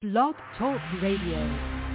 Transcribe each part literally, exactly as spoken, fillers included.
Blog Talk Radio.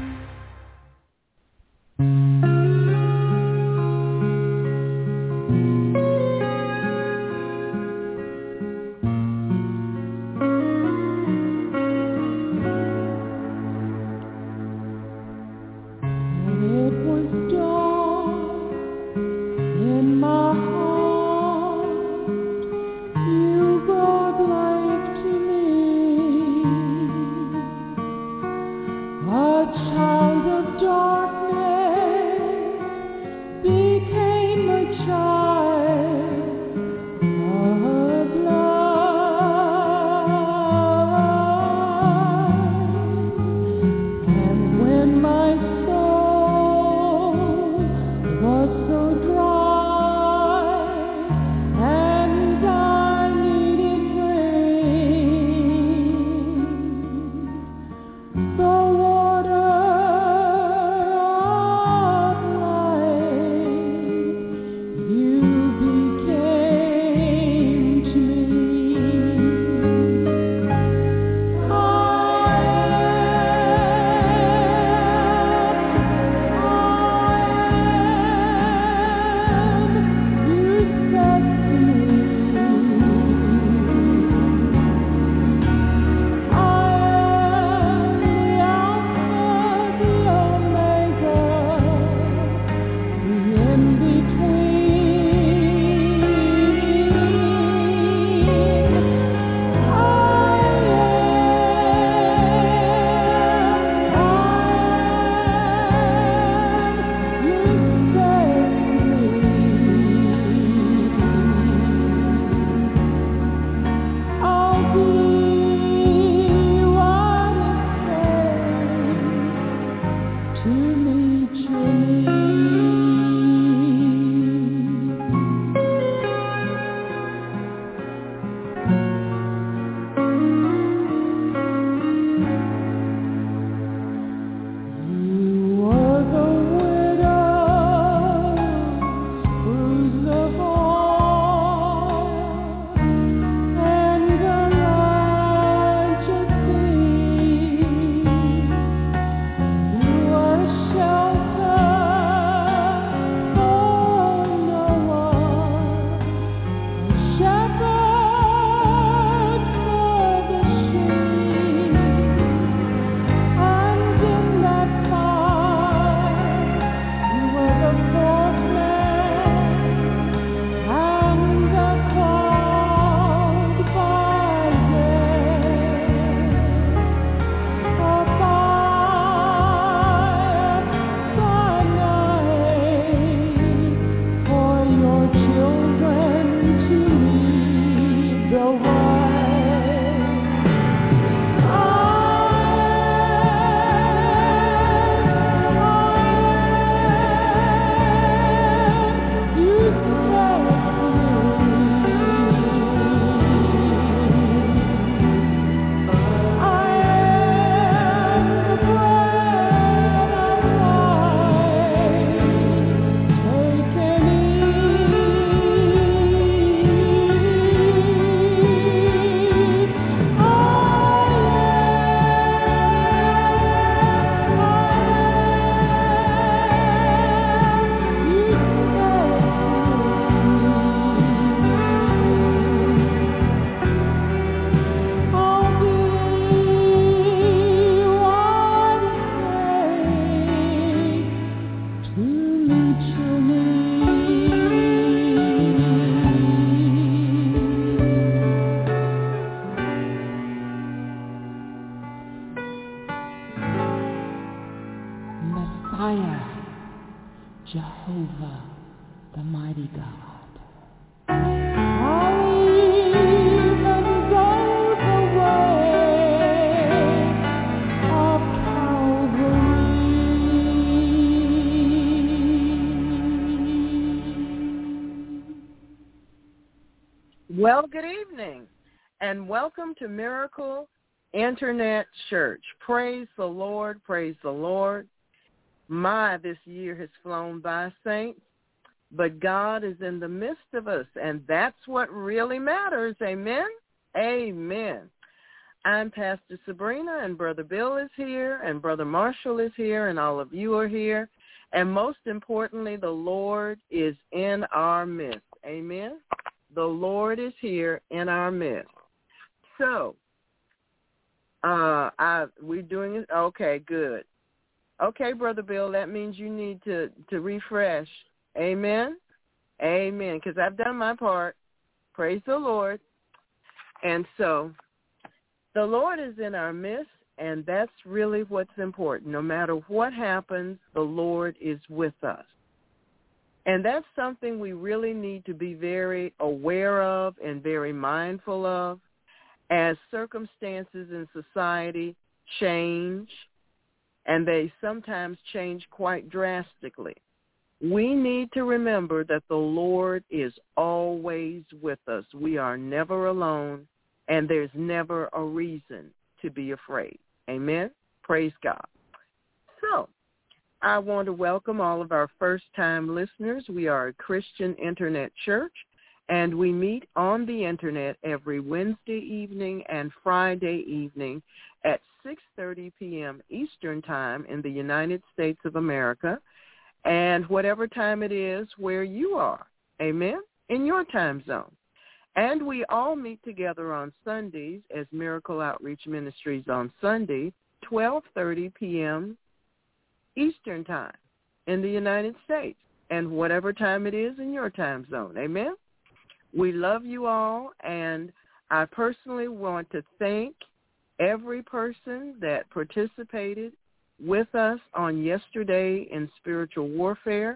Well, good evening, and welcome to Miracle Internet Church. Praise the Lord, praise the Lord. My, this year has flown by, saints, but God is in the midst of us, and that's what really matters. Amen? Amen. I'm Pastor Sabrina, and Brother Bill is here, and Brother Marshall is here, and all of you are here. And most importantly, the Lord is in our midst. Amen? The Lord is here in our midst. So, uh, I we're doing it. Okay, good. Okay, Brother Bill, that means you need to, to refresh. Amen? Amen, because I've done my part. Praise the Lord. And so the Lord is in our midst, and that's really what's important. No matter what happens, the Lord is with us. And that's something we really need to be very aware of and very mindful of as circumstances in society change, and they sometimes change quite drastically. We need to remember that the Lord is always with us. We are never alone, and there's never a reason to be afraid. Amen? Praise God. So, I want to welcome all of our first-time listeners. We are a Christian Internet church, and we meet on the Internet every Wednesday evening and Friday evening at six thirty p.m. Eastern Time in the United States of America, and whatever time it is where you are. Amen? In your time zone. And we all meet together on Sundays as Miracle Outreach Ministries on Sunday, twelve thirty p.m. Eastern Time in the United States, and whatever time it is in your time zone. Amen? We love you all, and I personally want to thank every person that participated with us on yesterday in spiritual warfare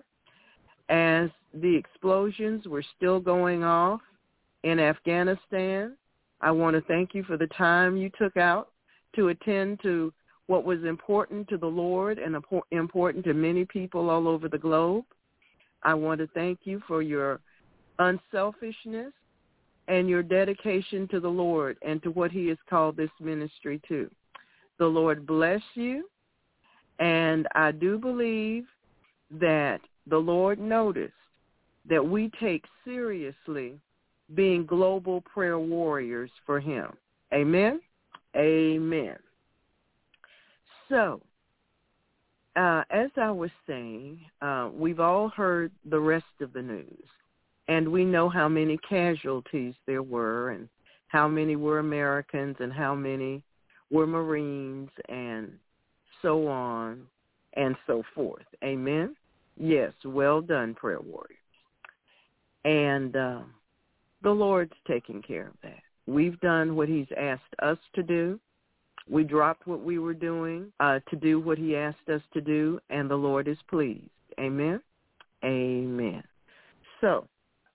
as the explosions were still going off in Afghanistan. I want to thank you for the time you took out to attend to what was important to the Lord and important to many people all over the globe. I want to thank you for your unselfishness and your dedication to the Lord and to what he has called this ministry to. The Lord bless you, and I do believe that the Lord noticed that we take seriously being global prayer warriors for him. Amen? Amen. So, uh, as I was saying, uh, we've all heard the rest of the news, and we know how many casualties there were and how many were Americans and how many were Marines and so on and so forth. Amen? Yes, well done, prayer warriors. And uh, the Lord's taking care of that. We've done what he's asked us to do. We dropped what we were doing uh, to do what he asked us to do, and the Lord is pleased. Amen? Amen. So,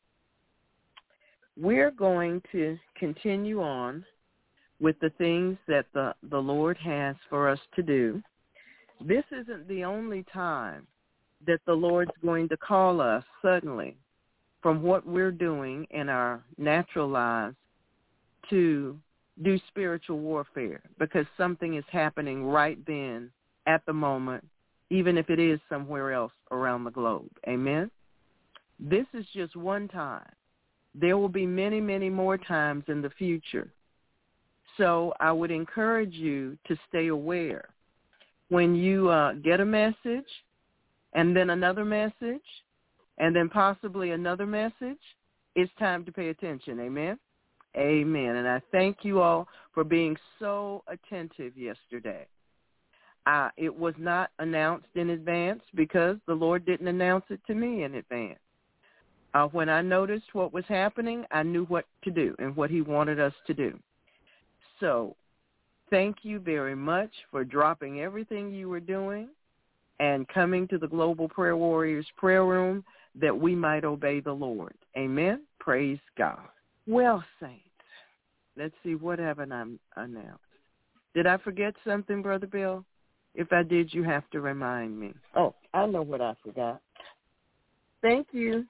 we're going to continue on with the things that the, the Lord has for us to do. This isn't the only time that the Lord's going to call us suddenly from what we're doing in our natural lives to do spiritual warfare, because something is happening right then at the moment, even if it is somewhere else around the globe. Amen? This is just one time. There will be many, many more times in the future. So I would encourage you to stay aware. When you uh, get a message and then another message and then possibly another message, it's time to pay attention. Amen? Amen. And I thank you all for being so attentive yesterday. Uh, it was not announced in advance because the Lord didn't announce it to me in advance. Uh, when I noticed what was happening, I knew what to do and what he wanted us to do. So thank you very much for dropping everything you were doing and coming to the Global Prayer Warriors prayer room that we might obey the Lord. Amen? Praise God. Well, saints, let's see, what haven't I announced? Did I forget something, Brother Bill? If I did, you have to remind me. Oh, I know what I forgot. Thank you.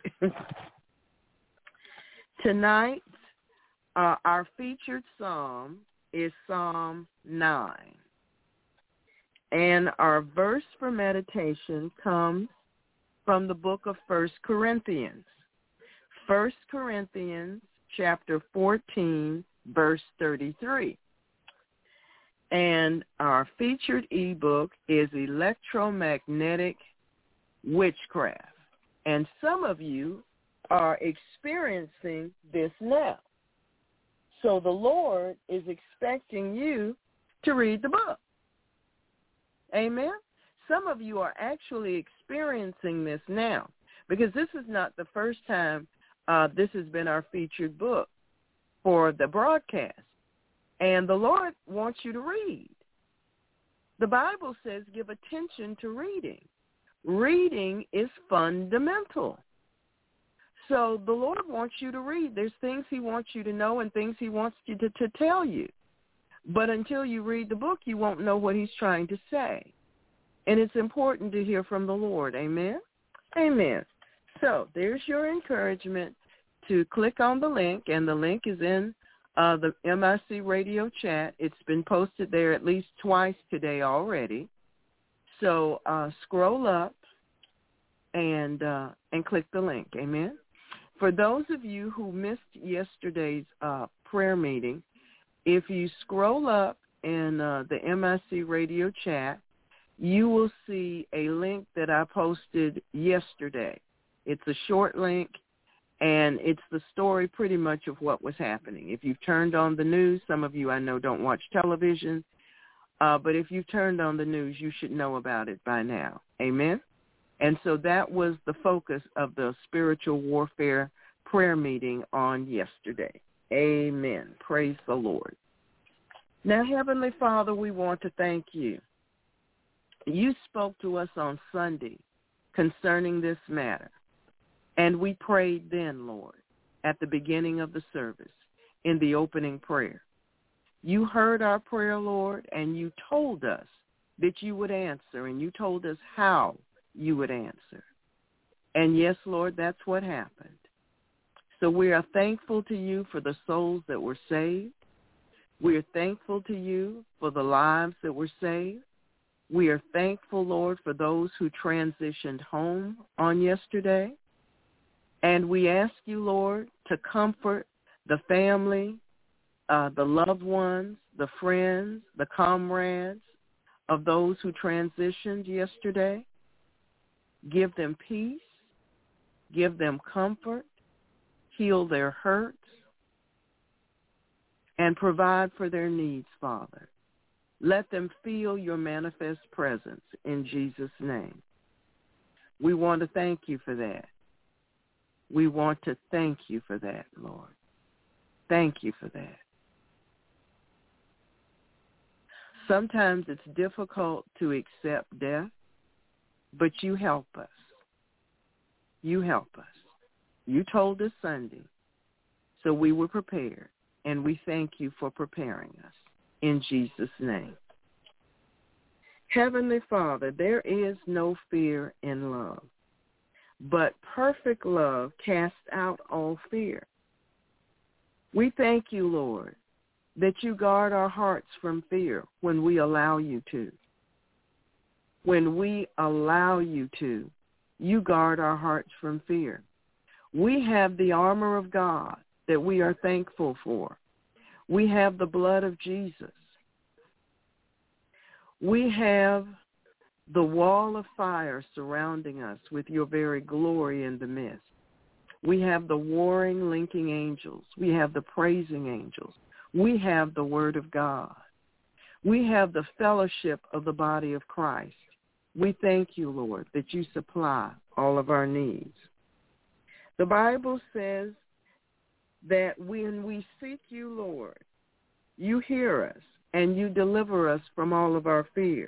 Tonight, uh, our featured psalm is Psalm nine. And our verse for meditation comes from the book of First Corinthians. First Corinthians chapter fourteen, verse thirty-three. And our featured ebook is Electromagnetic Witchcraft. And some of you are experiencing this now. So the Lord is expecting you to read the book. Amen? Some of you are actually experiencing this now, because this is not the first time uh, this has been our featured book for the broadcast. And the Lord wants you to read. The Bible says give attention to reading. Reading is fundamental. So the Lord wants you to read. There's things he wants you to know and things he wants you to, to tell you. But until you read the book, you won't know what he's trying to say. And it's important to hear from the Lord. Amen? Amen. So there's your encouragement to click on the link, and the link is in uh, the M I C radio chat. It's been posted there at least twice today already. So uh, scroll up and uh, and click the link. Amen? For those of you who missed yesterday's uh, prayer meeting, if you scroll up in uh, the M I C radio chat, you will see a link that I posted yesterday. It's a short link, and it's the story pretty much of what was happening. If you've turned on the news, some of you I know don't watch television, uh, but if you've turned on the news, you should know about it by now. Amen? And so that was the focus of the spiritual warfare prayer meeting on yesterday. Amen. Praise the Lord. Now, Heavenly Father, we want to thank you. You spoke to us on Sunday concerning this matter, and we prayed then, Lord, at the beginning of the service in the opening prayer. You heard our prayer, Lord, and you told us that you would answer, and you told us how you would answer. And yes, Lord, that's what happened. So we are thankful to you for the souls that were saved. We are thankful to you for the lives that were saved. We are thankful, Lord, for those who transitioned home on yesterday. And we ask you, Lord, to comfort the family, uh, the loved ones, the friends, the comrades of those who transitioned yesterday. Give them peace. Give them comfort. Heal their hurts. And provide for their needs, Father. Let them feel your manifest presence in Jesus' name. We want to thank you for that. We want to thank you for that, Lord. Thank you for that. Sometimes it's difficult to accept death, but you help us. You help us. You told us Sunday, so we were prepared, and we thank you for preparing us. In Jesus' name. Heavenly Father, there is no fear in love, but perfect love casts out all fear. We thank you, Lord, that you guard our hearts from fear when we allow you to. When we allow you to, you guard our hearts from fear. We have the armor of God that we are thankful for. We have the blood of Jesus. We have the wall of fire surrounding us with your very glory in the midst. We have the warring, linking angels. We have the praising angels. We have the word of God. We have the fellowship of the body of Christ. We thank you, Lord, that you supply all of our needs. The Bible says that when we seek you, Lord, you hear us and you deliver us from all of our fear.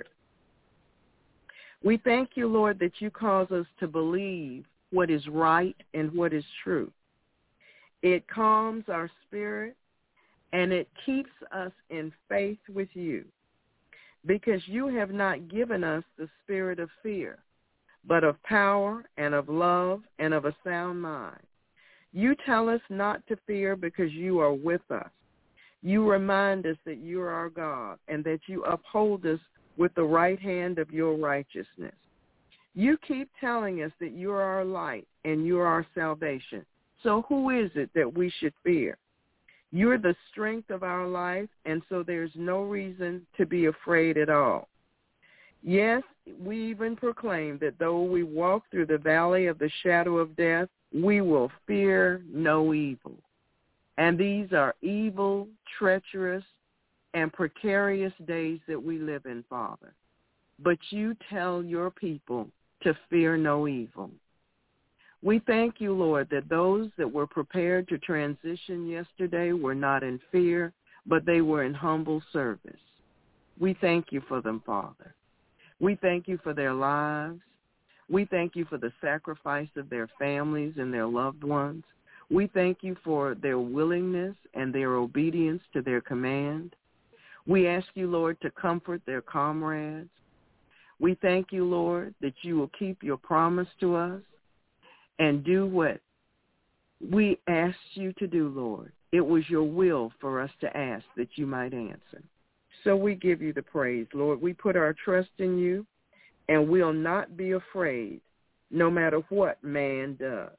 We thank you, Lord, that you cause us to believe what is right and what is true. It calms our spirit and it keeps us in faith with you, because you have not given us the spirit of fear, but of power and of love and of a sound mind. You tell us not to fear because you are with us. You remind us that you are our God and that you uphold us with the right hand of your righteousness. You keep telling us that you are our light and you are our salvation. So who is it that we should fear? You're the strength of our life, and so there's no reason to be afraid at all. Yes, we even proclaim that though we walk through the valley of the shadow of death, we will fear no evil. And these are evil, treacherous, and precarious days that we live in, Father. But you tell your people to fear no evil. We thank you, Lord, that those that were prepared to transition yesterday were not in fear, but they were in humble service. We thank you for them, Father. We thank you for their lives. We thank you for the sacrifice of their families and their loved ones. We thank you for their willingness and their obedience to their command. We ask you, Lord, to comfort their comrades. We thank you, Lord, that you will keep your promise to us and do what we asked you to do, Lord. It was your will for us to ask that you might answer. So we give you the praise, Lord. We put our trust in you, and we'll not be afraid no matter what man does.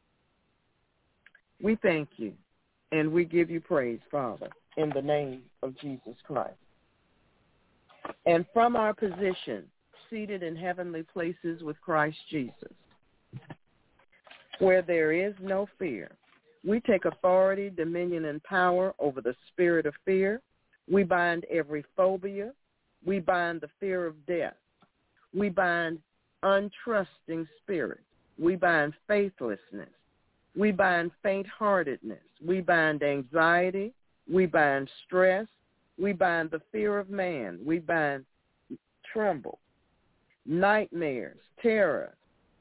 We thank you, and we give you praise, Father, in the name of Jesus Christ. And from our position, seated in heavenly places with Christ Jesus, where there is no fear, we take authority, dominion, and power over the spirit of fear. We bind every phobia. We bind the fear of death. We bind untrusting spirits. We bind faithlessness. We bind faint-heartedness. We bind anxiety. We bind stress. We bind the fear of man. We bind tremble, nightmares, terror,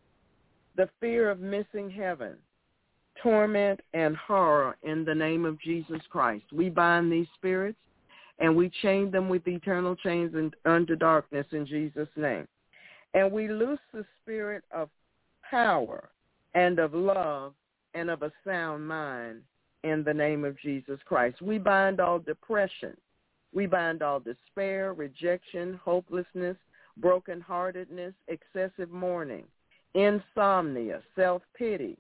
the fear of missing heaven, torment, and horror in the name of Jesus Christ. We bind these spirits, and we chain them with eternal chains and under darkness in Jesus' name. And we loose the spirit of power and of love and of a sound mind in the name of Jesus Christ. We bind all depression. We bind all despair, rejection, hopelessness, brokenheartedness, excessive mourning, insomnia, self-pity.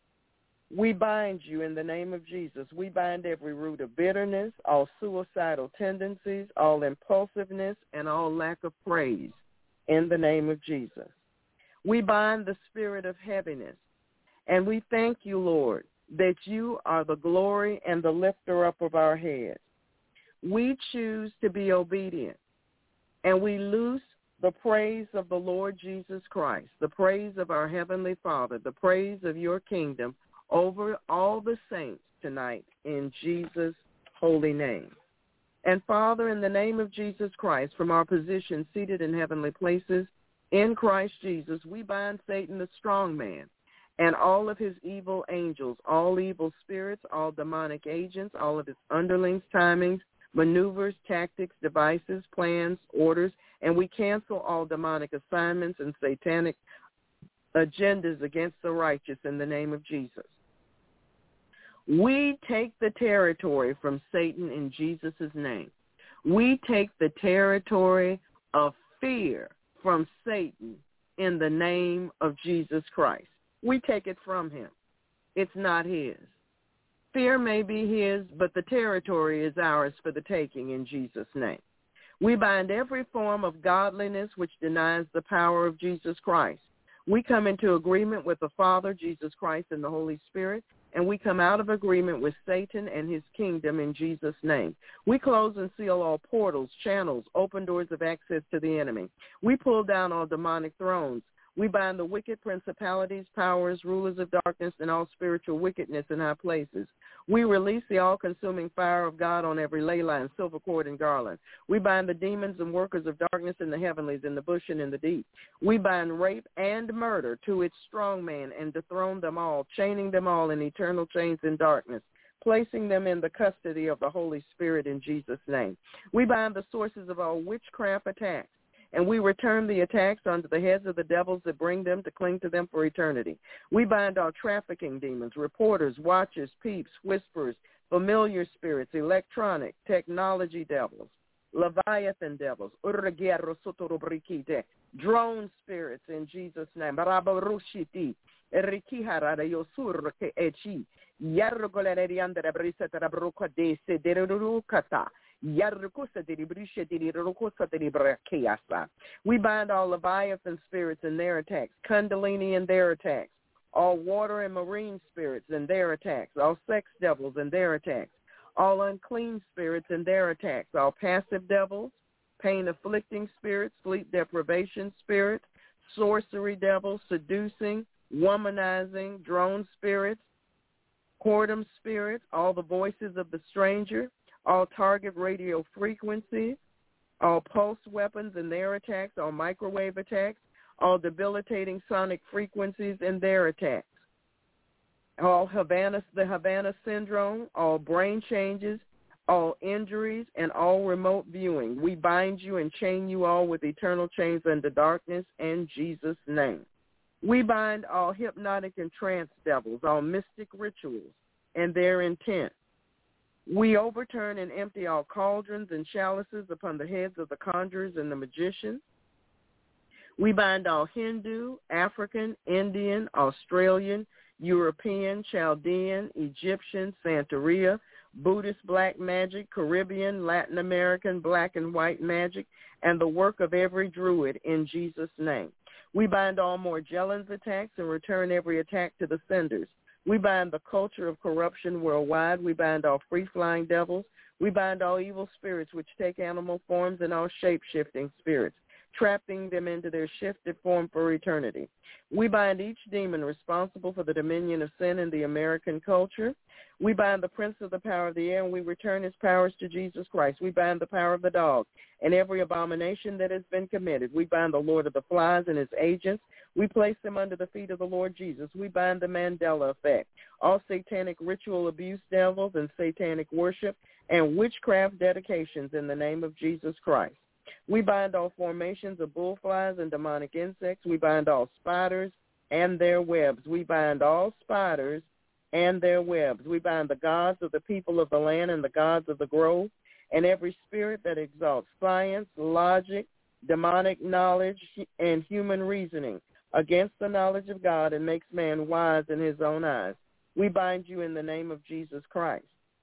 We bind you in the name of Jesus. We bind every root of bitterness, all suicidal tendencies, all impulsiveness, and all lack of praise in the name of Jesus. We bind the spirit of heaviness, and we thank you, Lord, that you are the glory and the lifter up of our heads. We choose to be obedient, and we loose the praise of the Lord Jesus Christ, the praise of our Heavenly Father, the praise of your kingdom over all the saints tonight in Jesus' holy name. And Father, in the name of Jesus Christ, from our position seated in heavenly places in Christ Jesus, we bind Satan the strong man and all of his evil angels, all evil spirits, all demonic agents, all of his underlings, timings, maneuvers, tactics, devices, plans, orders, and we cancel all demonic assignments and satanic agendas against the righteous in the name of Jesus. We take the territory from Satan in Jesus' name. We take the territory of fear from Satan in the name of Jesus Christ. We take it from him. It's not his. Fear may be his, but the territory is ours for the taking in Jesus' name. We bind every form of godliness which denies the power of Jesus Christ. We come into agreement with the Father, Jesus Christ, and the Holy Spirit, and we come out of agreement with Satan and his kingdom in Jesus' name. We close and seal all portals, channels, open doors of access to the enemy. We pull down all demonic thrones. We bind the wicked principalities, powers, rulers of darkness, and all spiritual wickedness in high places. We release the all-consuming fire of God on every ley line, silver cord, and garland. We bind the demons and workers of darkness in the heavenlies, in the bush, and in the deep. We bind rape and murder to its strong man and dethrone them all, chaining them all in eternal chains in darkness, placing them in the custody of the Holy Spirit in Jesus' name. We bind the sources of all witchcraft attacks, and we return the attacks onto the heads of the devils that bring them to cling to them for eternity. We bind all trafficking demons, reporters, watchers, peeps, whisperers, familiar spirits, electronic, technology devils, Leviathan devils, drone spirits in Jesus' name. Rikihara yosur ke echi. Yargolere yandere brisa tarabruka de se derurukata. Yarkusa de brisha de rukusa de brakiasa. We bind all Leviathan spirits and their attacks, Kundalini and their attacks, all water and marine spirits and their attacks, all sex devils and their attacks, all unclean spirits and their attacks, all passive devils, pain-afflicting spirits, sleep deprivation spirits, sorcery devils, seducing, womanizing, drone spirits, whoredom spirits, all the voices of the stranger, all target radio frequencies, all pulse weapons and their attacks, all microwave attacks, all debilitating sonic frequencies and their attacks, all Havana, the Havana syndrome, all brain changes, all injuries, and all remote viewing. We bind you and chain you all with eternal chains under darkness in Jesus' name. We bind all hypnotic and trance devils, all mystic rituals and their intent. We overturn and empty all cauldrons and chalices upon the heads of the conjurers and the magicians. We bind all Hindu, African, Indian, Australian, European, Chaldean, Egyptian, Santeria, Buddhist black magic, Caribbean, Latin American, black and white magic, and the work of every druid in Jesus' name. We bind all Morgellons attacks and return every attack to the senders. We bind the culture of corruption worldwide. We bind all free-flying devils. We bind all evil spirits which take animal forms and all shape-shifting spirits, trapping them into their shifted form for eternity. We bind each demon responsible for the dominion of sin in the American culture. We bind the prince of the power of the air, and we return his powers to Jesus Christ. We bind the power of the dog and every abomination that has been committed. We bind the Lord of the flies and his agents. We place them under the feet of the Lord Jesus. We bind the Mandela effect, all satanic ritual abuse devils and satanic worship and witchcraft dedications in the name of Jesus Christ. We bind all formations of bullflies and demonic insects. We bind all spiders and their webs. We bind all spiders and their webs. We bind the gods of the people of the land and the gods of the grove, and every spirit that exalts science, logic, demonic knowledge, and human reasoning against the knowledge of God and makes man wise in his own eyes. We bind you in the name of Jesus Christ.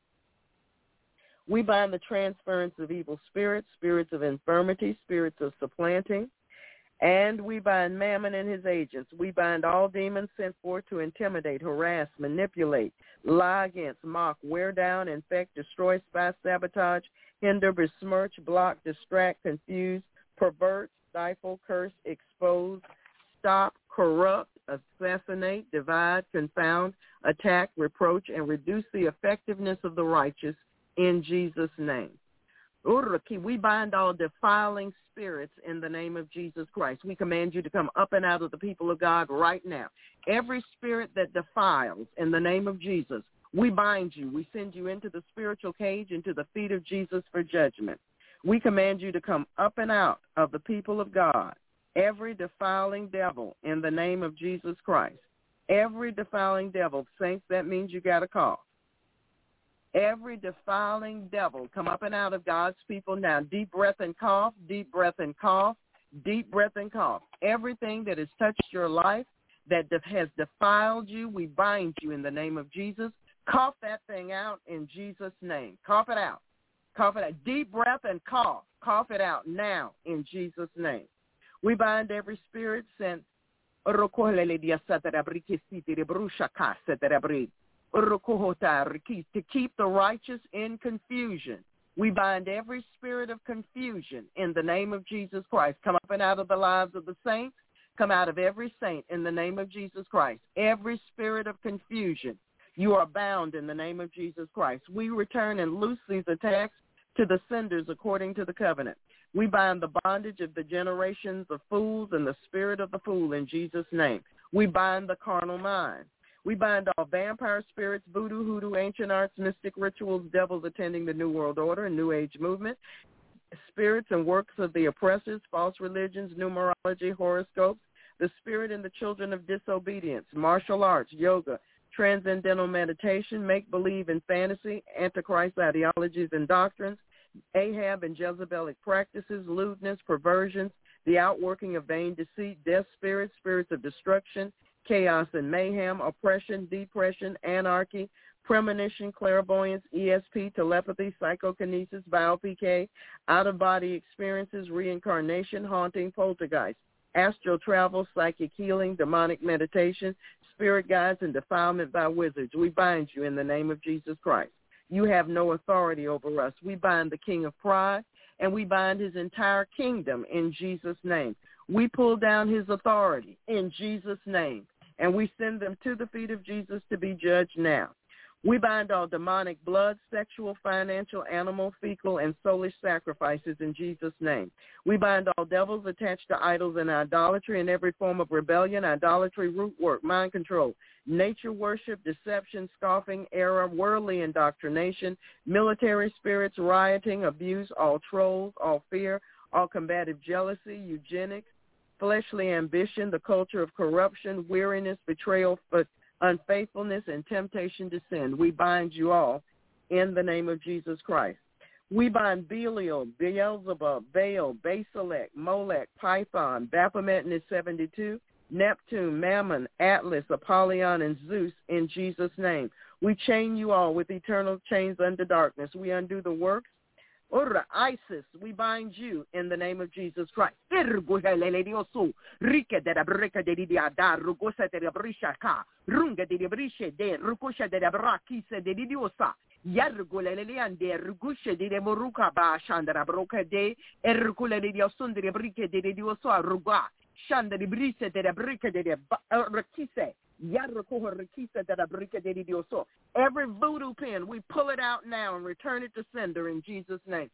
We bind the transference of evil spirits, spirits of infirmity, spirits of supplanting, and we bind Mammon and his agents. We bind all demons sent forth to intimidate, harass, manipulate, lie against, mock, wear down, infect, destroy, spy, sabotage, hinder, besmirch, block, distract, confuse, pervert, stifle, curse, expose, stop, corrupt, assassinate, divide, confound, attack, reproach, and reduce the effectiveness of the righteous in Jesus' name. We bind all defiling spirits in the name of Jesus Christ. We command you to come up and out of the people of God right now. Every spirit that defiles in the name of Jesus, we bind you. We send you into the spiritual cage, into the feet of Jesus for judgment. We command you to come up and out of the people of God. Every defiling devil in the name of Jesus Christ. Every defiling devil. Saints, that means you got a cough. Every defiling devil, come up and out of God's people now. Deep breath and cough, deep breath and cough, deep breath and cough. Everything that has touched your life, that has defiled you, we bind you in the name of Jesus. Cough that thing out in Jesus' name. Cough it out. Cough it out. Deep breath and cough. Cough it out now in Jesus' name. We bind every spirit sent to keep the righteous in confusion. We bind every spirit of confusion in the name of Jesus Christ. Come up and out of the lives of the saints. Come out of every saint in the name of Jesus Christ. Every spirit of confusion, you are bound in the name of Jesus Christ. We return and loose these attacks to the senders according to the covenant. We bind the bondage of the generations of fools and the spirit of the fool in Jesus' name. We bind the carnal mind. We bind all vampire spirits, voodoo, hoodoo, ancient arts, mystic rituals, devils attending the New World Order and New Age movement, spirits and works of the oppressors, false religions, numerology, horoscopes, the spirit and the children of disobedience, martial arts, yoga, transcendental meditation, make-believe and fantasy, antichrist ideologies and doctrines, Ahab and Jezebelic practices, lewdness, perversions, the outworking of vain deceit, death spirits, spirits of destruction, chaos and mayhem, oppression, depression, anarchy, premonition, clairvoyance, E S P, telepathy, psychokinesis, bio-P K, out-of-body experiences, reincarnation, haunting, poltergeist, astral travel, psychic healing, demonic meditation, spirit guides, and defilement by wizards. We bind you in the name of Jesus Christ. You have no authority over us. We bind the king of pride, and we bind his entire kingdom in Jesus' name. We pull down his authority in Jesus' name, and we send them to the feet of Jesus to be judged now. We bind all demonic blood, sexual, financial, animal, fecal, and soulish sacrifices in Jesus' name. We bind all devils attached to idols and idolatry and every form of rebellion, idolatry, root work, mind control, nature worship, deception, scoffing, error, worldly indoctrination, military spirits, rioting, abuse, all trolls, all fear, all combative jealousy, eugenics, fleshly ambition, the culture of corruption, weariness, betrayal, unfaithfulness, and temptation to sin. We bind you all in the name of Jesus Christ. We bind Belial, Beelzebub, Baal, Basilek, Molech, Python, Baphomet and his seventy-two, Neptune, Mammon, Atlas, Apollyon, and Zeus in Jesus' name. We chain you all with eternal chains under darkness. We undo the works. Ora, ISIS, we bind you in the name of Jesus Christ. Every voodoo pin, we pull it out now and return it to sender in Jesus' name.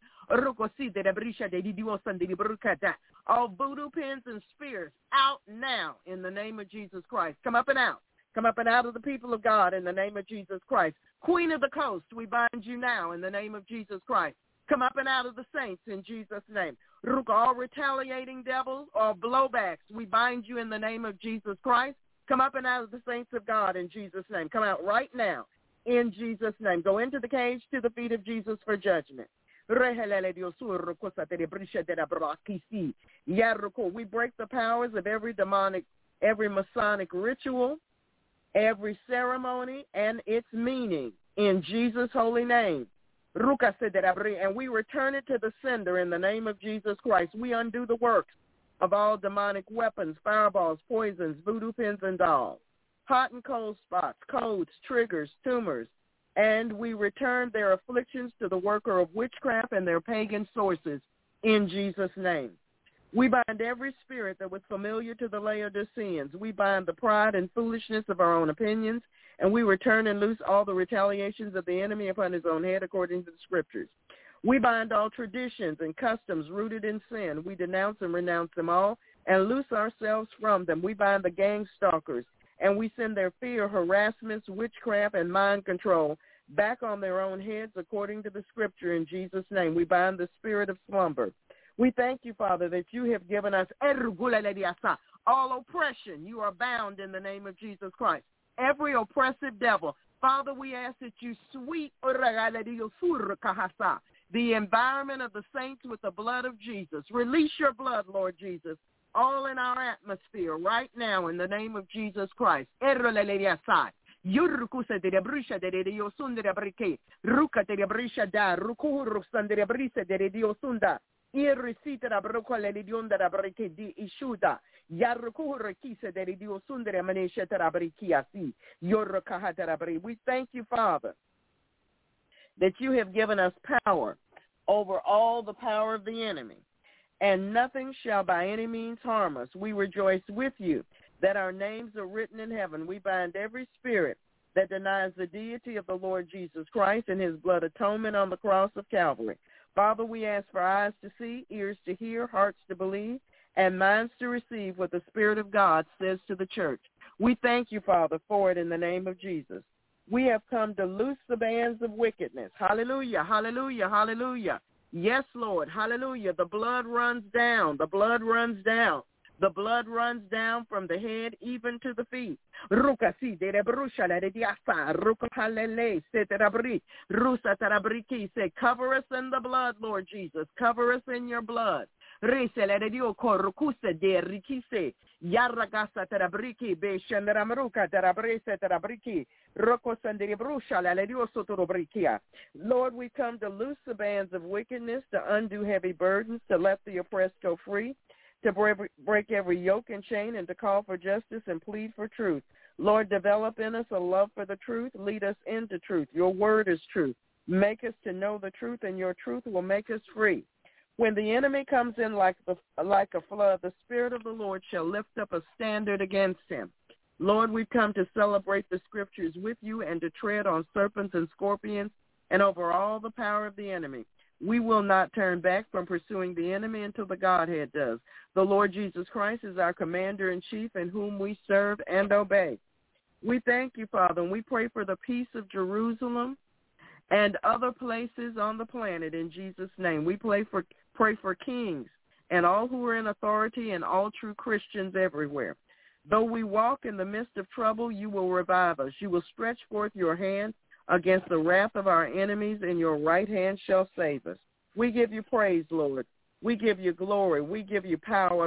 All voodoo pins and spears out now in the name of Jesus Christ. Come up and out. Come up and out of the people of God in the name of Jesus Christ. Queen of the coast, we bind you now in the name of Jesus Christ. Come up and out of the saints in Jesus' name. All retaliating devils or blowbacks, we bind you in the name of Jesus Christ. Come up and out of the saints of God in Jesus' name. Come out right now in Jesus' name. Go into the cage to the feet of Jesus for judgment. We break the powers of every demonic, every Masonic ritual, every ceremony, and its meaning in Jesus' holy name. And we return it to the sender in the name of Jesus Christ. We undo the works of all demonic weapons, fireballs, poisons, voodoo pins, and dolls, hot and cold spots, codes, triggers, tumors, and we return their afflictions to the worker of witchcraft and their pagan sources in Jesus' name. We bind every spirit that was familiar to the Laodiceans. We bind the pride and foolishness of our own opinions, and we return and loose all the retaliations of the enemy upon his own head according to the scriptures. We bind all traditions and customs rooted in sin. We denounce and renounce them all and loose ourselves from them. We bind the gang stalkers, and we send their fear, harassments, witchcraft, and mind control back on their own heads according to the scripture in Jesus' name. We bind the spirit of slumber. We thank you, Father, that you have given us all oppression. You are bound in the name of Jesus Christ. Every oppressive devil, Father, we ask that you sweep the environment of the saints with the blood of Jesus. Release your blood, Lord Jesus, all in our atmosphere right now in the name of Jesus Christ. We thank you, Father, that you have given us power over all the power of the enemy, and nothing shall by any means harm us. We rejoice with you that our names are written in heaven. We bind every spirit that denies the deity of the Lord Jesus Christ and his blood atonement on the cross of Calvary. Father, we ask for eyes to see, ears to hear, hearts to believe, and minds to receive what the Spirit of God says to the church. We thank you, Father, for it in the name of Jesus. We have come to loose the bands of wickedness. Hallelujah, hallelujah, hallelujah. Yes, Lord, hallelujah. The blood runs down. The blood runs down. The blood runs down from the head even to the feet. Say, cover us in the blood, Lord Jesus. Cover us in your blood. Resele dio corrucusa de rikise. Yarragasa terabriki be shandramruka terabrese terabriki. Roko sandiri brusha la dio sotorobrikia. Lord, we come to loose the bands of wickedness, to undo heavy burdens, to let the oppressed go free, to break every yoke and chain, and to call for justice and plead for truth. Lord, develop in us a love for the truth. Lead us into truth. Your word is truth. Make us to know the truth, and your truth will make us free. When the enemy comes in like the, like a flood, the Spirit of the Lord shall lift up a standard against him. Lord, we've come to celebrate the scriptures with you and to tread on serpents and scorpions and over all the power of the enemy. We will not turn back from pursuing the enemy until the Godhead does. The Lord Jesus Christ is our commander-in-chief in whom we serve and obey. We thank you, Father, and we pray for the peace of Jerusalem and other places on the planet in Jesus' name. We pray for, pray for kings and all who are in authority and all true Christians everywhere. Though we walk in the midst of trouble, you will revive us. You will stretch forth your hand against the wrath of our enemies, and your right hand shall save us. We give you praise, Lord. We give you glory. We give you power.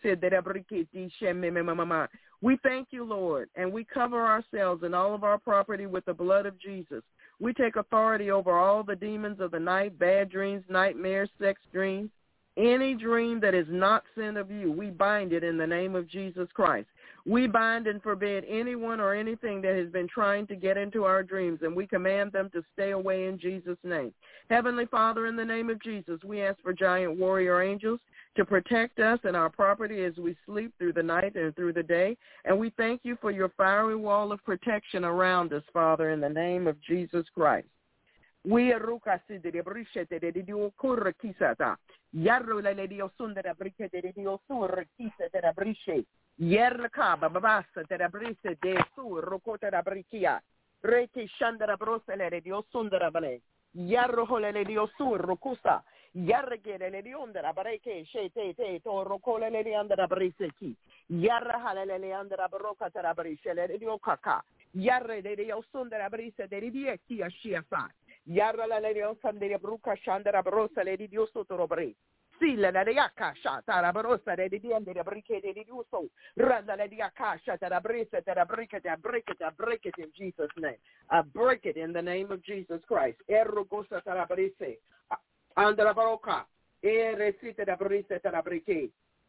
We thank you, Lord, and we cover ourselves and all of our property with the blood of Jesus. We take authority over all the demons of the night, bad dreams, nightmares, sex dreams. Any dream that is not sent of you, we bind it in the name of Jesus Christ. We bind and forbid anyone or anything that has been trying to get into our dreams, and we command them to stay away in Jesus' name. Heavenly Father, in the name of Jesus, we ask for giant warrior angels to protect us and our property as we sleep through the night and through the day. And we thank you for your fiery wall of protection around us, Father, in the name of Jesus Christ. We aruka sidere brishete de dio kurra kisata. Yarro la dio sundera brike de dio sur kisa de brishe. Yerka babasa de brise de sur rokota da brikia. Reke shandera brosele de dio sundera bale. Yarro hole dio sur rokusa. Yarge le dio ndera breke shete te to rokola le andra brise ki. Yarra halele le andra broka da brishe le dio kaka. Yarre de dio sundera brise de dio kia shiafa. Yarra la leon sandere bruca shandera brosa le di dio sotorobre. Silla la riacca shata la brosa le di diende la briche di dio so. Randa la riacca shata la brisa la brica da break it, I break it in Jesus' name. I break it in the name of Jesus Christ. Erro gosa la brise. Andra broca. E recite la brisa la briche.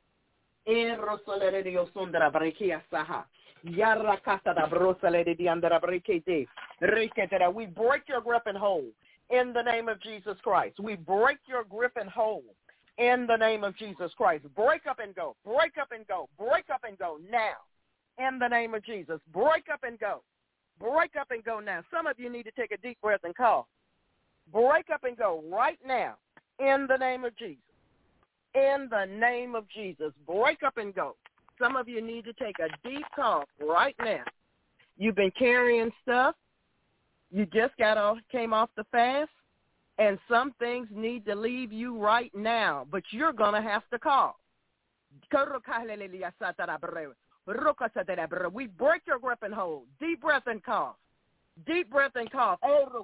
Erro solere dio sondra brichia saha. Yarra casa da brosa lady di andra brikete. Riketera. We break your grip and hold in the name of Jesus Christ. We break your grip and hold in the name of Jesus Christ. Break up and go. Break up and go. Break up and go now in the name of Jesus. Break up and go. Break up and go now. Some of you need to take a deep breath and cough. Break up and go right now in the name of Jesus. In the name of Jesus. Break up and go. Some of you need to take a deep cough right now. You've been carrying stuff. You just got off, came off the fast, and some things need to leave you right now, but you're going to have to cough. We break your grip and hold. Deep breath and cough. Deep breath and cough.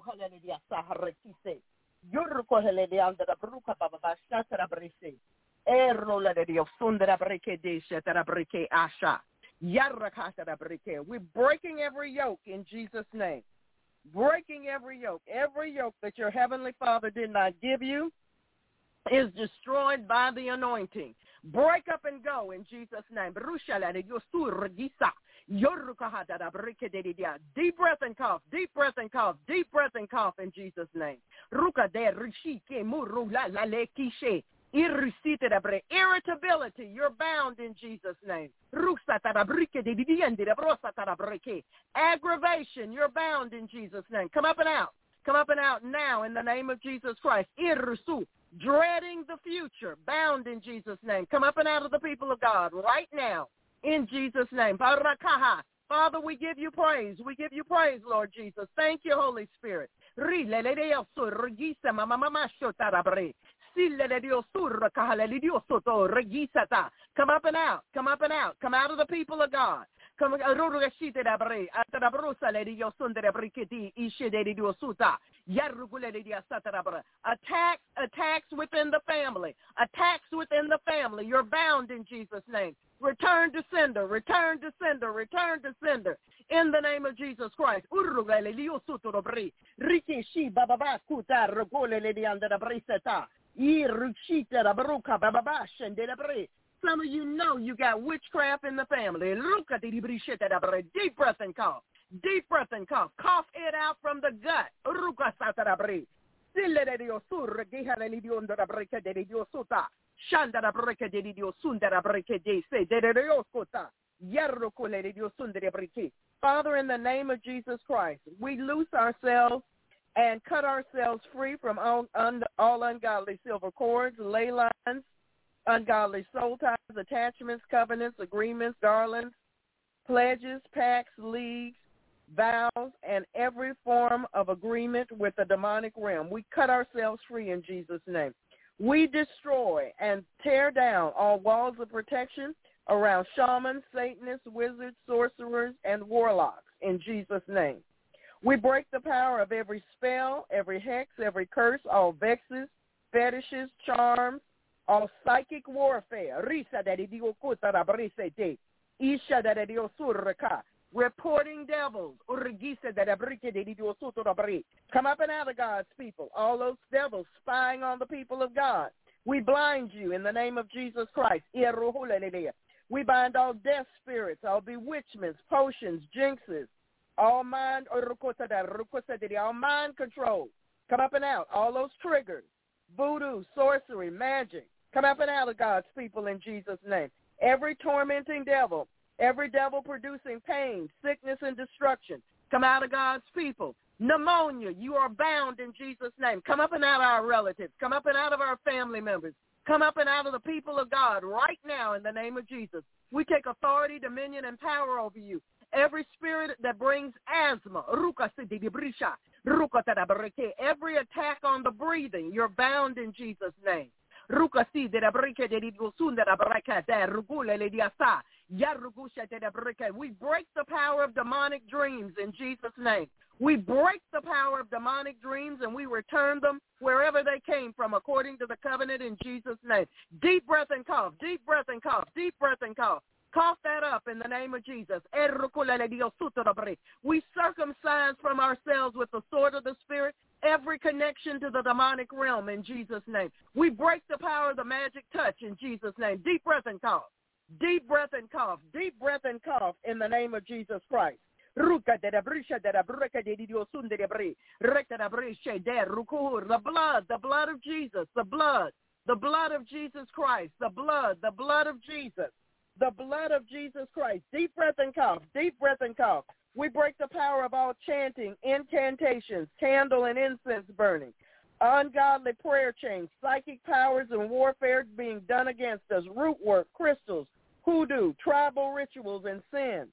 We're breaking every yoke in Jesus' name. Breaking every yoke. Every yoke that your Heavenly Father did not give you is destroyed by the anointing. Break up and go in Jesus' name. Deep breath and cough. Deep breath and cough. Deep breath and cough in Jesus' name. Irritability, you're bound in Jesus' name. Aggravation, you're bound in Jesus' name. Come up and out. Come up and out now in the name of Jesus Christ. Dreading the future, bound in Jesus' name. Come up and out of the people of God right now in Jesus' name. Father, we give you praise. We give you praise, Lord Jesus. Thank you, Holy Spirit. Come up and out. Come up and out. Come out of the people of God. Come Attacks, attacks within the family. Attacks within the family. You're bound in Jesus' name. Return to sender. Return to sender. Return to sender. In the name of Jesus Christ. Some of you know you got witchcraft in the family. Deep breath and cough. Deep breath and cough. Cough it out from the gut. Father, in the name of Jesus Christ, we loose ourselves and cut ourselves free from all, un, all ungodly silver cords, ley lines, ungodly soul ties, attachments, covenants, agreements, garlands, pledges, pacts, leagues, vows, and every form of agreement with the demonic realm. We cut ourselves free in Jesus' name. We destroy and tear down all walls of protection around shamans, Satanists, wizards, sorcerers, and warlocks in Jesus' name. We break the power of every spell, every hex, every curse, all vexes, fetishes, charms, all psychic warfare. Reporting devils. Come up and out of God's people. All those devils spying on the people of God. We blind you in the name of Jesus Christ. We bind all death spirits, all bewitchments, potions, jinxes, all mind, all mind control. Come up and out. All those triggers, voodoo, sorcery, magic. Come up and out of God's people in Jesus' name. Every tormenting devil, every devil producing pain, sickness, and destruction. Come out of God's people. Pneumonia, you are bound in Jesus' name. Come up and out of our relatives. Come up and out of our family members. Come up and out of the people of God right now in the name of Jesus. We take authority, dominion, and power over you. Every spirit that brings asthma, every attack on the breathing, you're bound in Jesus' name. We break the power of demonic dreams in Jesus' name. We break the power of demonic dreams and we return them wherever they came from according to the covenant in Jesus' name. Deep breath and cough, deep breath and cough, deep breath and cough. Cough that up in the name of Jesus. We circumcise from ourselves with the sword of the Spirit every connection to the demonic realm in Jesus' name. We break the power of the magic touch in Jesus' name. Deep breath and cough. Deep breath and cough. Deep breath and cough in the name of Jesus Christ. The blood, the blood of Jesus, the blood, the blood of Jesus Christ, the blood, the blood of Jesus. The blood of Jesus Christ. Deep breath and cough. Deep breath and cough. We break the power of all chanting, incantations, candle and incense burning, ungodly prayer chains, psychic powers and warfare being done against us, root work, crystals, hoodoo, tribal rituals, and sin.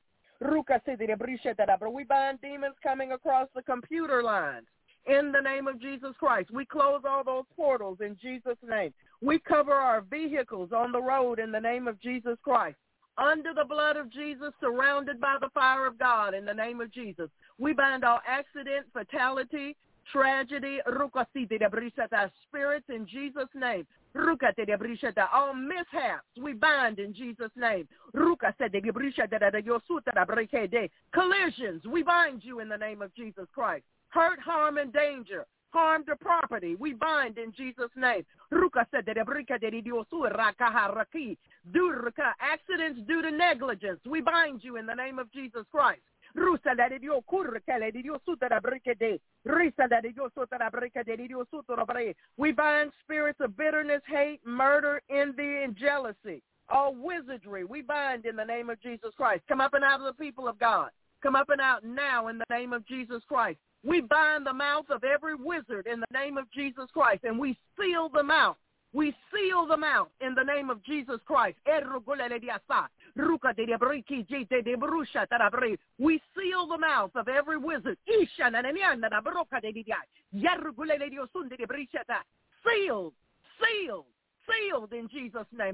We bind demons coming across the computer lines. In the name of Jesus Christ, we close all those portals in Jesus' name. We cover our vehicles on the road in the name of Jesus Christ. Under the blood of Jesus, surrounded by the fire of God in the name of Jesus. We bind all accident, fatality, tragedy, spirits in Jesus' name. All mishaps, we bind in Jesus' name. Collisions, we bind you in the name of Jesus Christ. Hurt, harm, and danger, harm to property, we bind in Jesus' name. Accidents due to negligence, we bind you in the name of Jesus Christ. We bind spirits of bitterness, hate, murder, envy, and jealousy. All wizardry, we bind in the name of Jesus Christ. Come up and out of the people of God. Come up and out now in the name of Jesus Christ. We bind the mouth of every wizard in the name of Jesus Christ, and we seal them out. We seal them out in the name of Jesus Christ. We seal the mouth of every wizard. Sealed, sealed, sealed in Jesus' name.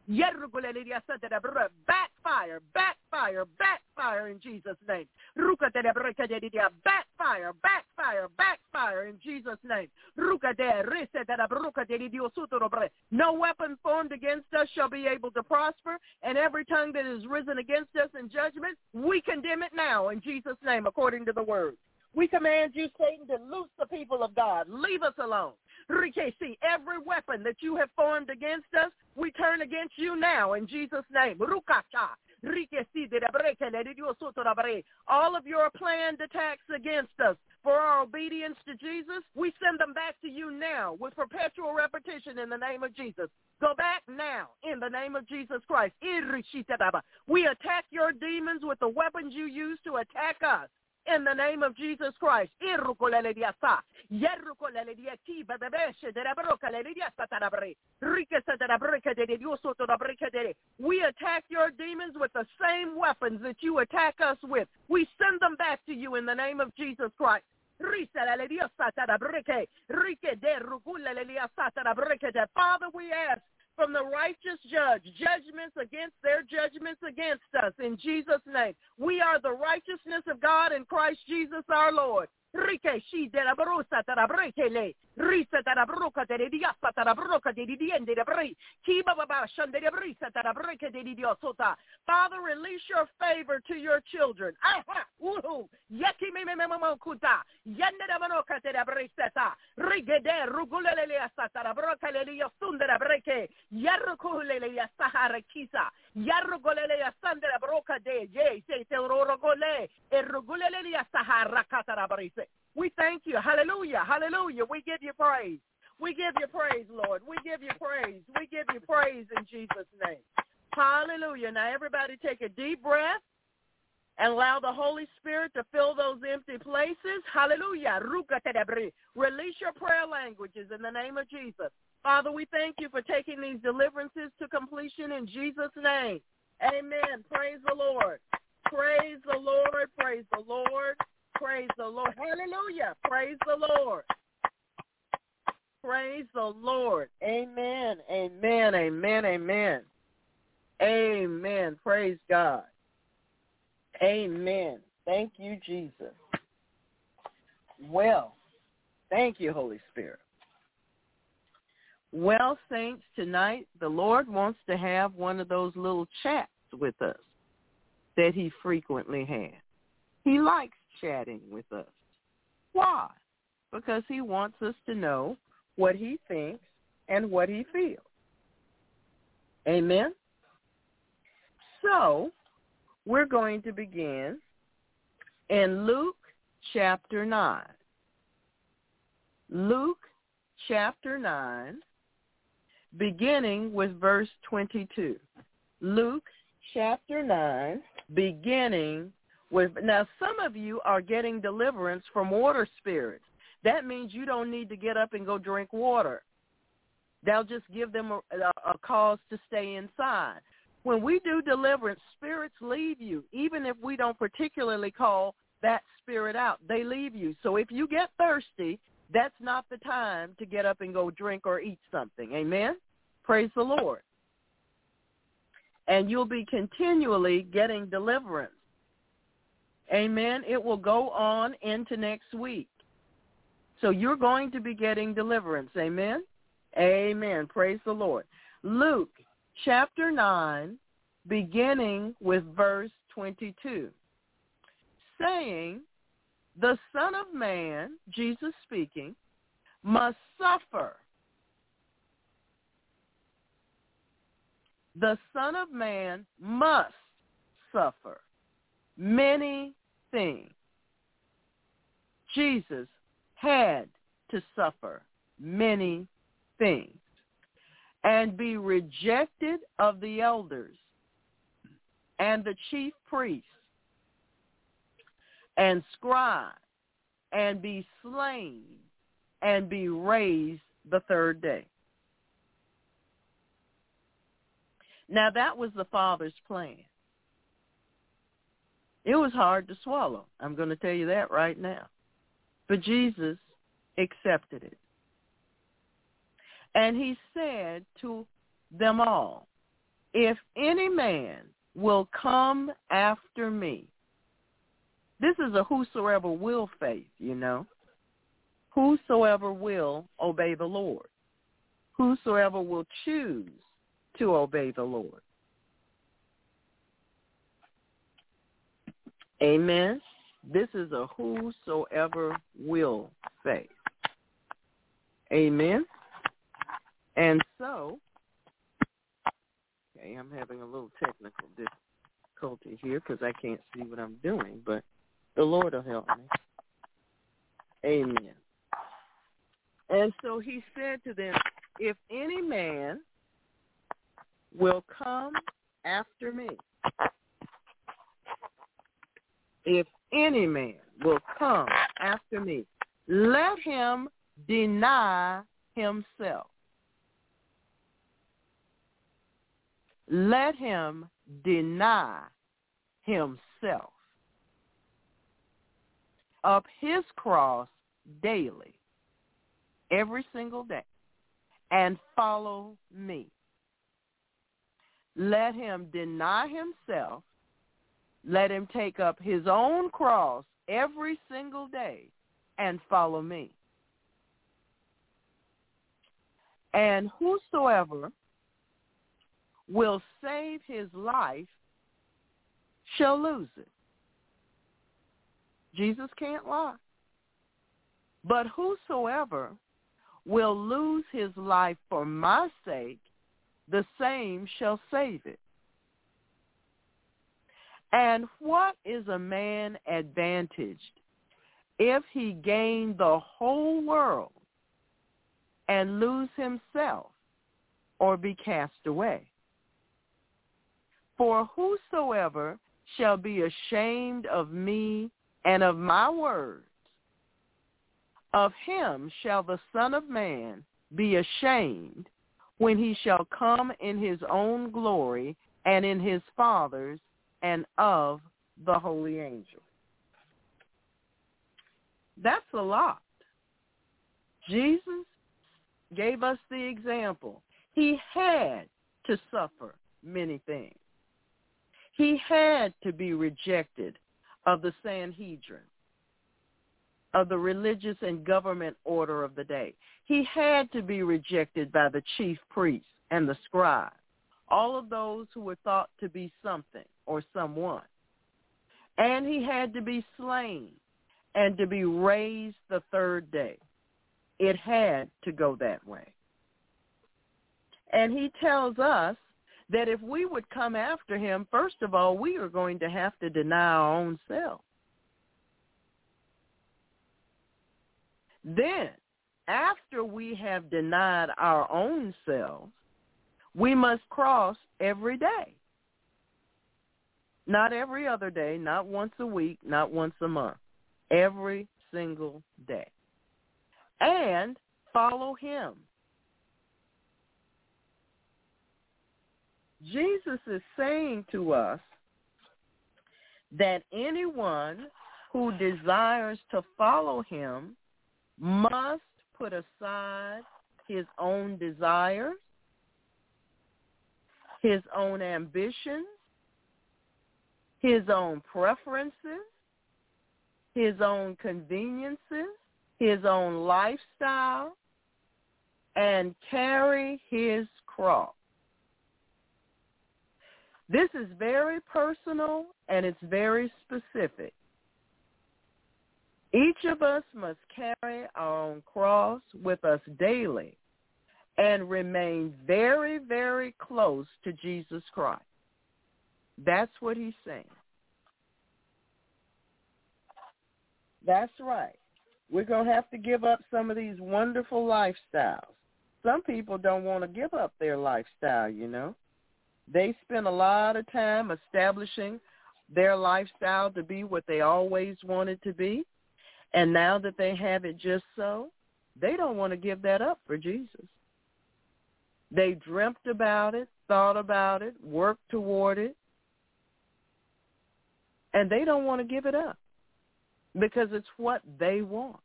Backfire, backfire, backfire in Jesus' name. Backfire, backfire, backfire in Jesus' name. No weapon formed against us shall be able to prosper, and every tongue that is risen against us in judgment, we condemn it now in Jesus' name, according to the word. We command you, Satan, to loose the people of God. Leave us alone. See, every weapon that you have formed against us, we turn against you now in Jesus' name. All of your planned attacks against us for our obedience to Jesus, we send them back to you now with perpetual repetition in the name of Jesus. Go back now in the name of Jesus Christ. We attack your demons with the weapons you use to attack us. In the name of Jesus Christ. We attack your demons with the same weapons that you attack us with. We send them back to you in the name of Jesus Christ. Father, we ask from the righteous judge, judgments against their judgments against us in Jesus' name. We are the righteousness of God in Christ Jesus our Lord. Rike shi de la brusa tara brekele risa tara bruka de diasa tara bruka de diende de bri kiba baba shande de brisa tara breke de diosota. Father, release your favor to your children. Aha uhu yeki me me me mo kuta yende de manoka de briseta rige de rugulele asa tara broka le yosunde de breke yarukule ya sahara kisa yarugulele ya sande de broka de ye se te rogole e rugulele ya sahara katara brise. We thank you. Hallelujah. Hallelujah. We give you praise. We give you praise, Lord. We give you praise. We give you praise in Jesus' name. Hallelujah. Now, everybody take a deep breath and allow the Holy Spirit to fill those empty places. Hallelujah. Release your prayer languages in the name of Jesus. Father, we thank you for taking these deliverances to completion in Jesus' name. Amen. Praise the Lord. Praise the Lord. Praise the Lord. Praise the Lord. Hallelujah. Praise the Lord. Praise the Lord. Amen. Amen. Amen. Amen. Amen. Praise God. Amen. Thank you, Jesus. Well, thank you, Holy Spirit. Well, saints, tonight the Lord wants to have one of those little chats with us that he frequently has. He likes chatting with us. Why? Because he wants us to know what he thinks and what he feels. Amen? So, we're going to begin in Luke chapter nine. Luke chapter nine, beginning with verse twenty-two. Luke chapter nine, beginning with, now some of you are getting deliverance from water spirits. That means you don't need to get up and go drink water. They'll just give them a, a, a cause to stay inside. When we do deliverance, spirits leave you, even if we don't particularly call that spirit out. They leave you. So if you get thirsty, that's not the time to get up and go drink or eat something. Amen? Praise the Lord. And you'll be continually getting deliverance. Amen. It will go on into next week. So you're going to be getting deliverance. Amen. Amen. Praise the Lord. Luke chapter nine, beginning with verse twenty-two, saying, the Son of Man, Jesus speaking, must suffer. The Son of Man must suffer many things. Jesus had to suffer many things and be rejected of the elders and the chief priests and scribes and be slain and be raised the third day. Now that was the Father's plan. It was hard to swallow. I'm going to tell you that right now. But Jesus accepted it. And he said to them all, if any man will come after me. This is a whosoever will faith, you know. Whosoever will obey the Lord. Whosoever will choose to obey the Lord. Amen. This is a whosoever will faith. Amen. And so, okay, I'm having a little technical difficulty here because I can't see what I'm doing, but the Lord will help me. Amen. And so he said to them, if any man will come after me, if any man will come after me, let him deny himself. Let him deny himself of his cross daily, every single day, and follow me. Let him deny himself. Let him take up his own cross every single day and follow me. And whosoever will save his life shall lose it. Jesus can't lie. But whosoever will lose his life for my sake, the same shall save it. And what is a man advantaged if he gain the whole world and lose himself or be cast away? For whosoever shall be ashamed of me and of my words, of him shall the Son of Man be ashamed when he shall come in his own glory and in his Father's and of the holy angels. That's a lot. Jesus gave us the example. He had to suffer many things. He had to be rejected of the Sanhedrin, of the religious and government order of the day. He had to be rejected by the chief priests and the scribes, all of those who were thought to be something or someone. And he had to be slain and to be raised the third day. It had to go that way. And he tells us that if we would come after him, first of all, we are going to have to deny our own self. Then, after we have denied our own selves, we must cross every day. Not every other day, not once a week, not once a month. Every single day. And follow him. Jesus is saying to us that anyone who desires to follow him must put aside his own desires, his own ambitions, his own preferences, his own conveniences, his own lifestyle, and carry his cross. This is very personal and it's very specific. Each of us must carry our own cross with us daily and remain very, very close to Jesus Christ. That's what he's saying. That's right. We're going to have to give up some of these wonderful lifestyles. Some people don't want to give up their lifestyle, you know. They spend a lot of time establishing their lifestyle to be what they always wanted to be. And now that they have it just so, they don't want to give that up for Jesus. They dreamt about it, thought about it, worked toward it, and they don't want to give it up because it's what they want.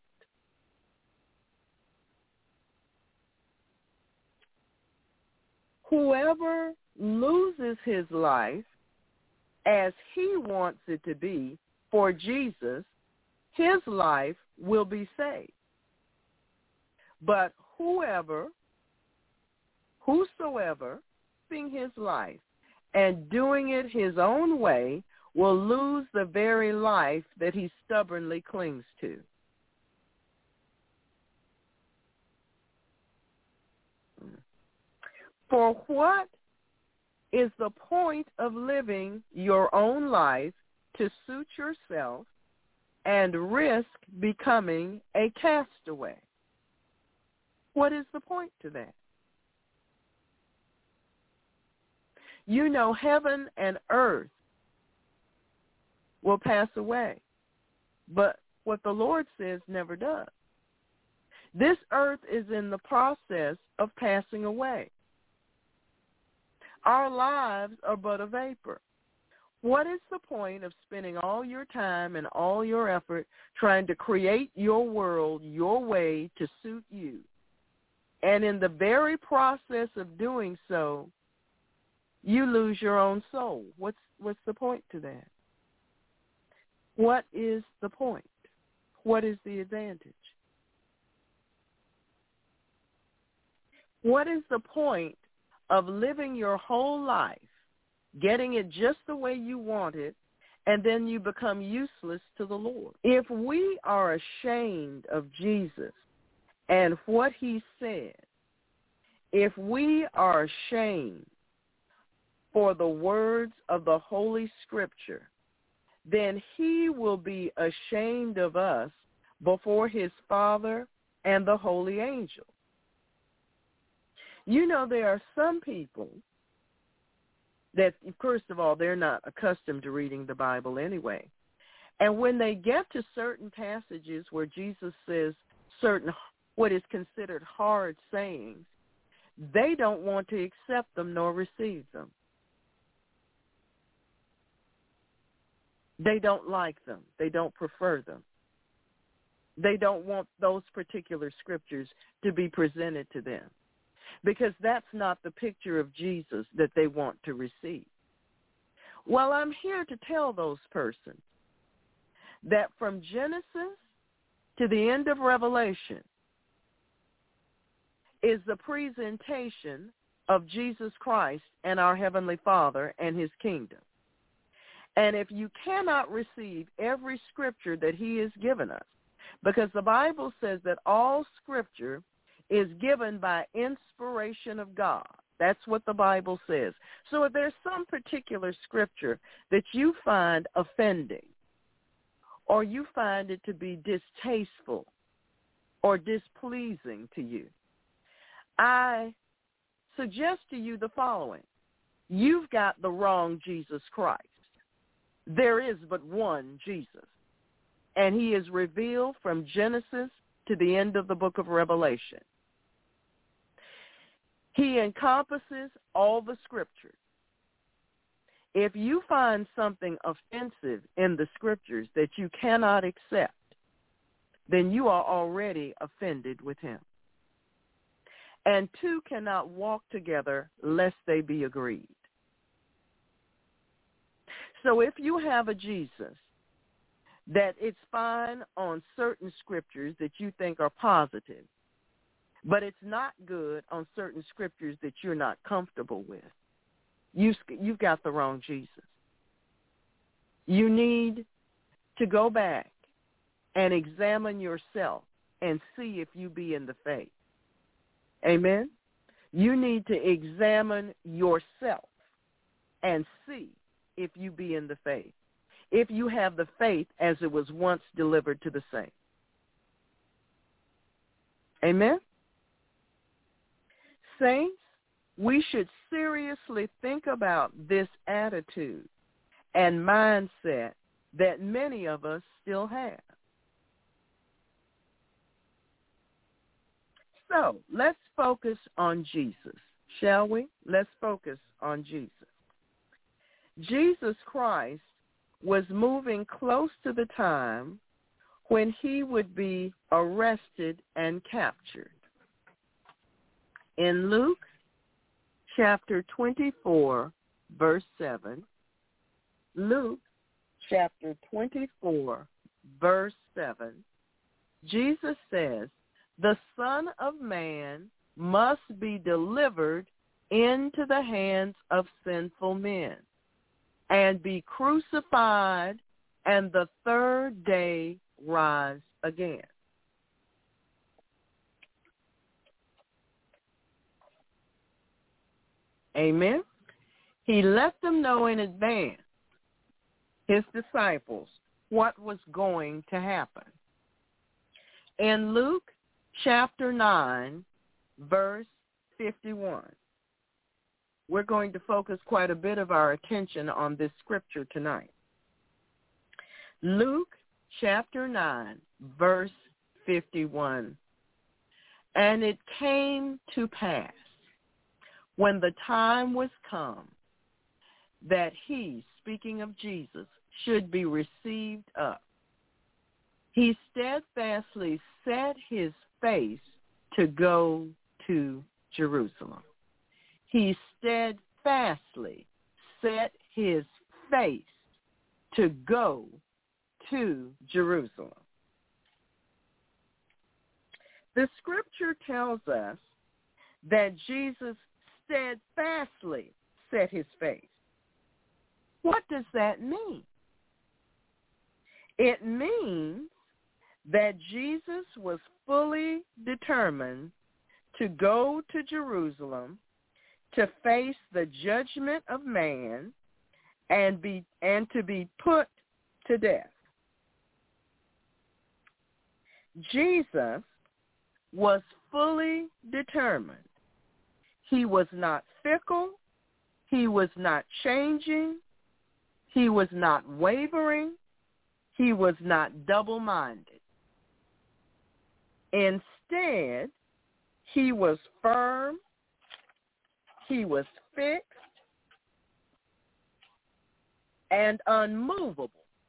Whoever loses his life as he wants it to be for Jesus, his life will be saved. But whoever, whosoever, living his life and doing it his own way will lose the very life that he stubbornly clings to. For what is the point of living your own life to suit yourself and risk becoming a castaway? What is the point to that? You know, heaven and earth will pass away, but what the Lord says never does. This earth is in the process of passing away. Our lives are but a vapor. What is the point of spending all your time and all your effort trying to create your world your way to suit you? And in the very process of doing so, you lose your own soul. What's what's the point to that? What is the point? What is the advantage? What is the point of living your whole life, getting it just the way you want it, and then you become useless to the Lord? If we are ashamed of Jesus and what he said, if we are ashamed for the words of the Holy Scripture, then he will be ashamed of us before his Father and the holy angels. You know, there are some people that, first of all, they're not accustomed to reading the Bible anyway. And when they get to certain passages where Jesus says certain, what is considered hard sayings, they don't want to accept them nor receive them. They don't like them. They don't prefer them. They don't want those particular scriptures to be presented to them, because that's not the picture of Jesus that they want to receive. Well, I'm here to tell those persons that from Genesis to the end of Revelation is the presentation of Jesus Christ and our Heavenly Father and his kingdom. And if you cannot receive every scripture that he has given us, because the Bible says that all scripture is given by inspiration of God. That's what the Bible says. So if there's some particular scripture that you find offending, or you find it to be distasteful or displeasing to you, I suggest to you the following. You've got the wrong Jesus Christ. There is but one Jesus, and he is revealed from Genesis to the end of the book of Revelation. He encompasses all the scriptures. If you find something offensive in the scriptures that you cannot accept, then you are already offended with him. And two cannot walk together lest they be agreed. So if you have a Jesus that it's fine on certain scriptures that you think are positive, but it's not good on certain scriptures that you're not comfortable with, you, you've got the wrong Jesus. You need to go back and examine yourself and see if you be in the faith. Amen? You need to examine yourself and see if you be in the faith, if you have the faith as it was once delivered to the saints. Amen? Saints, we should seriously think about this attitude and mindset that many of us still have. So let's focus on Jesus, shall we? Let's focus on Jesus. Jesus Christ was moving close to the time when he would be arrested and captured. In Luke chapter twenty-four, verse seven. Luke chapter twenty-four, verse seven. Jesus says, the Son of Man must be delivered into the hands of sinful men and be crucified, and the third day rise again. Amen. He let them know in advance, his disciples, what was going to happen. In Luke chapter nine, verse fifty-one, we're going to focus quite a bit of our attention on this scripture tonight. Luke chapter nine, verse fifty-one. And it came to pass, when the time was come, that he, speaking of Jesus, should be received up, he steadfastly set his face to go to Jerusalem. He steadfastly set his face to go to Jerusalem. The scripture tells us that Jesus steadfastly set his face. What does that mean? It means that Jesus was fully determined to go to Jerusalem to face the judgment of man and be and to be put to death. Jesus was fully determined. He was not fickle. He was not changing. He was not wavering. He was not double-minded. Instead, he was firm. He was fixed and unmovable.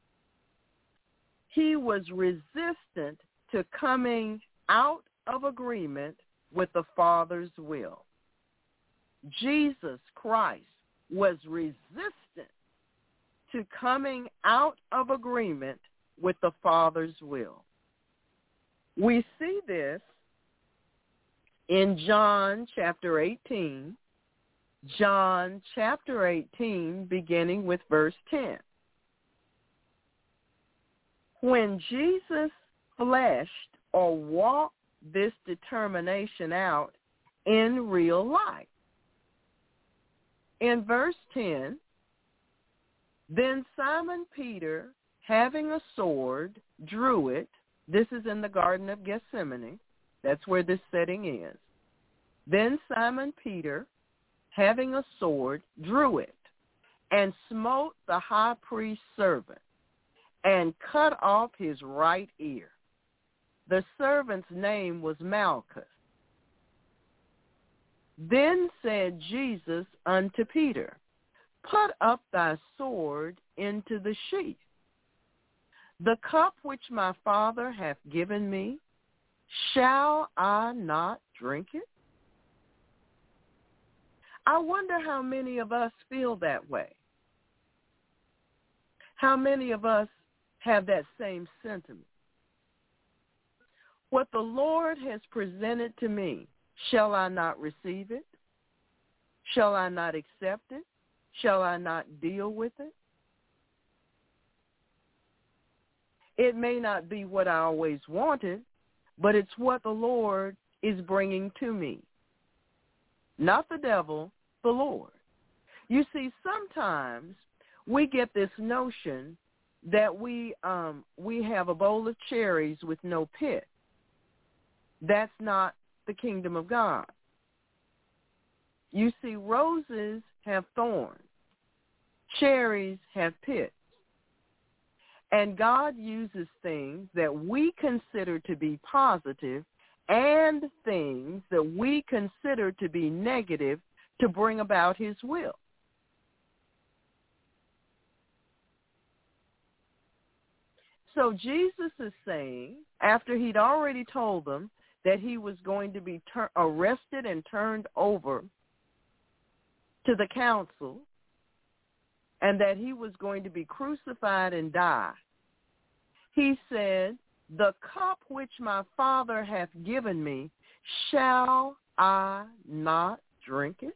He was resistant to coming out of agreement with the Father's will. Jesus Christ was resistant to coming out of agreement with the Father's will. We see this in John chapter eighteen, John chapter eighteen, beginning with verse ten. When Jesus fleshed or walked this determination out in real life. In verse ten, then Simon Peter, having a sword, drew it. This is in the Garden of Gethsemane. That's where this setting is. Then Simon Peter, having a sword, drew it, and smote the high priest's servant, and cut off his right ear. The servant's name was Malchus. Then said Jesus unto Peter, put up thy sword into the sheath. The cup which my Father hath given me, shall I not drink it? I wonder how many of us feel that way. How many of us have that same sentiment? What the Lord has presented to me, shall I not receive it? Shall I not accept it? Shall I not deal with it? It may not be what I always wanted, but it's what the Lord is bringing to me. Not the devil, the Lord. You see, sometimes we get this notion that we um, we have a bowl of cherries with no pit. That's not the kingdom of God. You see, roses have thorns. Cherries have pits. And God uses things that we consider to be positive and things that we consider to be negative to bring about his will. So Jesus is saying, after he'd already told them that he was going to be ter- arrested and turned over to the council and that he was going to be crucified and die, he said, "The cup which my Father hath given me, shall I not drink it?"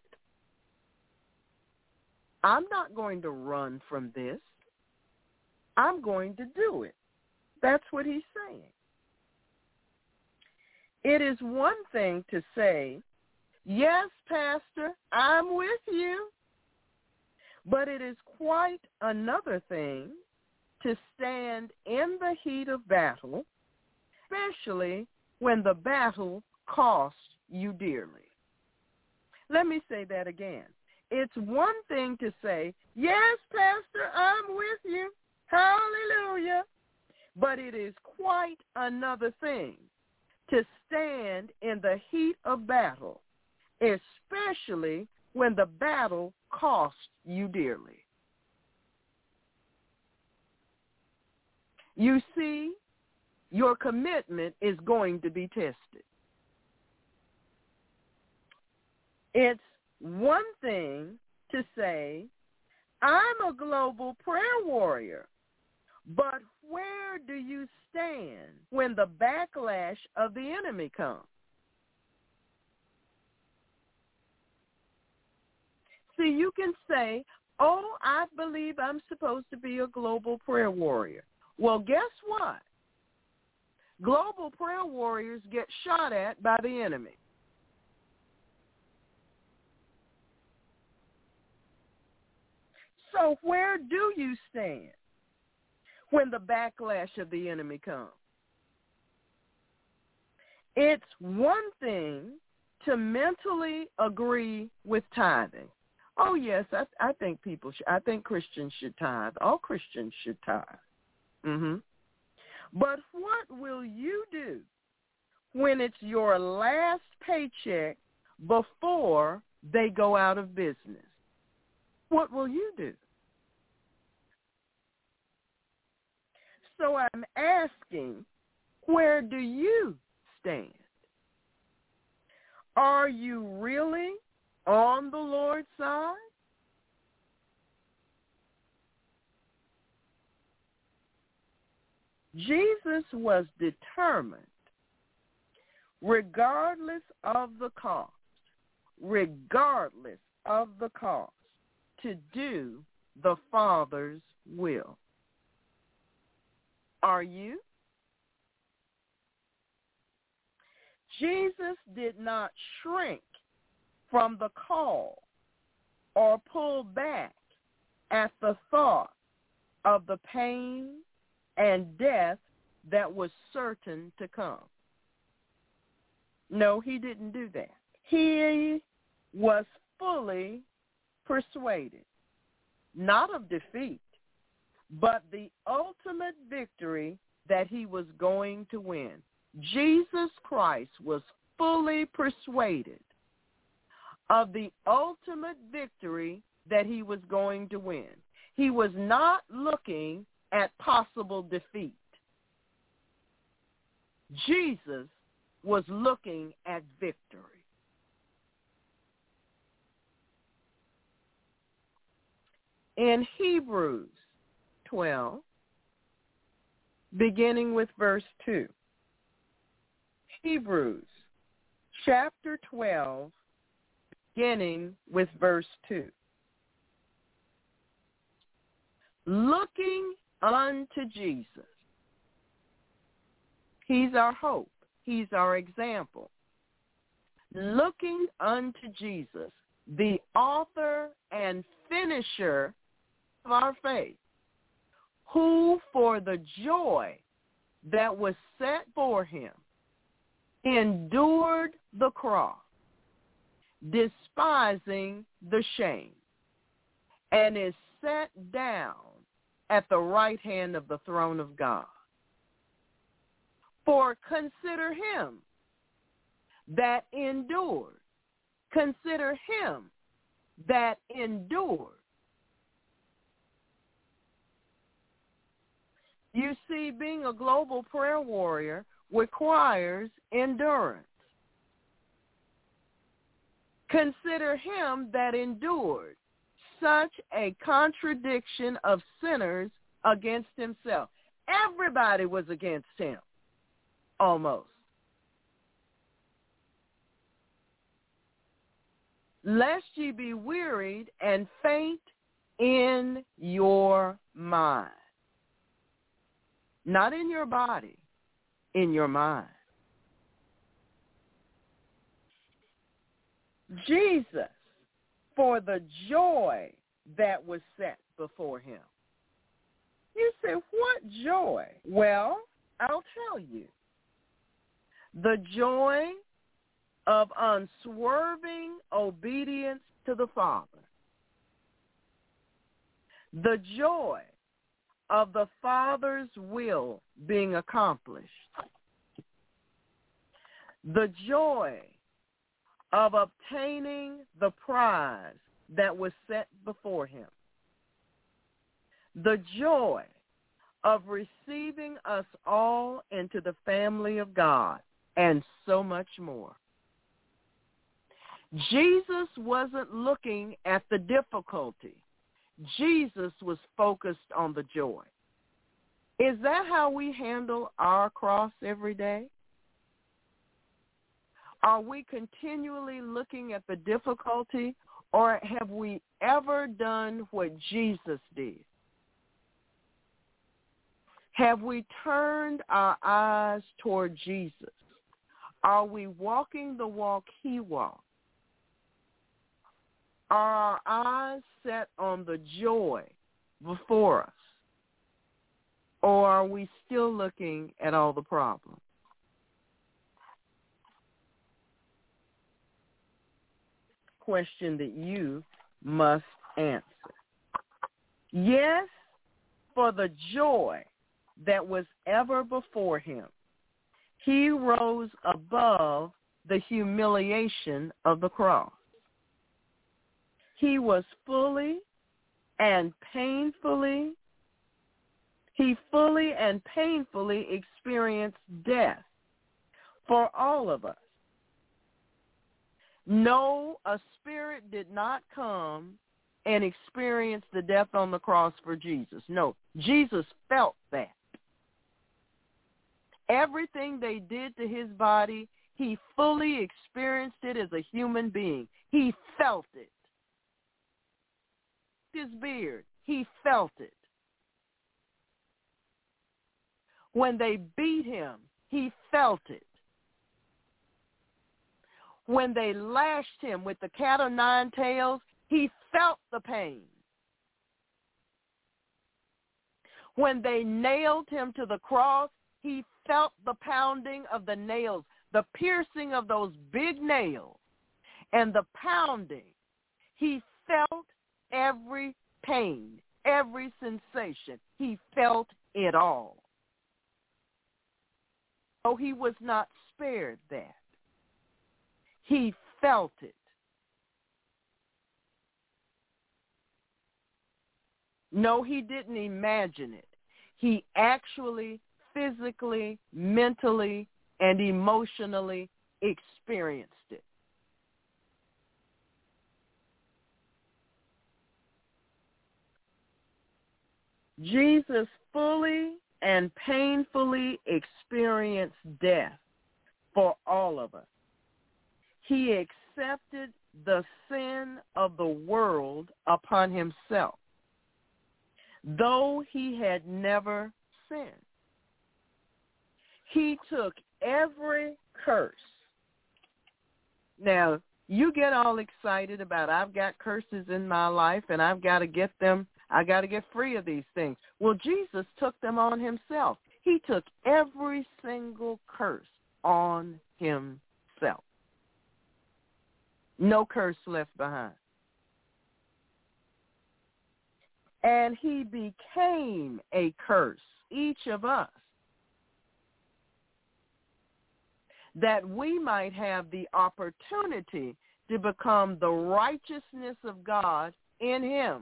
I'm not going to run from this. I'm going to do it. That's what he's saying. It is one thing to say, "Yes, Pastor, I'm with you." But it is quite another thing to stand in the heat of battle, especially when the battle costs you dearly. Let me say that again. It's one thing to say, "Yes, Pastor, I'm with you. Hallelujah." But it is quite another thing to stand in the heat of battle, especially when the battle costs you dearly. You see, your commitment is going to be tested. It's one thing to say, "I'm a global prayer warrior," but where do you stand when the backlash of the enemy comes? See, you can say, "Oh, I believe I'm supposed to be a global prayer warrior." Well, guess what? Global prayer warriors get shot at by the enemy. So where do you stand when the backlash of the enemy comes? It's one thing to mentally agree with tithing. Oh, yes, I, I think people should, I think Christians should tithe. All Christians should tithe. Mm-hmm. But what will you do when it's your last paycheck before they go out of business? What will you do? So I'm asking, where do you stand? Are you really on the Lord's side? Jesus was determined, regardless of the cost, regardless of the cost, to do the Father's will. Are you? Jesus did not shrink from the call or pull back at the thought of the pain and death that was certain to come. No, he didn't do that. He was fully persuaded, not of defeat, but the ultimate victory that he was going to win. Jesus Christ was fully persuaded of the ultimate victory that he was going to win. He was not looking at possible defeat. Jesus was looking at victory. In Hebrews twelve, beginning with verse two. Hebrews chapter twelve, beginning with verse two. Looking unto Jesus. He's our hope. He's our example. Looking unto Jesus, the author and finisher of our faith, who for the joy that was set for him endured the cross, despising the shame, and is set down at the right hand of the throne of God. For consider him that endured. Consider him that endured. You see, being a global prayer warrior requires endurance. Consider him that endured such a contradiction of sinners against himself. Everybody was against him, almost. Lest ye be wearied and faint in your mind. Not in your body, in your mind. Jesus, for the joy that was set before him. You say, what joy? Well, I'll tell you. The joy of unswerving obedience to the Father. The joy of the Father's will being accomplished. The joy of obtaining the prize that was set before him. The joy of receiving us all into the family of God, and so much more. Jesus wasn't looking at the difficulty. Jesus was focused on the joy. Is that how we handle our cross every day? Are we continually looking at the difficulty, or have we ever done what Jesus did? Have we turned our eyes toward Jesus? Are we walking the walk he walked? Are our eyes set on the joy before us? Or are we still looking at all the problems? Question that you must answer. Yes, for the joy that was ever before him, he rose above the humiliation of the cross. He was fully and painfully, he fully and painfully experienced death for all of us. No, a spirit did not come and experience the death on the cross for Jesus. No, Jesus felt that. Everything they did to his body, he fully experienced it as a human being. He felt it. His beard, he felt it. When they beat him, he felt it. When they lashed him with the cat o' nine tails, he felt the pain. When they nailed him to the cross, he felt the pounding of the nails, the piercing of those big nails, and the pounding. He felt every pain, every sensation. He felt it all. Oh, he was not spared that. He felt it. No, he didn't imagine it. He actually, physically, mentally, and emotionally experienced it. Jesus fully and painfully experienced death for all of us. He accepted the sin of the world upon himself, though he had never sinned. He took every curse. Now, you get all excited about, I've got curses in my life and I've got to get them, I got to get free of these things. Well, Jesus took them on himself. He took every single curse on himself. No curse left behind. And he became a curse, each of us, that we might have the opportunity to become the righteousness of God in him.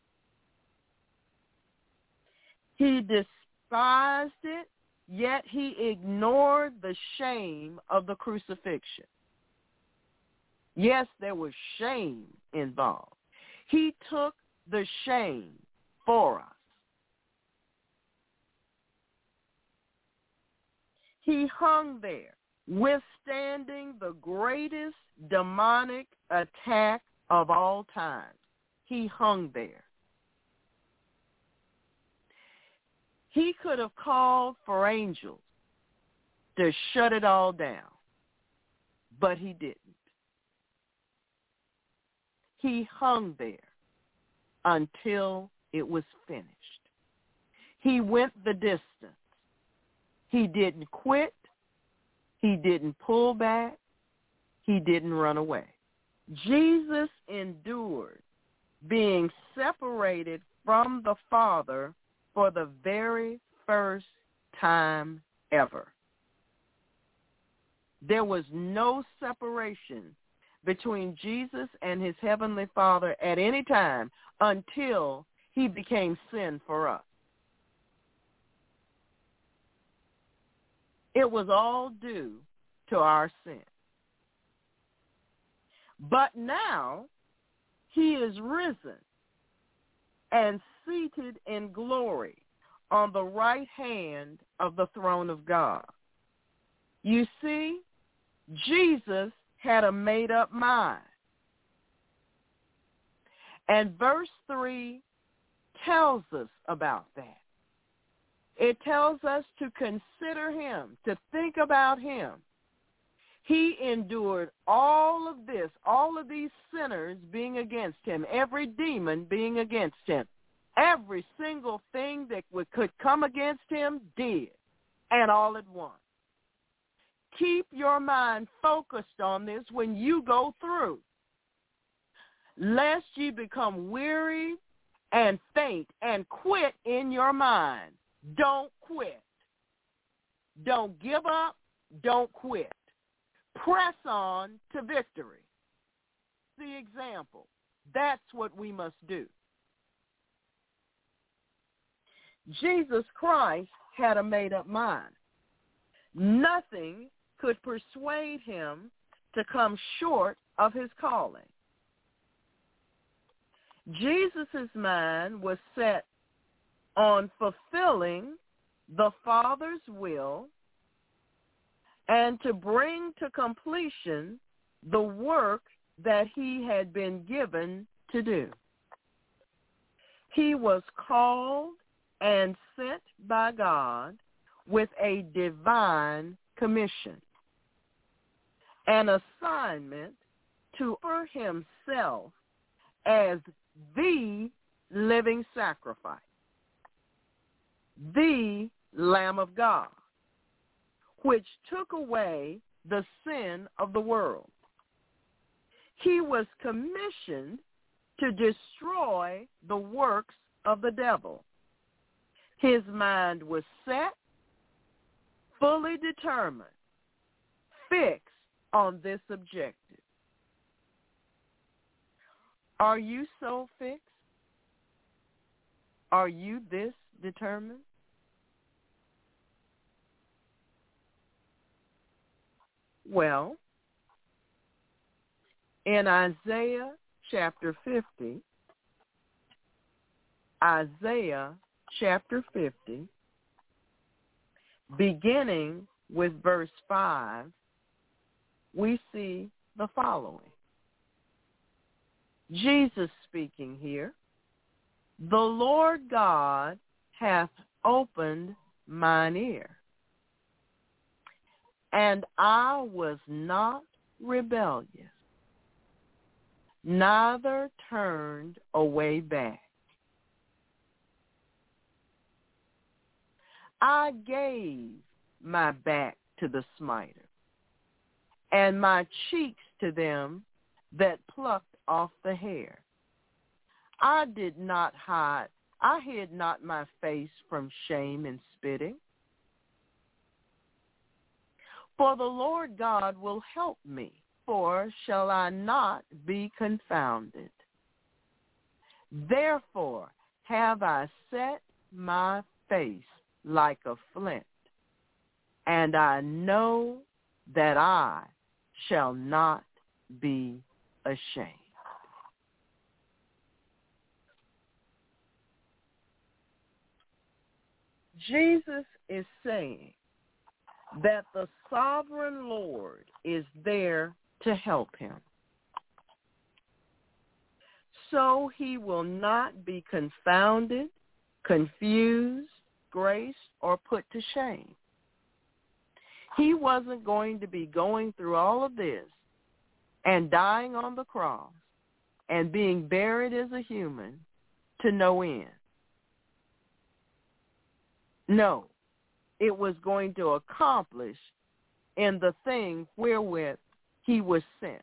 He despised it, yet he ignored the shame of the crucifixion. Yes, there was shame involved. He took the shame for us. He hung there, withstanding the greatest demonic attack of all time. He hung there. He could have called for angels to shut it all down, but he didn't. He hung there until it was finished. He went the distance. He didn't quit. He didn't pull back. He didn't run away. Jesus endured being separated from the Father for the very first time ever. There was no separation between Jesus and his heavenly Father at any time until he became sin for us. It was all due to our sin. But now he is risen and seated in glory on the right hand of the throne of God. You see, Jesus had a made-up mind. And verse three tells us about that. It tells us to consider him, to think about him. He endured all of this, all of these sinners being against him, every demon being against him. Every single thing that would, could come against him did, and all at once. Keep your mind focused on this when you go through, lest you become weary and faint and quit in your mind. Don't quit. Don't give up. Don't quit. Press on to victory. The example. That's what we must do. Jesus Christ had a made-up mind. Nothing could persuade him to come short of his calling. Jesus' mind was set on fulfilling the Father's will and to bring to completion the work that he had been given to do. He was called and sent by God with a divine commission, an assignment to offer himself as the living sacrifice, the Lamb of God, which took away the sin of the world. He was commissioned to destroy the works of the devil. His mind was set, fully determined, fixed on this objective. Are you so fixed? Are you this determined? Well, in Isaiah chapter fifty, Isaiah chapter fifty, beginning with verse five, we see the following. Jesus speaking here, "The Lord God hath opened mine ear, and I was not rebellious, neither turned away back. I gave my back to the smiter, and my cheeks to them that plucked off the hair. I did not hide, I hid not my face from shame and spitting. For the Lord God will help me, for shall I not be confounded? Therefore have I set my face like a flint, and I know that I shall not be ashamed. Jesus is saying that the sovereign Lord is there to help him. So he will not be confounded, confused, disgraced, or put to shame. He wasn't going to be going through all of this and dying on the cross and being buried as a human to no end. No, it was going to accomplish in the thing wherewith he was sent.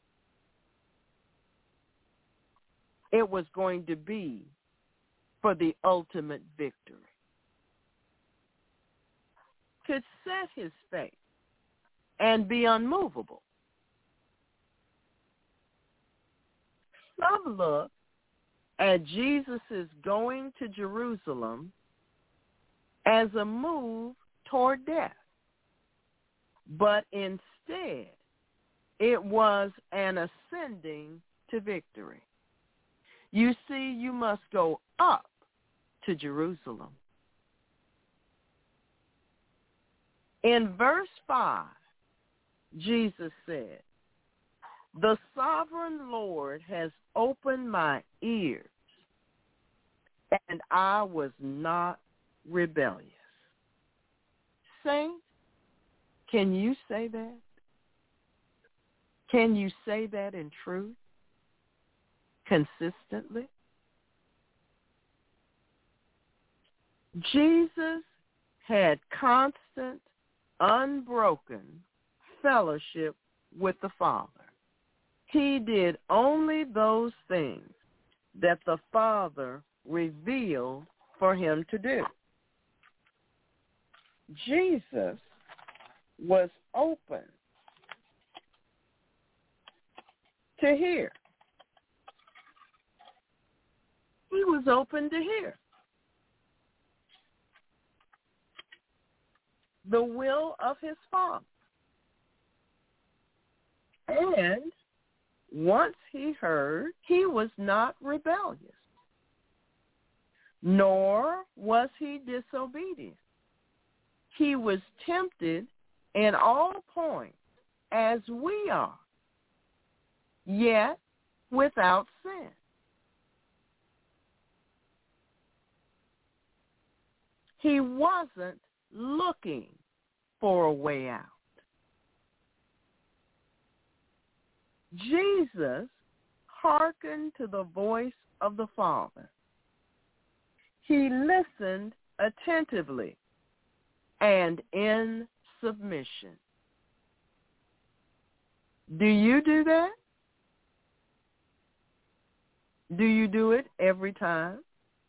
It was going to be for the ultimate victory. Could set his face and be unmovable. Some look at Jesus' going to Jerusalem as a move toward death, but instead it was an ascending to victory. You see, you must go up to Jerusalem. In verse five, Jesus said, "The sovereign Lord has opened my ears, and I was not rebellious." Saints, can you say that? Can you say that in truth? Consistently? Jesus had constant, unbroken fellowship with the Father. He did only those things that the Father revealed for him to do. Jesus was open to hear. He was open to hear the will of his Father. And once he heard, he was not rebellious, nor was he disobedient. He was tempted in all points as we are, yet without sin. He wasn't looking for a way out. Jesus hearkened to the voice of the Father. He listened attentively and in submission. Do you do that? Do you do it every time?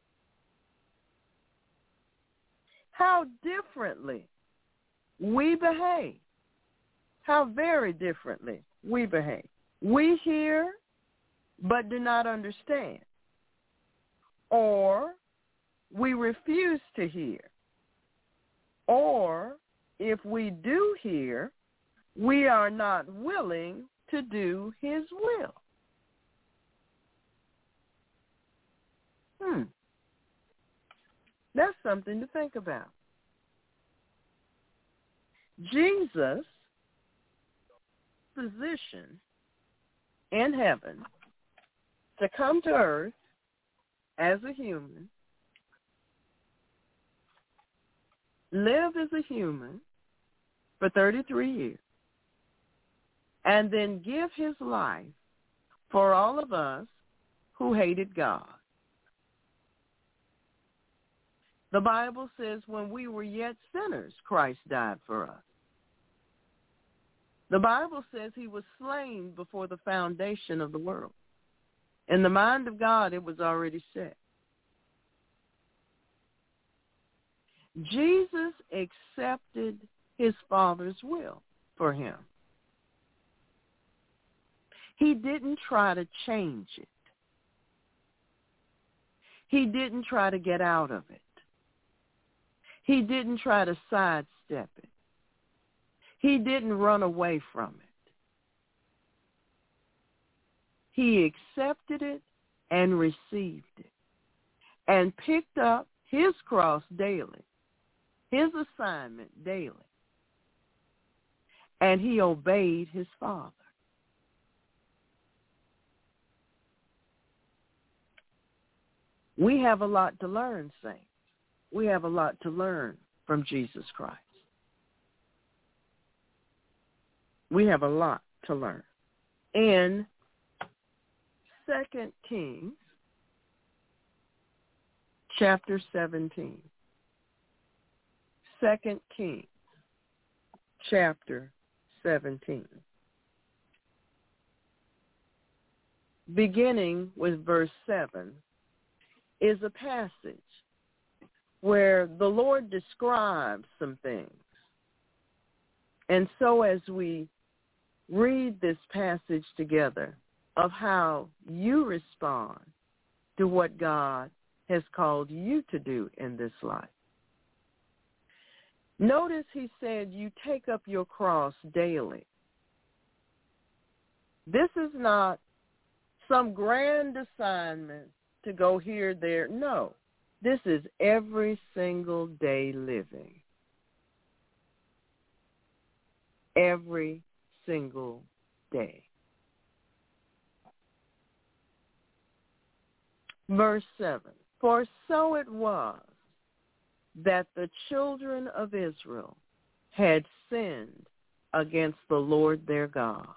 How differently we behave. How very differently we behave. We hear but do not understand. Or we refuse to hear. Or if we do hear, we are not willing to do his will. Hmm. That's something to think about. Jesus' position in heaven to come to earth as a human, live as a human for thirty-three years, and then give his life for all of us who hated God. The Bible says when we were yet sinners, Christ died for us. The Bible says he was slain before the foundation of the world. In the mind of God, it was already set. Jesus accepted his Father's will for him. He didn't try to change it. He didn't try to get out of it. He didn't try to sidestep it. He didn't run away from it. he accepted it and received it and picked up his cross daily, his assignment daily, and he obeyed his Father. We have a lot to learn, saints. We have a lot to learn from Jesus Christ. We have a lot to learn. In Second Kings, chapter seventeen. Second Kings, chapter seventeen. Beginning with verse seven is a passage where the Lord describes some things. And so as we read this passage together of how you respond to what God has called you to do in this life. Notice he said you take up your cross daily. This is not some grand assignment to go here, there. No, this is every single day living. Every single day. Verse seven, for so it was that the children of Israel had sinned against the Lord their God.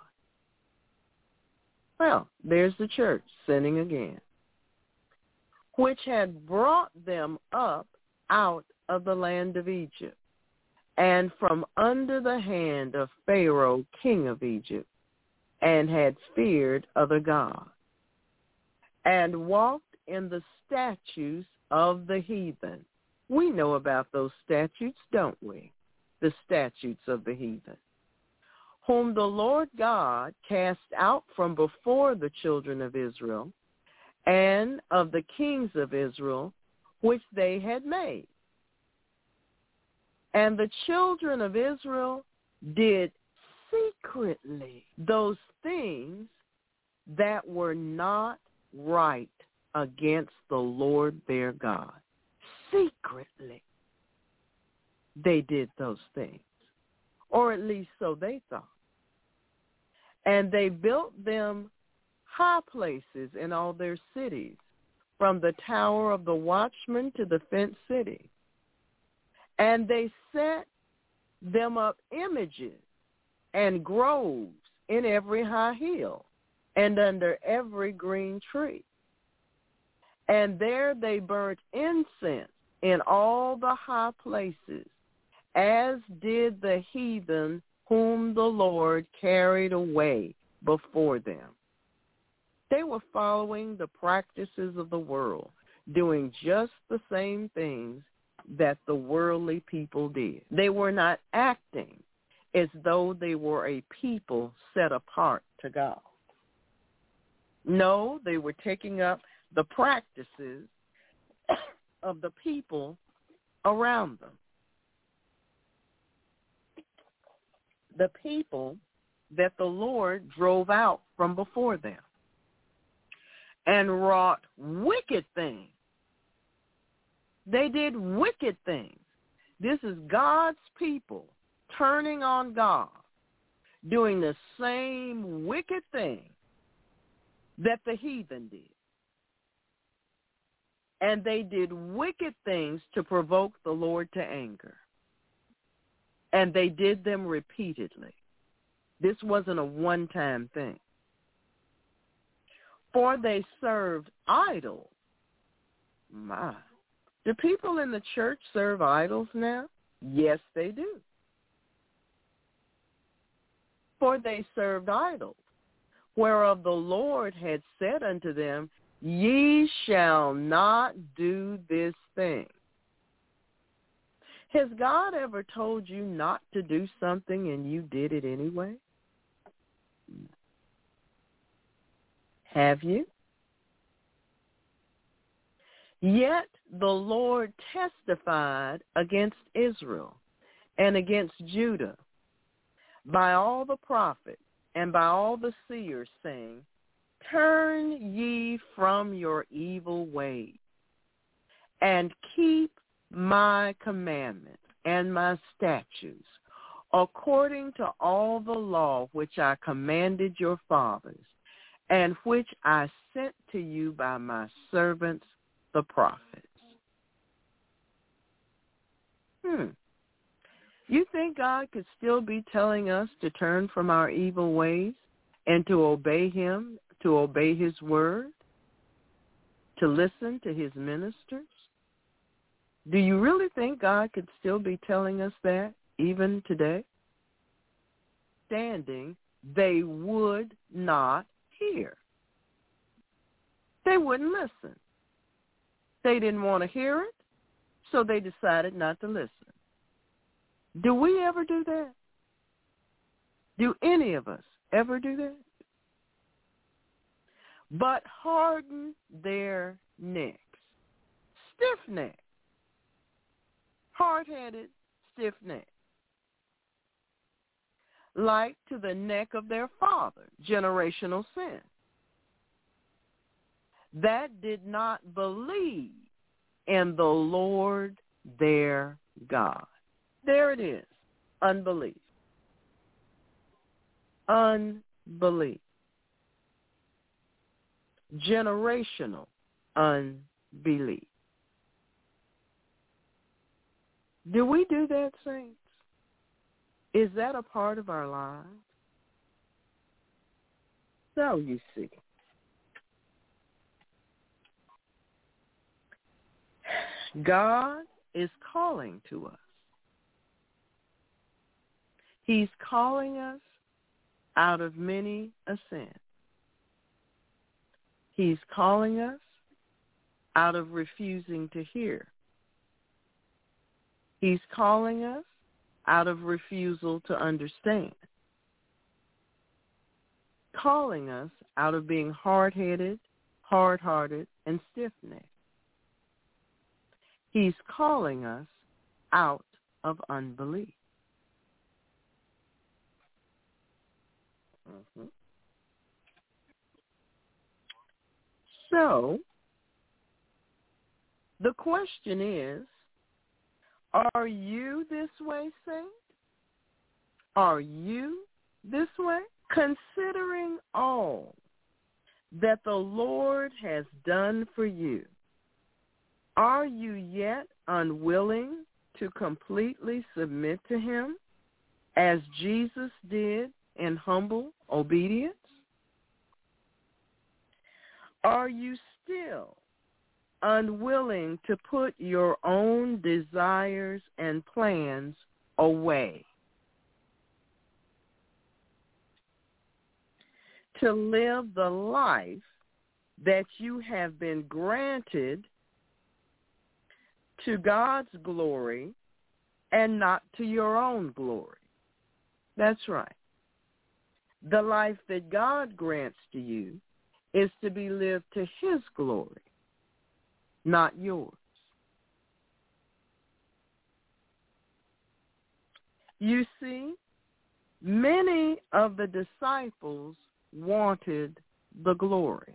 Well, there's the church sinning again, which had brought them up out of the land of Egypt, and from under the hand of Pharaoh, king of Egypt, and had feared other gods, and walked in the statutes of the heathen. We know about those statutes, don't we? The statutes of the heathen, whom the Lord God cast out from before the children of Israel, and of the kings of Israel, which they had made. And the children of Israel did secretly those things that were not right against the Lord their God. Secretly, they did those things, or at least so they thought. And they built them high places in all their cities, from the tower of the watchman to the fenced city. And they set them up images and groves in every high hill and under every green tree. And there they burnt incense in all the high places, as did the heathen whom the Lord carried away before them. They were following the practices of the world, doing just the same things that the worldly people did. They were not acting as though they were a people set apart to God. No, they were taking up the practices of the people around them. The people that the Lord drove out from before them and wrought wicked things. They did wicked things. This is God's people turning on God, doing the same wicked thing that the heathen did. And they did wicked things to provoke the Lord to anger. And they did them repeatedly. This wasn't a one-time thing. For they served idols. My. Do people in the church serve idols now? Yes, they do. For they served idols, whereof the Lord had said unto them, ye shall not do this thing. Has God ever told you not to do something and you did it anyway? Have you? Yet the Lord testified against Israel and against Judah by all the prophets and by all the seers, saying, turn ye from your evil ways, and keep my commandments and my statutes, according to all the law which I commanded your fathers, and which I sent to you by my servants the prophets. Hmm. You think God could still be telling us to turn from our evil ways and to obey him, to obey his word, to listen to his ministers? Do you really think God could still be telling us that even today? Standing, they would not hear. They wouldn't listen. They didn't want to hear it, so they decided not to listen. Do we ever do that? Do any of us ever do that? But harden their necks. Stiff-necked. Hard-headed, stiff-necked. Like to the neck of their father, generational sin. That did not believe in the Lord their God. There it is, unbelief. Unbelief. Generational unbelief. Do we do that, saints? Is that a part of our lives? So you see. God is calling to us. He's calling us out of many a sin. He's calling us out of refusing to hear. He's calling us out of refusal to understand. Calling us out of being hard-headed, hard-hearted, and stiff-necked. He's calling us out of unbelief. Mm-hmm. So, the question is, are you this way, saint? Are you this way? Considering all that the Lord has done for you, are you yet unwilling to completely submit to him as Jesus did in humble obedience? Are you still unwilling to put your own desires and plans away? To live the life that you have been granted to God's glory and not to your own glory. That's right. The life that God grants to you is to be lived to his glory, not yours. You see, many of the disciples wanted the glory.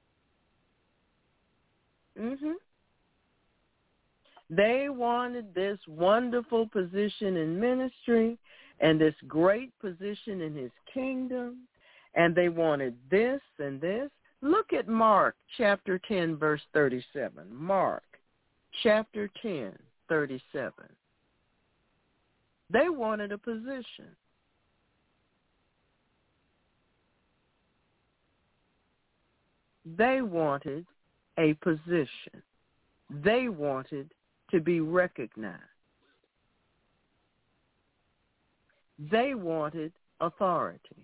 Mm-hmm. They wanted this wonderful position in ministry and this great position in his kingdom, and they wanted this and this. Look at Mark chapter ten, verse thirty-seven. Mark chapter ten, thirty-seven. They wanted a position. They wanted a position. They wanted to be recognized. They wanted authority.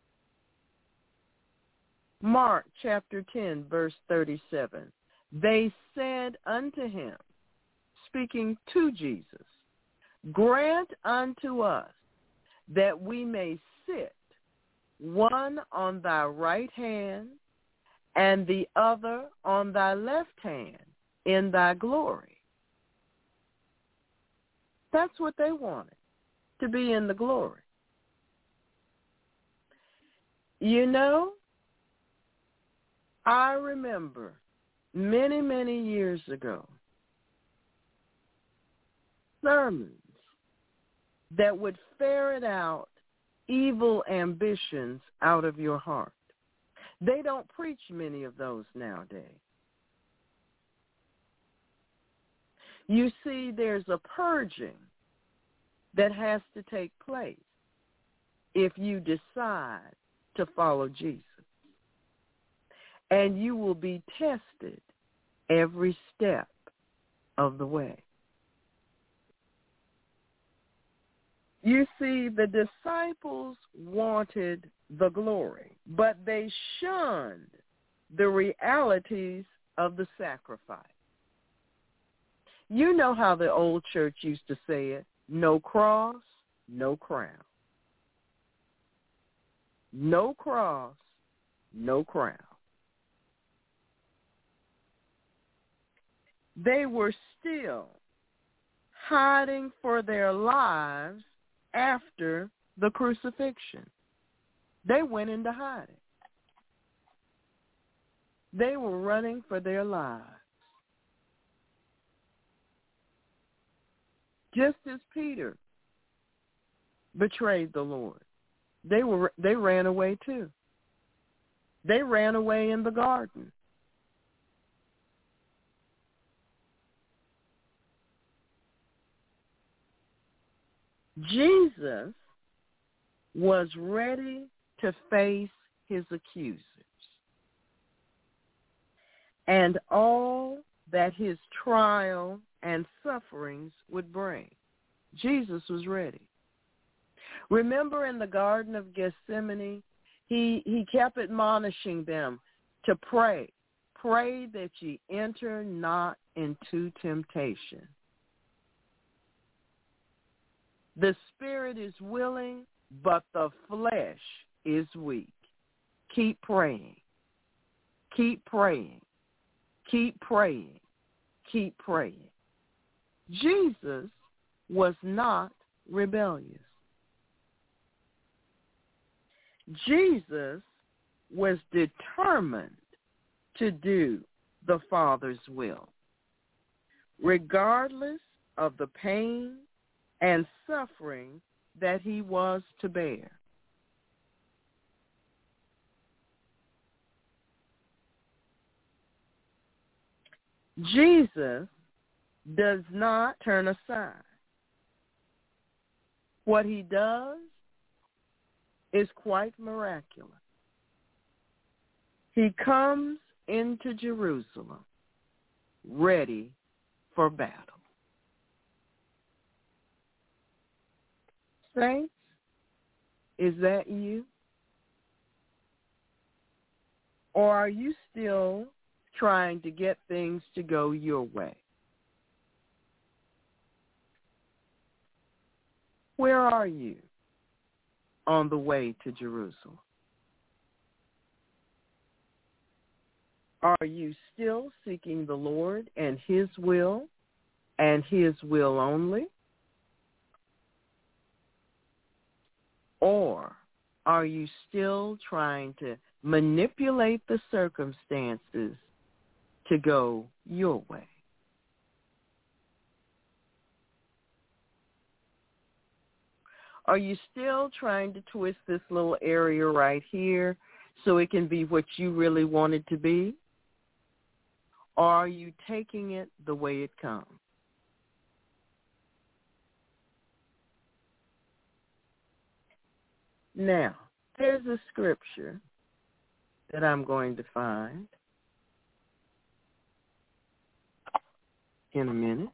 Mark chapter ten, verse thirty-seven. They said unto him, speaking to Jesus, grant unto us that we may sit, one on thy right hand and the other on thy left hand in thy glory. That's what they wanted, to be in the glory. You know, I remember many, many years ago, sermons that would ferret out evil ambitions out of your heart. They don't preach many of those nowadays. You see, there's a purging that has to take place if you decide to follow Jesus. And you will be tested every step of the way. You see, the disciples wanted the glory, but they shunned the realities of the sacrifice. You know how the old church used to say it, no cross, no crown. No cross, no crown. They were still hiding for their lives after the crucifixion. They went into hiding. They were running for their lives. Just as Peter betrayed the Lord, they were they ran away too. They ran away in the garden. Jesus was ready to face his accusers and all that his trial and sufferings would bring. Jesus was ready. Remember in the Garden of Gethsemane, he, he kept admonishing them to pray. Pray that ye enter not into temptation. The spirit is willing, but the flesh is weak. Keep praying. Keep praying. Keep praying. Keep praying. Jesus was not rebellious. Jesus was determined to do the Father's will, regardless of the pain and suffering that he was to bear. Jesus does not turn aside. What he does is quite miraculous. He comes into Jerusalem ready for battle. Saints, is that you? Or are you still trying to get things to go your way? Where are you on the way to Jerusalem? Are you still seeking the Lord and his will and his will only? Or are you still trying to manipulate the circumstances to go your way? Are you still trying to twist this little area right here so it can be what you really want it to be? Or are you taking it the way it comes? Now, there's a scripture that I'm going to find in a minute.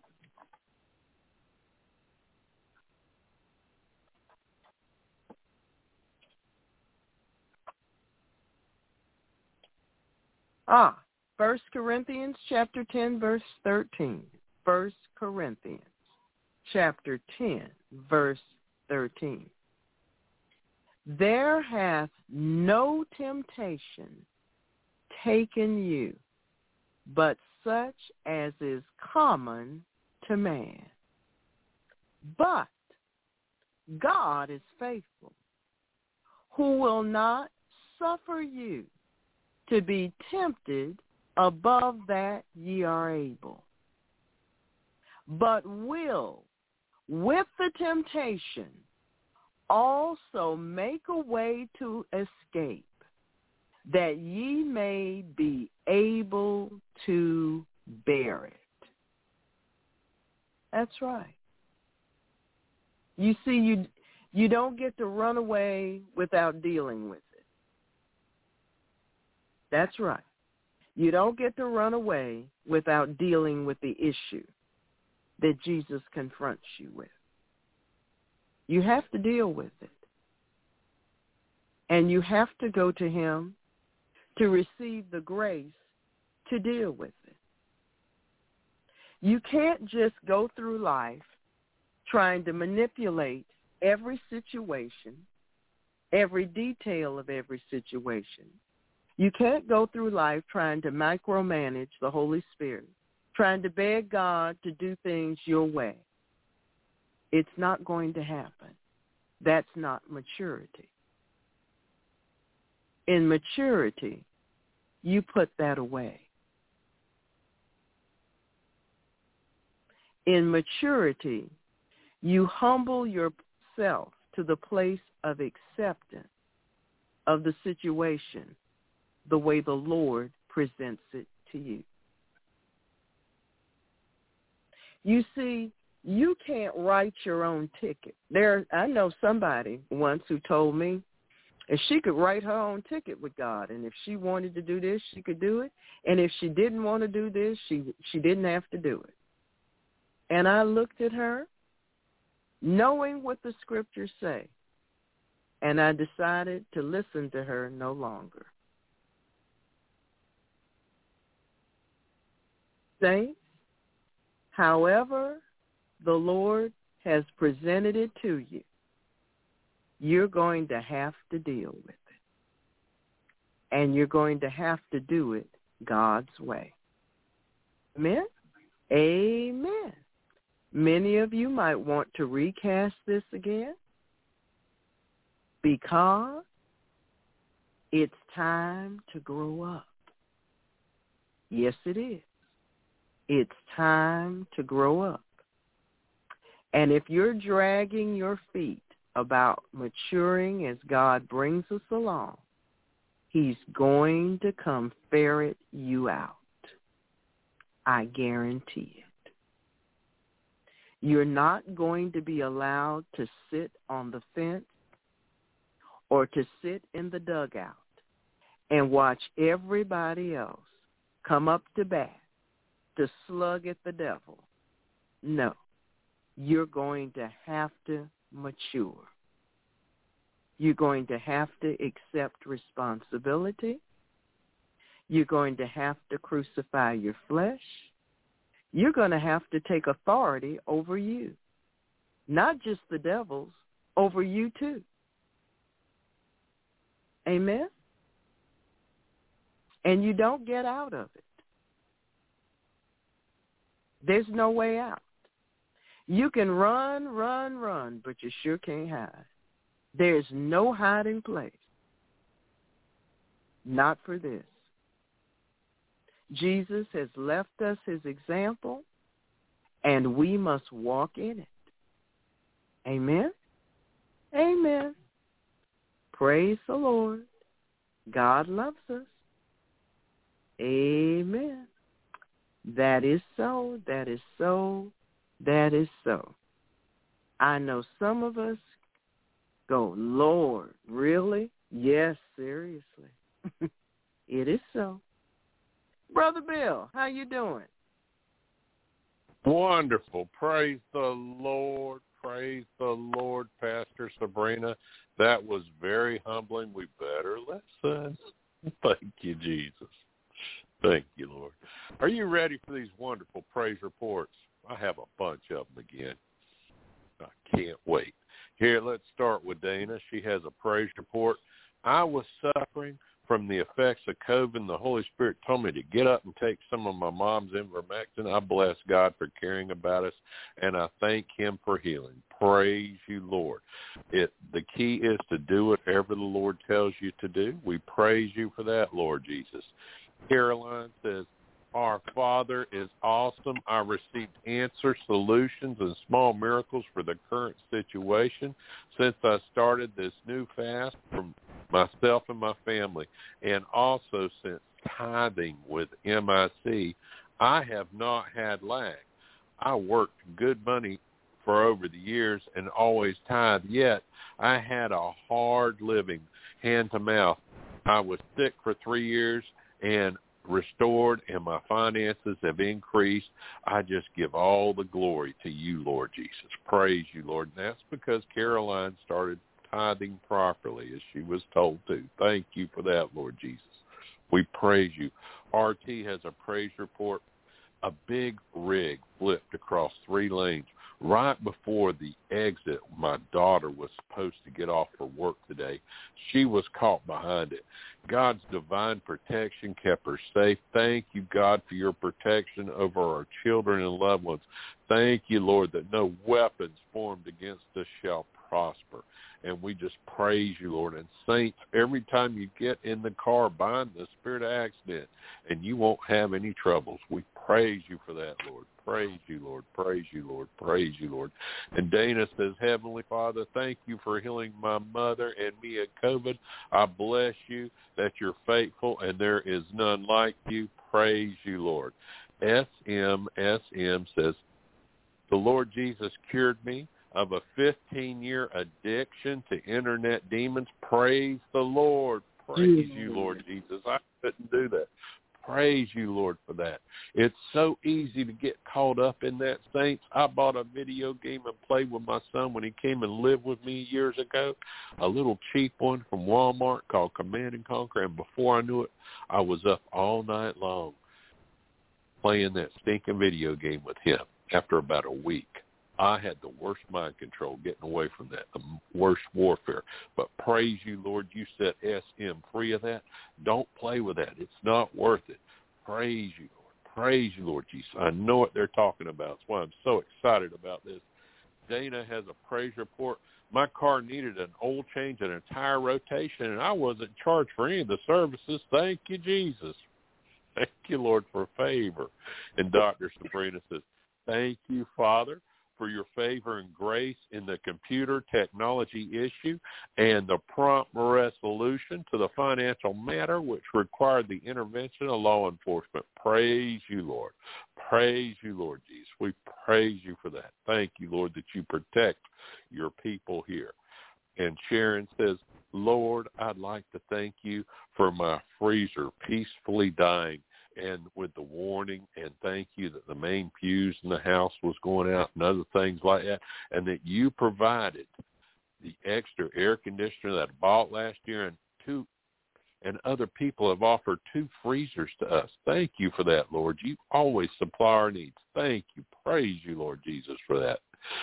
Ah, First Corinthians chapter ten, verse thirteen. First Corinthians chapter ten, verse thirteen. There hath no temptation taken you, but such as is common to man. But God is faithful, who will not suffer you to be tempted above that ye are able, but will with the temptation also make a way to escape, that ye may be able to bear it. That's right. You see, you you don't get to run away without dealing with it. That's right. You don't get to run away without dealing with the issue that Jesus confronts you with. You have to deal with it. And you have to go to him to receive the grace to deal with it. You can't just go through life trying to manipulate every situation, every detail of every situation. You can't go through life trying to micromanage the Holy Spirit, trying to beg God to do things your way. It's not going to happen. That's not maturity. In maturity, you put that away. In maturity, you humble yourself to the place of acceptance of the situation the way the Lord presents it to you. You see, you can't write your own ticket. There, I know somebody once who told me if she could write her own ticket with God, and if she wanted to do this, she could do it, and if she didn't want to do this, she she didn't have to do it. And I looked at her, knowing what the scriptures say, and I decided to listen to her no longer. Saints, however the Lord has presented it to you, you're going to have to deal with it. And you're going to have to do it God's way. Amen? Amen. Many of you might want to recast this again because it's time to grow up. Yes, it is. It's time to grow up. And if you're dragging your feet about maturing as God brings us along, he's going to come ferret you out. I guarantee it. You're not going to be allowed to sit on the fence or to sit in the dugout and watch everybody else come up to bat to slug at the devil. No, you're going to have to mature. You're going to have to accept responsibility. You're going to have to crucify your flesh. You're going to have to take authority over you. Not just the devil's, over you too. Amen? And you don't get out of it. There's no way out. You can run, run, run, but you sure can't hide. There's no hiding place. Not for this. Jesus has left us his example, and we must walk in it. Amen? Amen. Praise the Lord. God loves us. Amen. That is so, that is so, that is so. I know some of us go, Lord, really? Yes, seriously. It is so. Brother Bill, how you doing? Wonderful. Praise the Lord. Praise the Lord, Pastor Sabrina. That was very humbling. We better listen. Thank you, Jesus. Thank you, Lord. Are you ready for these wonderful praise reports? I have a bunch of them again. I can't wait. Here, let's start with Dana. She has a praise report I was suffering from the effects of COVID, and the Holy Spirit told me to get up and take some of my mom's ivermectin. I bless God for caring about us, and I thank him for healing. Praise you, Lord. It the key is to do whatever the Lord tells you to do. We praise you for that, Lord Jesus. Caroline says, our Father is awesome. I received answer, solutions, and small miracles for the current situation since I started this new fast from myself and my family, and also since tithing with M I C. I have not had lack. I worked good money for over the years and always tithe, yet I had a hard living, hand to mouth. I was sick for three years and restored, and my finances have increased. I just give all the glory to you, Lord Jesus. Praise you, Lord. And that's because Caroline started tithing properly as she was told to. Thank you for that, Lord Jesus. We praise you. R T has a praise report. A big rig flipped across three lanes right before the exit. My daughter was supposed to get off for work today. She was caught behind it. God's divine protection kept her safe. Thank you, God, for your protection over our children and loved ones. Thank you, Lord, that no weapons formed against us shall prosper. And we just praise you, Lord. And saints, every time you get in the car, bind the spirit of accident, and you won't have any troubles. We praise you for that, Lord. Praise you, Lord. Praise you, Lord. Praise you, Lord. And Dana says, Heavenly Father, thank you for healing my mother and me at COVID. I bless you that you're faithful and there is none like you. Praise you, Lord. S M S M says, the Lord Jesus cured me of a fifteen-year addiction to internet demons. Praise the Lord. Praise mm-hmm. you, Lord Jesus. I couldn't do that. Praise you, Lord, for that. It's so easy to get caught up in that, saints. I bought a video game and played with my son when he came and lived with me years ago, a little cheap one from Walmart called Command and Conquer, and before I knew it, I was up all night long playing that stinking video game with him. After about a week, I had the worst mind control getting away from that, the worst warfare. But praise you, Lord, you set S M free of that. Don't play with that. It's not worth it. Praise you, Lord. Praise you, Lord Jesus. I know what they're talking about. That's why I'm so excited about this. Dana has a praise report. My car needed an oil change and a tire rotation, and I wasn't charged for any of the services. Thank you, Jesus. Thank you, Lord, for favor. And Doctor Sabrina says, thank you, Father, for your favor and grace in the computer technology issue and the prompt resolution to the financial matter which required the intervention of law enforcement. Praise you, Lord. Praise you, Lord Jesus. We praise you for that. Thank you, Lord, that you protect your people here. And Sharon says, Lord, I'd like to thank you for my freezer peacefully dying, and with the warning, and thank you that the main fuse in the house was going out and other things like that, and that you provided the extra air conditioner that I bought last year, and two, and other people have offered two freezers to us. Thank you for that, Lord. You always supply our needs. Thank you. Praise you, Lord Jesus, for that.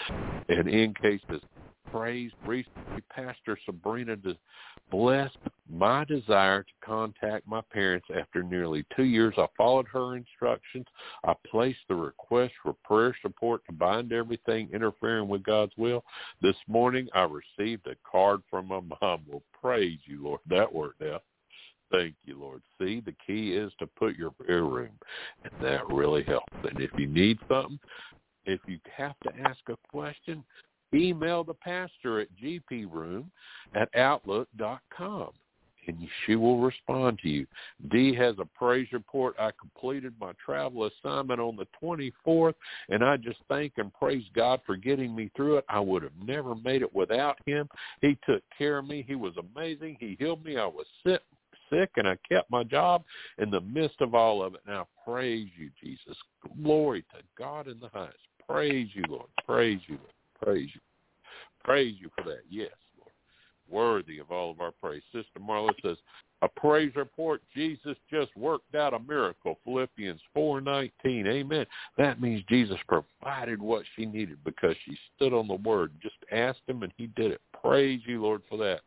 And in case this praise recently, Pastor Sabrina blessed my desire to contact my parents after nearly two years. I followed her instructions. I placed the request for prayer support to bind everything interfering with God's will. This morning, I received a card from my mom. Well, praise you, Lord. That worked out. Thank you, Lord. See, the key is to put your prayer room, and that really helps. And if you need something, if you have to ask a question, email the pastor at g p room at outlook dot com, and she will respond to you. Dee has a praise report. I completed my travel assignment on the twenty-fourth, and I just thank and praise God for getting me through it. I would have never made it without him. He took care of me. He was amazing. He healed me. I was sick, sick, and I kept my job in the midst of all of it. Now, praise you, Jesus. Glory to God in the highest. Praise you, Lord. Praise you, Lord. Praise you. Praise you for that. Yes, Lord. Worthy of all of our praise. Sister Marla says, a praise report. Jesus just worked out a miracle. Philippians four nineteen. Amen. That means Jesus provided what she needed because she stood on the word. Just asked him and he did it. Praise you, Lord, for that.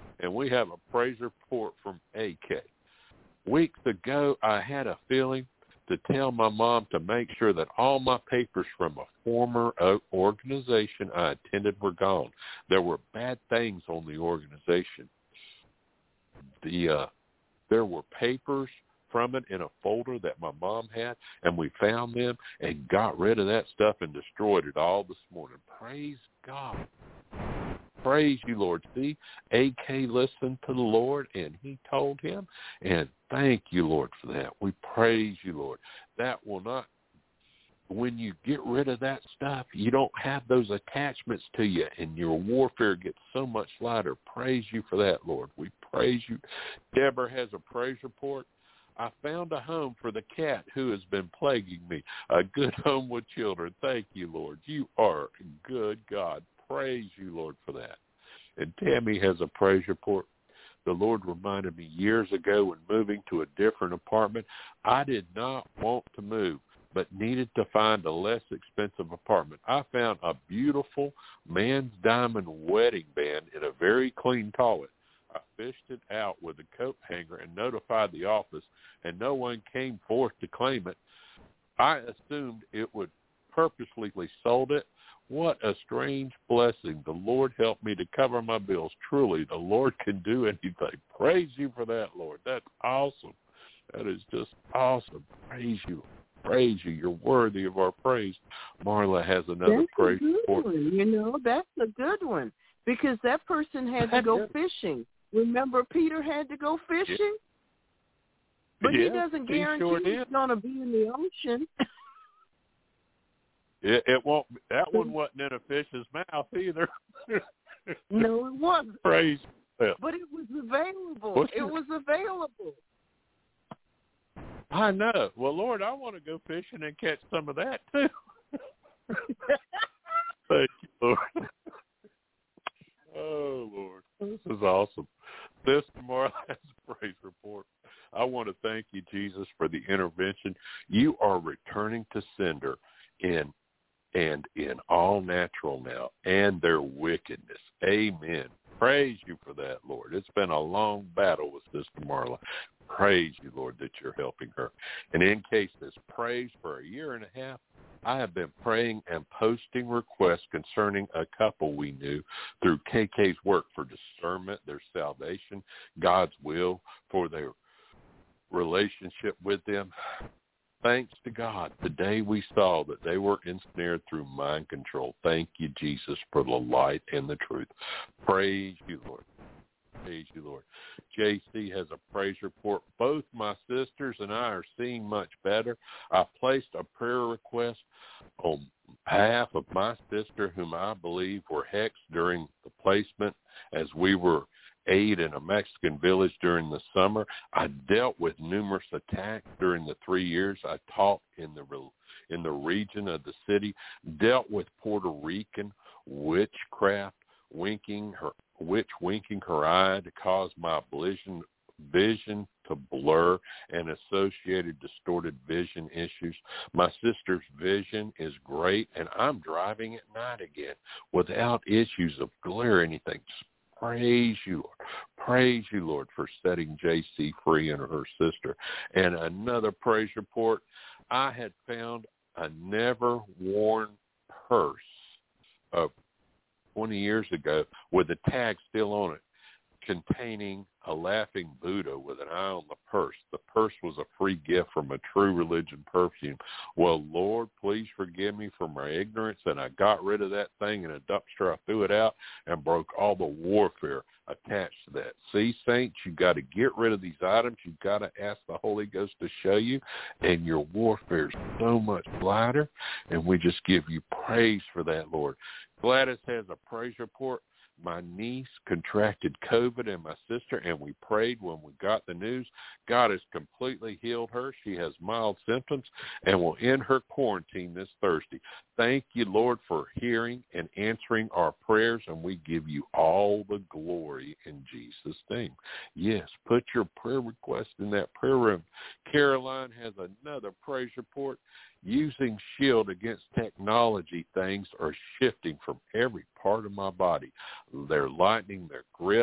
and we have a praise report from A K. Weeks ago, I had a feeling to tell my mom to make sure that all my papers from a former organization I attended were gone. There were bad things on the organization. The uh, there were papers from it in a folder that my mom had, and we found them and got rid of that stuff and destroyed it all this morning. Praise God. Praise you, Lord. See, A K listened to the Lord, and he told him, and thank you, Lord, for that. We praise you, Lord. That will not, when you get rid of that stuff, you don't have those attachments to you, and your warfare gets so much lighter. Praise you for that, Lord. We praise you. Deborah has a praise report. I found a home for the cat who has been plaguing me, a good home with children. Thank you, Lord. You are a good God. Praise you, Lord, for that. And Tammy has a praise report. The Lord reminded me years ago when moving to a different apartment, I did not want to move, but needed to find a less expensive apartment. I found a beautiful man's diamond wedding band in a very clean toilet. I fished it out with a coat hanger and notified the office, and no one came forth to claim it. I assumed it would purposely sold it. What a strange blessing. The Lord helped me to cover my bills. Truly, the Lord can do anything. Praise you for that, Lord. That's awesome. That is just awesome. Praise you. Praise you. You're worthy of our praise. Marla has another that's praise a good report. one. You know, that's a good one because that person had to go fishing. Remember, Peter had to go fishing? Yeah. But yeah, he doesn't guarantee he sure he's going to be in the ocean. It, it won't. That one wasn't in a fish's mouth either. No, it wasn't. Praise him. But it was available. What's it your... was available. I know. Well, Lord, I want to go fishing and catch some of that too. Thank you, Lord. Oh, Lord, this is awesome. This tomorrow has a praise report. I want to thank you, Jesus, for the intervention. You are returning to sender in and in all natural now and their wickedness. Amen. Praise you for that, Lord. It's been a long battle with Sister Marla. Praise you, Lord, that you're helping her. And in case this praise for a year and a half, I have been praying and posting requests concerning a couple we knew through K K's work for discernment, their salvation, God's will for their relationship with them. Thanks to God, today we saw that they were ensnared through mind control. Thank you, Jesus, for the light and the truth. Praise you, Lord. Praise you, Lord. J C has a praise report. Both my sisters and I are seeing much better. I placed a prayer request on behalf of my sister, whom I believe were hexed during the placement as we were aid in a Mexican village during the summer. I dealt with numerous attacks during the three years I taught in the in the region of the city, dealt with Puerto Rican witchcraft, winking her witch winking her eye to cause my vision vision to blur and associated distorted vision issues. My sister's vision is great, and I'm driving at night again without issues of glare or anything. Praise you, Lord. Praise you, Lord, for setting J C free and her sister. And another praise report, I had found a never-worn purse of twenty years ago with a tag still on it containing a laughing Buddha with an eye on the purse. The purse was a free gift from a True Religion perfume. Well, Lord, please forgive me for my ignorance, and I got rid of that thing in a dumpster. I threw it out and broke all the warfare attached to that. See, saints, you've got to get rid of these items. You've got to ask the Holy Ghost to show you, and your warfare is so much lighter, and we just give you praise for that, Lord. Gladys has a praise report. My niece contracted COVID and my sister, and we prayed when we got the news. God has completely healed her. She has mild symptoms and will end her quarantine this Thursday. Thank you, Lord, for hearing and answering our prayers, and we give you all the glory in Jesus' name. Yes, put your prayer request in that prayer room. Caroline has another praise report. Using shield against technology, things are shifting from every part of my body. They're lightening their grip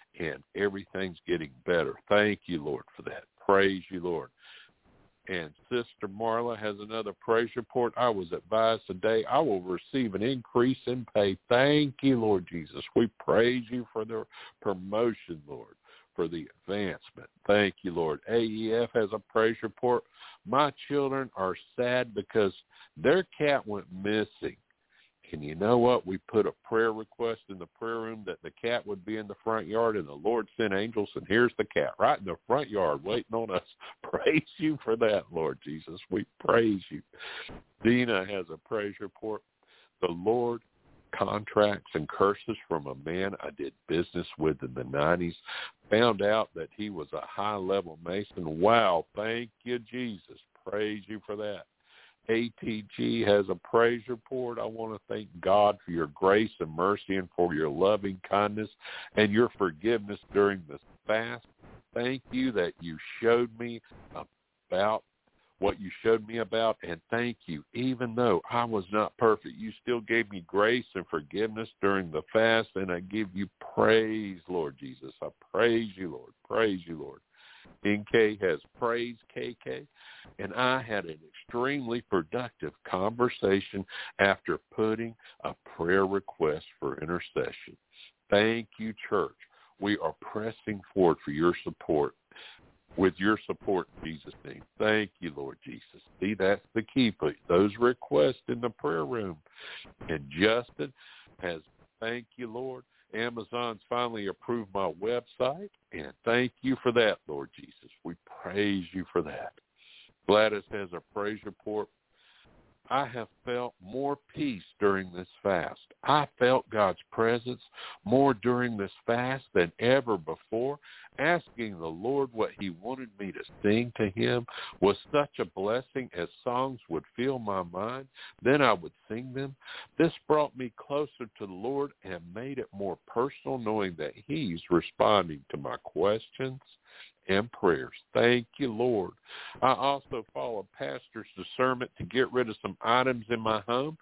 and everything's getting better. Thank you, Lord, for that. Praise you, Lord. And Sister Marla has another praise report. I was advised today I will receive an increase in pay. Thank you, Lord Jesus. We praise you for the promotion, Lord, for the advancement. Thank you, Lord. A E F has a praise report. My children are sad because their cat went missing. And you know what? We put a prayer request in the prayer room that the cat would be in the front yard, and the Lord sent angels, and here's the cat right in the front yard waiting on us. Praise you for that, Lord Jesus. We praise you. Dina has a praise report. The Lord contracts and curses from a man I did business with in the nineties. Found out that he was a high-level Mason. Wow, thank you, Jesus. Praise you for that. A T G has a praise report. I want to thank God for your grace and mercy and for your loving kindness and your forgiveness during this fast. Thank you that you showed me about what you showed me about, and thank you, even though I was not perfect, you still gave me grace and forgiveness during the fast, and I give you praise, Lord Jesus. I praise you, Lord. Praise you, Lord. N K has praised K K, and I had an extremely productive conversation after putting a prayer request for intercession. Thank you, church. We are pressing forward for your support. With your support in Jesus' name. Thank you, Lord Jesus. See, that's the key. Put those requests in the prayer room. And Justin has, thank you, Lord. Amazon's finally approved my website, and thank you for that, Lord Jesus. We praise you for that. Gladys has a praise report. I have felt more peace during this fast. I felt God's presence more during this fast than ever before. Asking the Lord what he wanted me to sing to him was such a blessing, as songs would fill my mind. Then I would sing them. This brought me closer to the Lord and made it more personal, knowing that he's responding to my questions and prayers. Thank you, Lord. I also followed pastor's discernment to get rid of some items in my home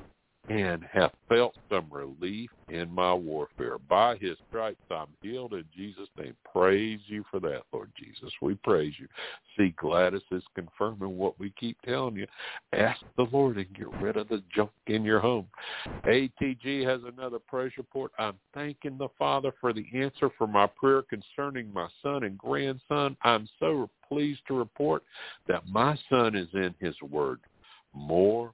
and have felt some relief in my warfare. By his stripes I'm healed in Jesus' name. Praise you for that, Lord Jesus. We praise you. See, Gladys is confirming what we keep telling you. Ask the Lord and get rid of the junk in your home. A T G has another praise report. I'm thanking the Father for the answer for my prayer concerning my son and grandson. I'm so pleased to report that my son is in his word more.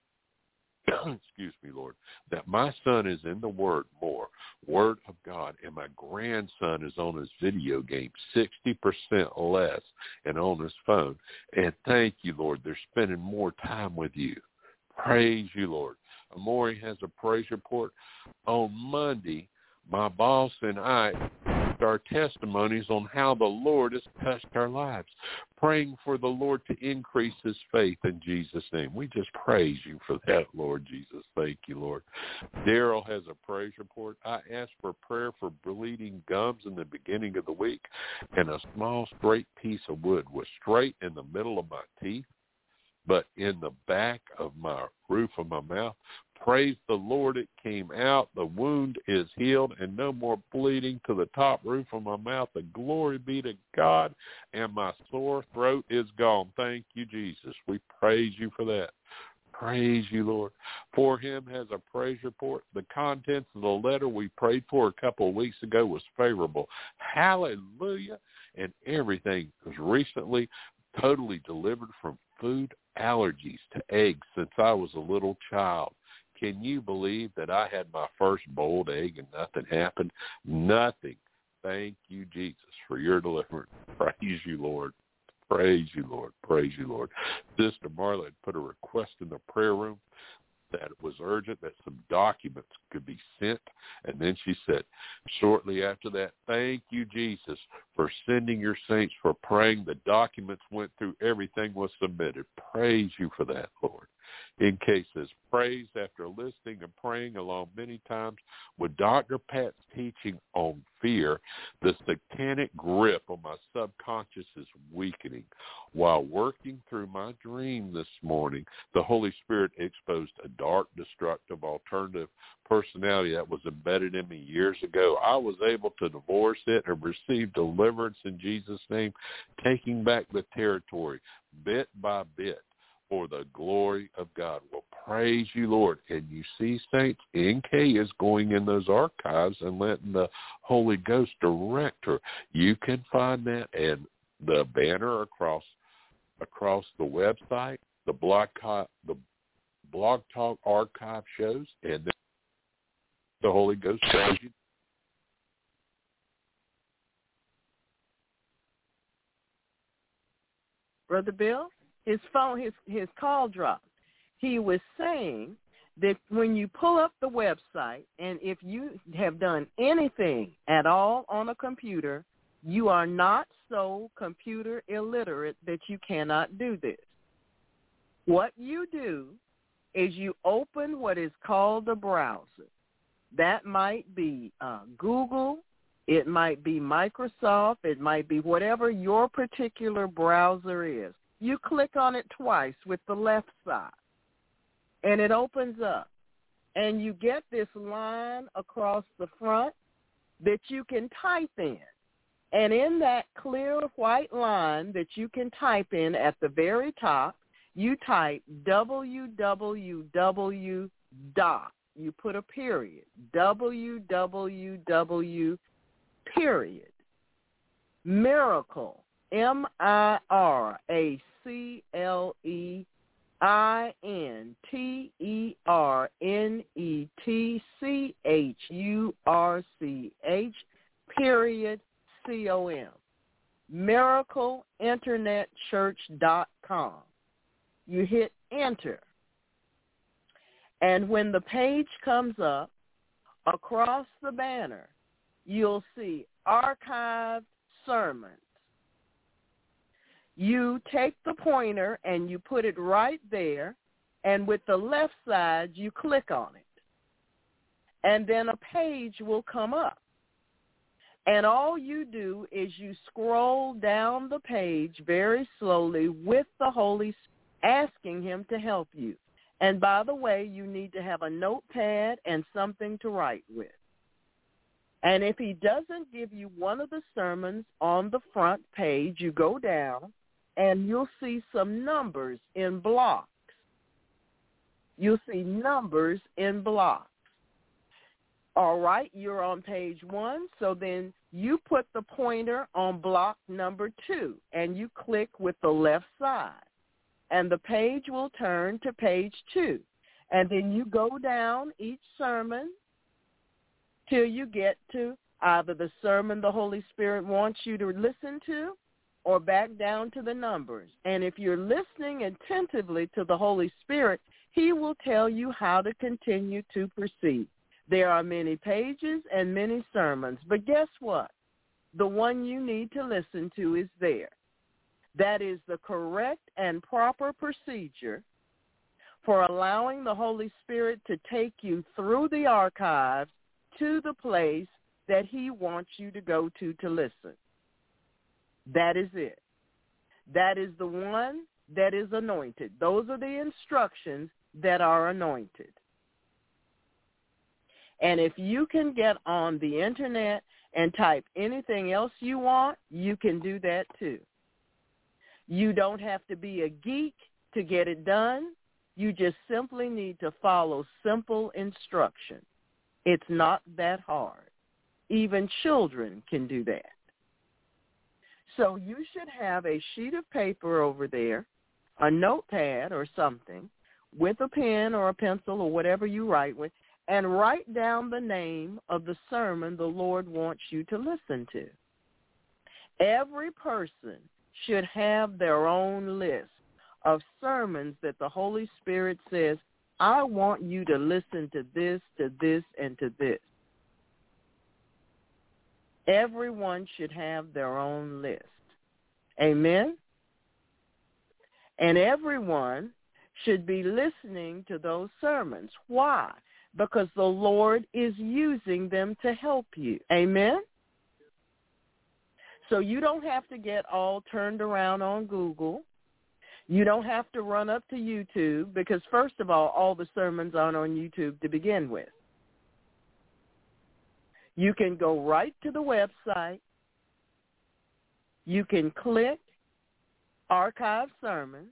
Excuse me, Lord, that my son is in the Word more, Word of God, and my grandson is on his video game sixty percent less and on his phone. And thank you, Lord, they're spending more time with you. Praise you, Lord. Amori has a praise report. On Monday, my boss and I our testimonies on how the Lord has touched our lives, praying for the Lord to increase his faith in Jesus' name. We just praise you for that, Lord Jesus. Thank you, Lord. Daryl has a praise report. I asked for prayer for bleeding gums in the beginning of the week, and a small straight piece of wood was straight in the middle of my teeth, but in the back of my roof of my mouth. Praise the Lord, it came out. The wound is healed and no more bleeding to the top roof of my mouth. The glory be to God, and my sore throat is gone. Thank you, Jesus. We praise you for that. Praise you, Lord. For him has a praise report. The contents of the letter we prayed for a couple of weeks ago was favorable. Hallelujah. And everything was recently totally delivered from food allergies to eggs since I was a little child. Can you believe that I had my first boiled egg and nothing happened? Nothing. Thank you, Jesus, for your deliverance. Praise you, Lord. Praise you, Lord. Praise you, Lord. Sister Marla had put a request in the prayer room that it was urgent, that some documents could be sent. And then she said, shortly after that, thank you, Jesus, for sending your saints, for praying. The documents went through. Everything was submitted. Praise you for that, Lord. N K says, praise after listening and praying along many times with Doctor Pat's teaching on fear, the satanic grip on my subconscious is weakening. While working through my dream this morning, the Holy Spirit exposed a dark, destructive, alternative personality that was embedded in me years ago. I was able to divorce it and receive deliverance in Jesus' name, taking back the territory bit by bit for the glory of God. Well, praise you, Lord. And you see, saints, N K is going in those archives and letting the Holy Ghost direct her. You can find that and the banner across across the website, the blog, the blog Talk archive shows, and then the Holy Ghost shows you. Brother Bill, his phone, his, his call dropped. He was saying that when you pull up the website, and if you have done anything at all on a computer, you are not so computer illiterate that you cannot do this. What you do is you open what is called a browser. That might be uh, Google, it might be Microsoft, it might be whatever your particular browser is. You click on it twice with the left side, and it opens up. And you get this line across the front that you can type in. And in that clear white line that you can type in at the very top, you type w w w dot, you put a period, w w w period, miracle, M I R A C L E I N T E R N E T C H U R C H, period, C O M, miracle internet church dot com. You hit enter. And when the page comes up, across the banner, you'll see archived sermons. You take the pointer and you put it right there, and with the left side, you click on it. And then a page will come up. And all you do is you scroll down the page very slowly with the Holy Spirit, asking him to help you. And by the way, you need to have a notepad and something to write with. And if he doesn't give you one of the sermons on the front page, you go down and you'll see some numbers in blocks. You'll see numbers in blocks. All right, you're on page one, so then you put the pointer on block number two, and you click with the left side, and the page will turn to page two. And then you go down each sermon till you get to either the sermon the Holy Spirit wants you to listen to or back down to the numbers. And if you're listening attentively to the Holy Spirit, he will tell you how to continue to proceed. There are many pages and many sermons, but guess what? The one you need to listen to is there. That is the correct and proper procedure for allowing the Holy Spirit to take you through the archives to the place that he wants you to go to to listen. That is it. That is the one that is anointed. Those are the instructions that are anointed. And if you can get on the internet and type anything else you want, you can do that too. You don't have to be a geek to get it done. You just simply need to follow simple instruction. It's not that hard. Even children can do that. So you should have a sheet of paper over there, a notepad or something, with a pen or a pencil or whatever you write with, and write down the name of the sermon the Lord wants you to listen to. Every person should have their own list of sermons that the Holy Spirit says, I want you to listen to this, to this, and to this. Everyone should have their own list. Amen? And everyone should be listening to those sermons. Why? Because the Lord is using them to help you. Amen? So you don't have to get all turned around on Google. You don't have to run up to YouTube because, first of all, all the sermons aren't on YouTube to begin with. You can go right to the website. You can click Archive Sermons,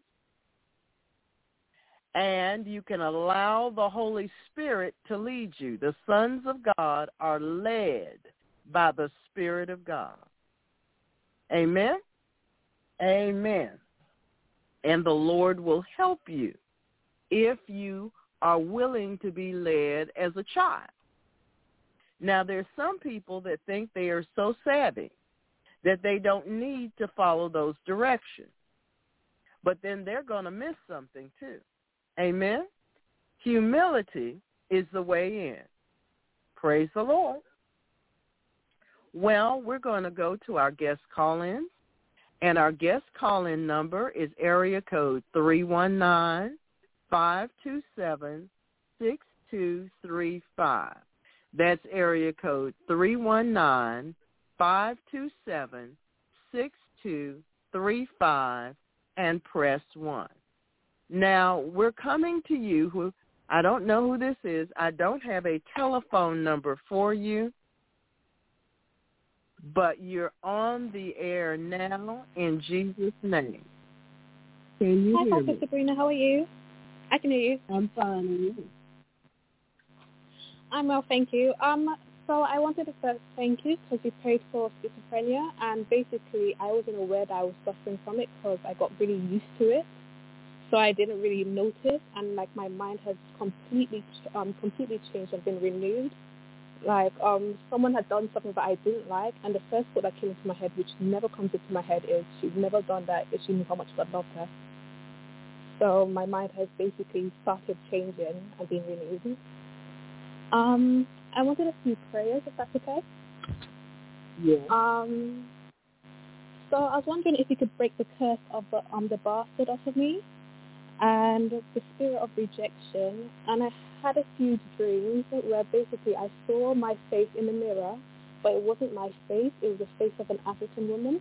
and you can allow the Holy Spirit to lead you. The sons of God are led by the Spirit of God. Amen? Amen. And the Lord will help you if you are willing to be led as a child. Now, there's some people that think they are so savvy that they don't need to follow those directions. But then they're going to miss something too. Amen? Humility is the way in. Praise the Lord. Well, we're going to go to our guest call-in. And our guest call-in number is area code three one nine, five two seven, six two three five. That's area code three one nine, five two seven, six two three five, and press one. Now, we're coming to you who, I don't know who this is. I don't have a telephone number for you. But you're on the air now in Jesus' name. Can you Hi, hear Pastor me? Sabrina. How are you? I can hear you. I'm fine. And you? I'm well, thank you. Um, so I wanted to first thank you because you prayed for schizophrenia, and basically I wasn't aware that I was suffering from it because I got really used to it. So I didn't really notice, and like my mind has completely, um, completely changed and been renewed. Like um, someone had done something that I didn't like, and the first thought that came into my head, which never comes into my head, is she'd never done that if she knew how much God loved her. So my mind has basically started changing and being renewed. Um, I wanted a few prayers, if that's okay. Yeah. Um, so I was wondering if you could break the curse of the um the bastard off of me, and the spirit of rejection. And I had a few dreams where basically I saw my face in the mirror, but it wasn't my face, it was the face of an African woman.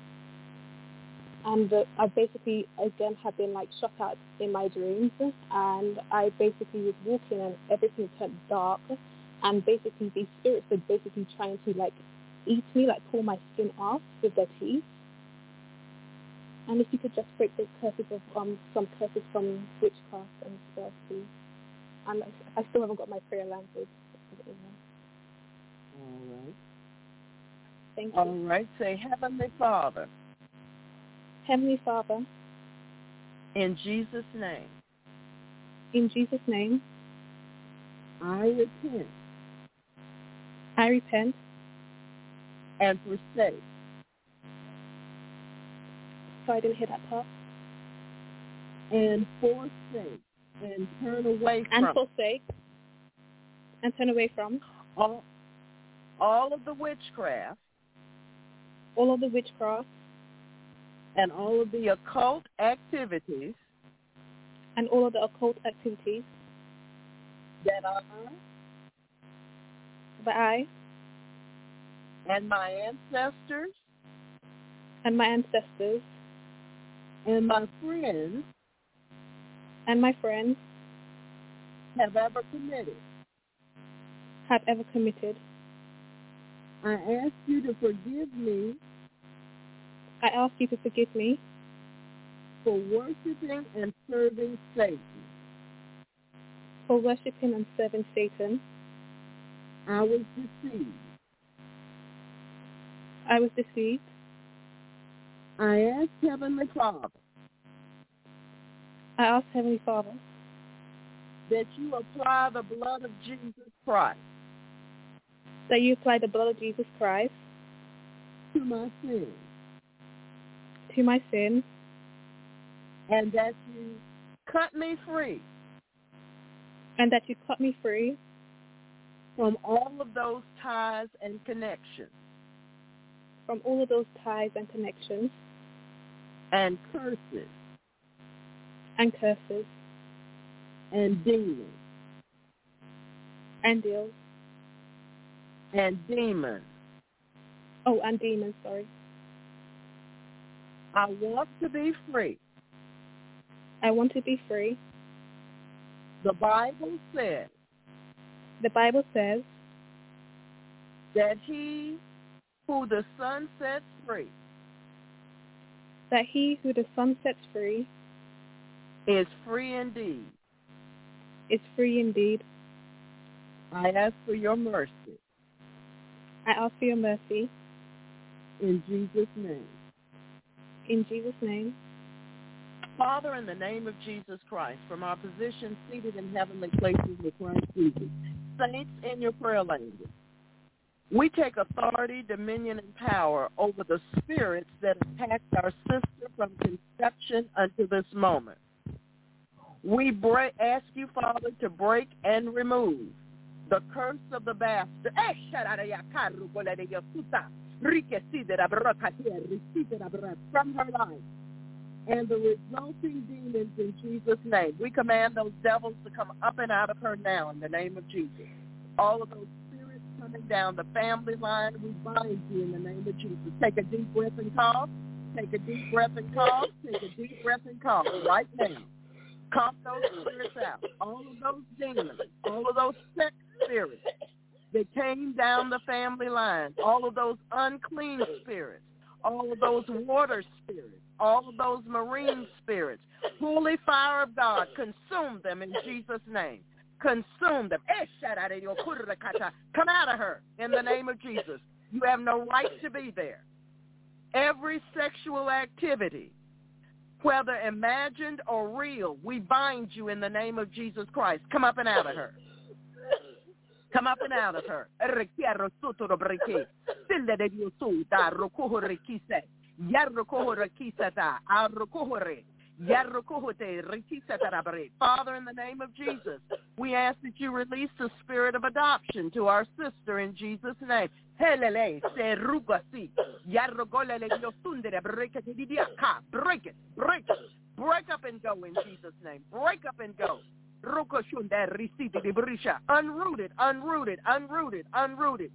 And uh, I basically, again, had been like shot at in my dreams, and I basically was walking and everything turned dark, and basically these spirits were basically trying to like eat me, like pull my skin off with their teeth. And if you could just break the curses of um, some curses from witchcraft and spells, please. And I, I still haven't got my prayer language. All right. Thank you. All right. Say, Heavenly Father, Heavenly Father, in Jesus' name, in Jesus' name, I repent I repent and forsake so I didn't hear that part. and forsake and turn away And from forsake and turn away from all, all of the witchcraft all of the witchcraft and all of the occult activities and all of the occult activities that I that I and my ancestors and my ancestors and my friends and my friends have ever committed. have ever committed. I ask you to forgive me I ask you to forgive me for worshiping and serving Satan. for worshipping and serving Satan. I was deceived. I was deceived. I ask Heavenly Father I ask Heavenly Father that you apply the blood of Jesus Christ that you apply the blood of Jesus Christ to my sins to my sins, and that you cut me free and that you cut me free from all of those ties and connections from all of those ties and connections and curses and curses and demons. And deals. And demons. Oh, and demons, sorry. I want to be free. I want to be free. The Bible says. The Bible says. That he who the Son sets free. That he who the Son sets free. Is free indeed. Is free indeed. I ask for your mercy. I ask for your mercy. In Jesus' name. In Jesus' name. Father, in the name of Jesus Christ, from our position seated in heavenly places with Christ Jesus, saints in your prayer language, we take authority, dominion, and power over the spirits that attacked our sister from conception unto this moment. We break, ask you, Father, to break and remove the curse of the bastard from her life and the resulting demons in Jesus' name. We command those devils to come up and out of her now in the name of Jesus. All of those spirits coming down the family line, we bind you in the name of Jesus. Take a deep breath and cough. Take a deep breath and cough. Take a deep breath and cough right now. Cough those spirits out. All of those demons, all of those sex spirits that came down the family line, all of those unclean spirits, all of those water spirits, all of those marine spirits. Holy fire of God, consume them in Jesus' name. Consume them. Come out of her in the name of Jesus. You have no right to be there. Every sexual activity, whether imagined or real, we bind you in the name of Jesus Christ. Come up and out of her. Come up and out of her. Father, in the name of Jesus, we ask that you release the spirit of adoption to our sister in Jesus' name. Break it, break it, break up and go in Jesus' name. Break up and go. Unrooted, unrooted, unrooted, unrooted.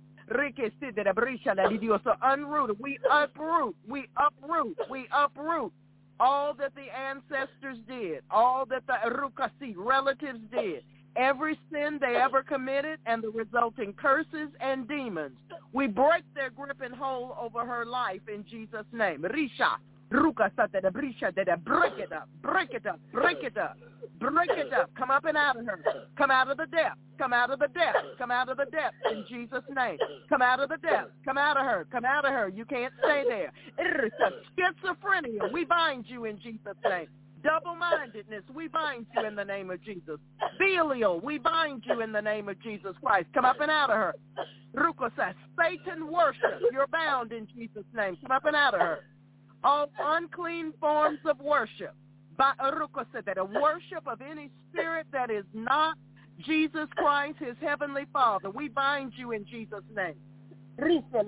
So unrooted. We uproot, we uproot, we uproot all that the ancestors did, all that the Rukasi relatives did, every sin they ever committed and the resulting curses and demons. We break their grip and hold over her life in Jesus' name. Risha, Rukasata, Brisha, break it up, break it up, break it up. Break it up. Come up and out of her. Come out of the depth. Come out of the depth. Come out of the depth in Jesus' name. Come out of the depth. Come out of her. Come out of her. You can't stay there. Schizophrenia, we bind you in Jesus' name. Double-mindedness, we bind you in the name of Jesus. Belial, we bind you in the name of Jesus Christ. Come up and out of her. Rukosa, Satan worship, you're bound in Jesus' name. Come up and out of her. All unclean forms of worship. A worship of any spirit that is not Jesus Christ, his heavenly Father. We bind you in Jesus' name. Come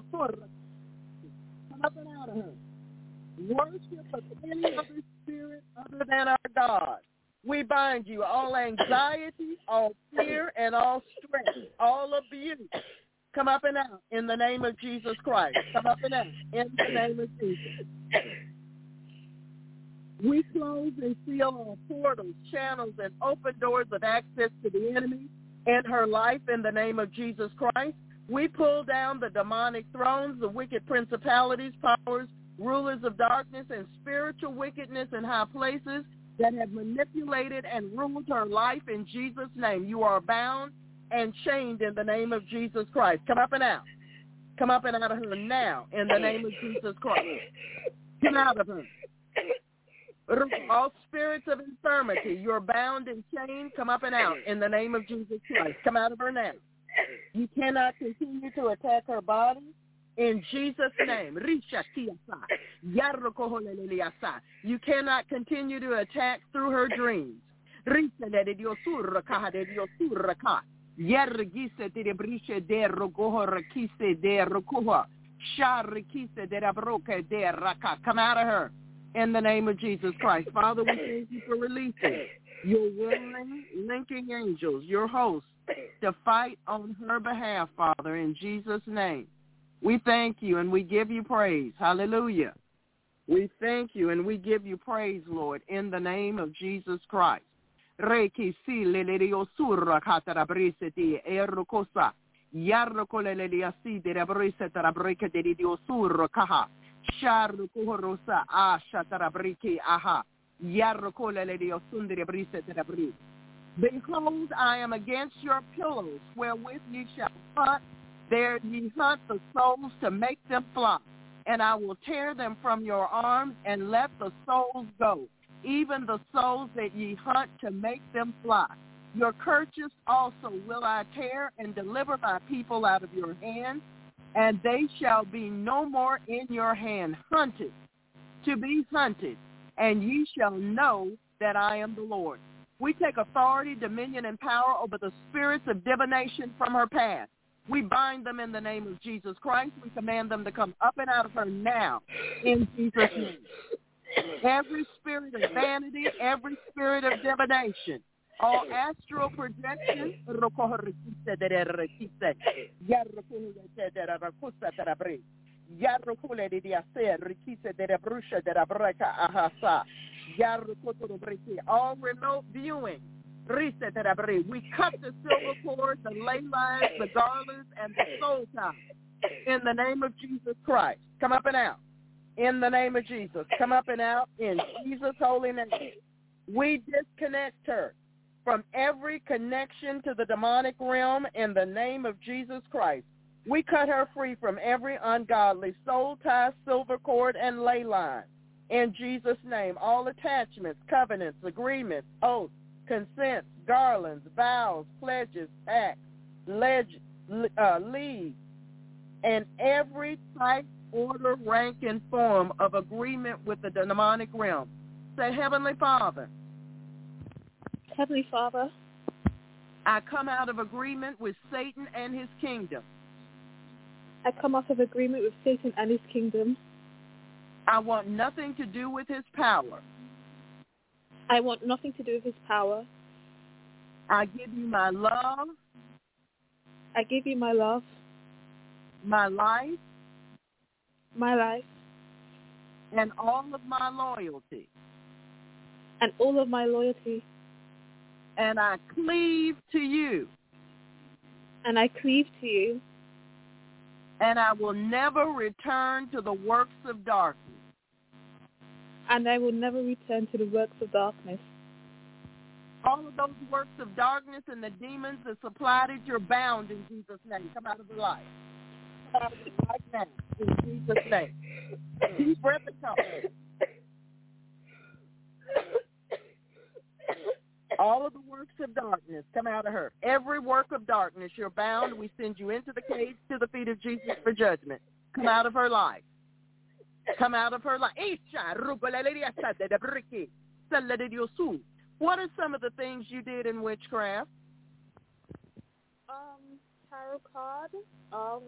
up and out of her. Worship of any other spirit other than our God. We bind you. All anxiety, all fear, and all stress, all abuse. Come up and out in the name of Jesus Christ. Come up and out in the name of Jesus. We close and seal all portals, channels, and open doors of access to the enemy in her life in the name of Jesus Christ. We pull down the demonic thrones, the wicked principalities, powers, rulers of darkness, and spiritual wickedness in high places that have manipulated and ruled her life in Jesus' name. You are bound and chained in the name of Jesus Christ. Come up and out. Come up and out of her now in the name of Jesus Christ. Come out of her. All spirits of infirmity, you're bound and chained. Come up and out in the name of Jesus Christ. Come out of her now. You cannot continue to attack her body in Jesus' name. You cannot continue to attack through her dreams. Come out of her in the name of Jesus Christ. Father, we thank you for releasing your warring, linking angels, your hosts, to fight on her behalf, Father, in Jesus' name. We thank you and we give you praise. Hallelujah. We thank you and we give you praise, Lord, in the name of Jesus Christ. Reiki si lelio surra katara briseti erokosa yarrokolele asi de briseta breke de dio surra kaha sharu kuhorosa a shatara briki aha yarrokolele dio sundere briseta bri. Behold, I am against your pillows, wherewith ye shall hunt. There ye hunt the souls to make them fly, and I will tear them from your arms and let the souls go, even the souls that ye hunt to make them fly. Your kerchiefs also will I tear and deliver my people out of your hand, and they shall be no more in your hand, hunted, to be hunted, and ye shall know that I am the Lord. We take authority, dominion, and power over the spirits of divination from her past. We bind them in the name of Jesus Christ. We command them to come up and out of her now in Jesus' name. Every spirit of vanity, every spirit of divination, all astral projection, all remote viewing. We cut the silver cord, the ley lines, the garlands, and the soul ties in the name of Jesus Christ. Come up and out. In the name of Jesus. Come up and out in Jesus' holy name. We disconnect her from every connection to the demonic realm in the name of Jesus Christ. We cut her free from every ungodly soul tie, silver cord, and ley line. In Jesus' name, all attachments, covenants, agreements, oaths, consents, garlands, vows, pledges, pacts, leg- uh, leads, and every type, order, rank, and form of agreement with the demonic realm. Say, Heavenly Father. Heavenly Father. I come out of agreement with Satan and his kingdom. I come out of agreement with Satan and his kingdom. I want nothing to do with his power. I want nothing to do with his power. I give you my love. I give you my love. My life. My life. And all of my loyalty. And all of my loyalty. And I cleave to you. And I cleave to you. And I will never return to the works of darkness. And I will never return to the works of darkness. All of those works of darkness and the demons that supplied it, you're bound in Jesus' name. Come out of the life. Come out of the life now in Jesus' name. Deep breath and come. All of the works of darkness come out of her. Every work of darkness, you're bound. We send you into the cage to the feet of Jesus for judgment. Come out of her life. Come out of her life. What are some of the things you did in witchcraft? Um, tarot card. Um,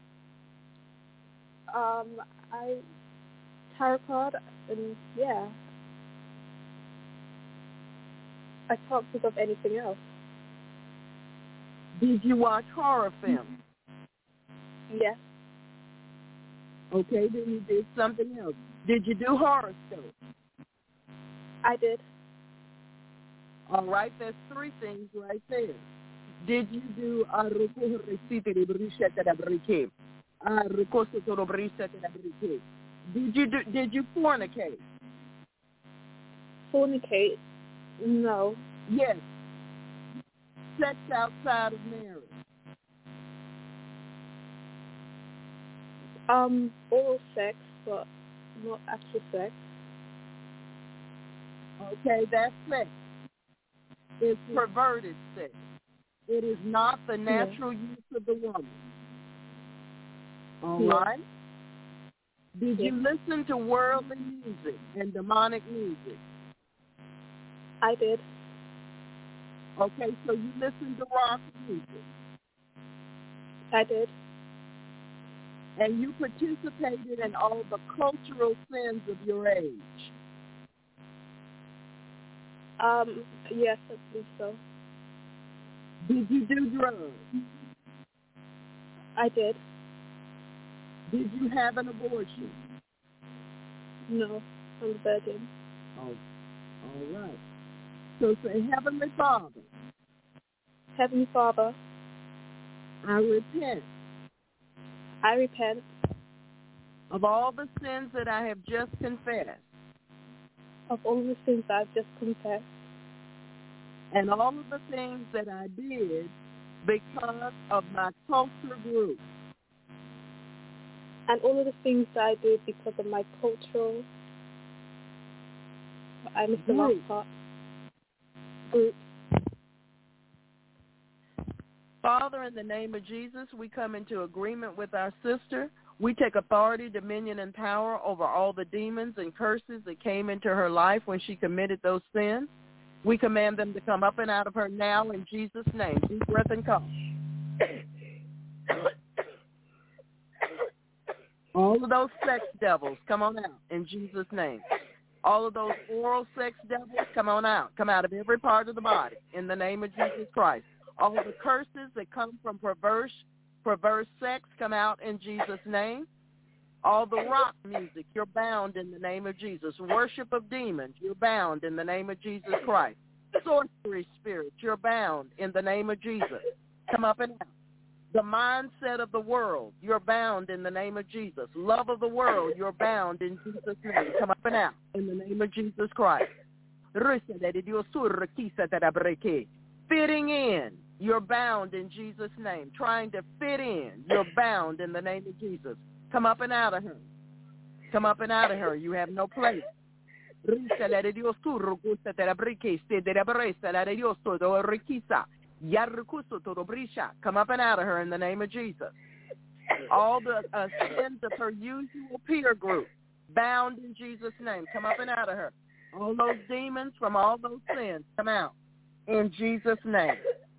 um, I tarot card, and yeah. I can't think of anything else. Did you watch horror films? Yes. Okay, then you did something else. Did you do horoscopes? I did. All right, there's three things right there. Did you do Did you do, did you fornicate? Fornicate? No. Yes. Sex outside of marriage. Um, oral sex, but not actual sex. Okay, that's sex. It's perverted sex. It is not the natural yeah. use of the woman. All yeah. right? Did yeah. you listen to worldly music and demonic music? I did. Okay, so you listened to rock music. I did. And you participated in all the cultural sins of your age. Um, yes, I believe so. Did you do drugs? I did. Did you have an abortion? No, I'm a virgin. Oh, all right. So say, Heavenly Father. Heavenly Father. I repent. I repent. Of all the sins that I have just confessed. Of all the sins I've just confessed. And all of the things that I did because of my culture group. And all of the things that I did because of my cultural, I missed the last part, group. Father, in the name of Jesus, we come into agreement with our sister. We take authority, dominion, and power over all the demons and curses that came into her life when she committed those sins. We command them to come up and out of her now in Jesus' name. Deep breath and cough. All of those sex devils, come on out in Jesus' name. All of those oral sex devils, come on out. Come out of every part of the body in the name of Jesus Christ. All the curses that come from perverse, perverse sex, come out in Jesus' name. All the rock music, you're bound in the name of Jesus. Worship of demons, you're bound in the name of Jesus Christ. Sorcery spirits, you're bound in the name of Jesus. Come up and out. The mindset of the world, you're bound in the name of Jesus. Love of the world, you're bound in Jesus' name. Come up and out in the name of Jesus Christ. Fitting in, you're bound in Jesus' name. Trying to fit in, you're bound in the name of Jesus. Come up and out of her. Come up and out of her. You have no place. Come up and out of her in the name of Jesus. All the uh, sins of her usual peer group, bound in Jesus' name. Come up and out of her. All those demons from all those sins, come out in Jesus' name.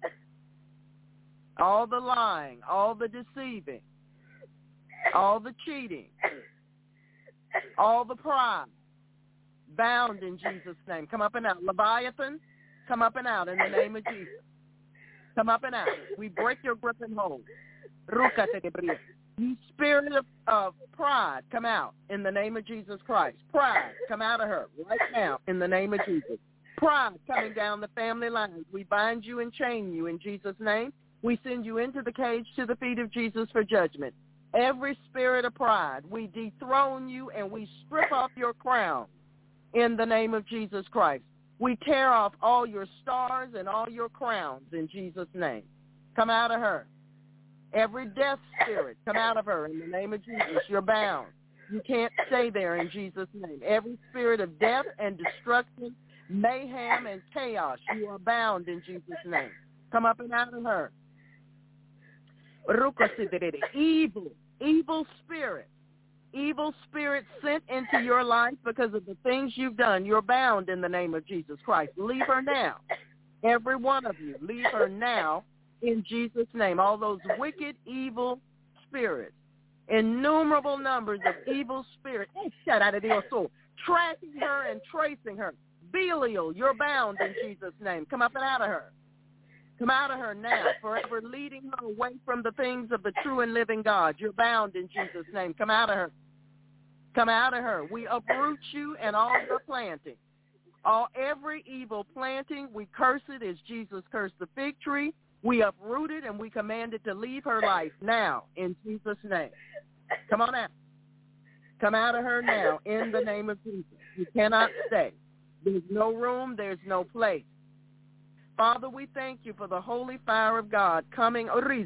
All the lying, all the deceiving, all the cheating, all the pride, bound in Jesus' name. Come up and out. Leviathan, come up and out in the name of Jesus. Come up and out. We break your grip and hold. You spirit of, of pride, come out in the name of Jesus Christ. Pride, come out of her right now in the name of Jesus. Pride coming down the family lines. We bind you and chain you in Jesus' name. We send you into the cage to the feet of Jesus for judgment. Every spirit of pride, we dethrone you and we strip off your crown in the name of Jesus Christ. We tear off all your stars and all your crowns in Jesus' name. Come out of her. Every death spirit, come out of her in the name of Jesus. You're bound. You can't stay there in Jesus' name. Every spirit of death and destruction, mayhem and chaos, you are bound in Jesus' name. Come up and out of her. Evil, evil spirit, evil spirit sent into your life because of the things you've done. You're bound in the name of Jesus Christ. Leave her now. Every one of you, leave her now in Jesus' name. All those wicked, evil spirits, innumerable numbers of evil spirits, tracking her and tracing her. Belial, you're bound in Jesus' name. Come up and out of her. Come out of her now, forever leading her away from the things of the true and living God. You're bound in Jesus' name. Come out of her. Come out of her. We uproot you and all your planting. All every evil planting, we curse it as Jesus cursed the fig tree. We uproot it and we command it to leave her life now in Jesus' name. Come on out. Come out of her now in the name of Jesus. You cannot stay. There's no room. There's no place. Father, we thank you for the holy fire of God coming coming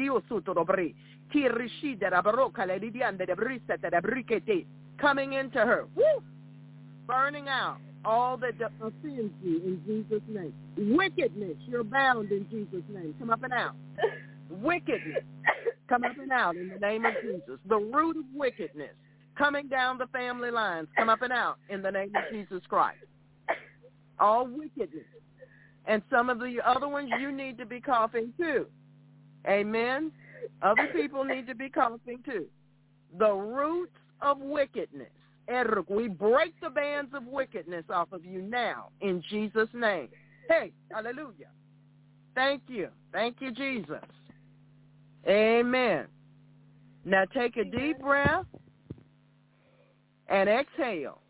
into her. Woo! Burning out all that offends you in Jesus' name. Wickedness, you're bound in Jesus' name. Come up and out. Wickedness, come up and out in the name of Jesus. The root of wickedness coming down the family lines, come up and out in the name of Jesus Christ. All wickedness. And some of the other ones you need to be coughing too. Amen? Other people need to be coughing too. The roots of wickedness, We break the bands of wickedness off of you now in Jesus' name. Hey, hallelujah. Thank you. Thank you, Jesus. Amen. Now take a deep breath and exhale.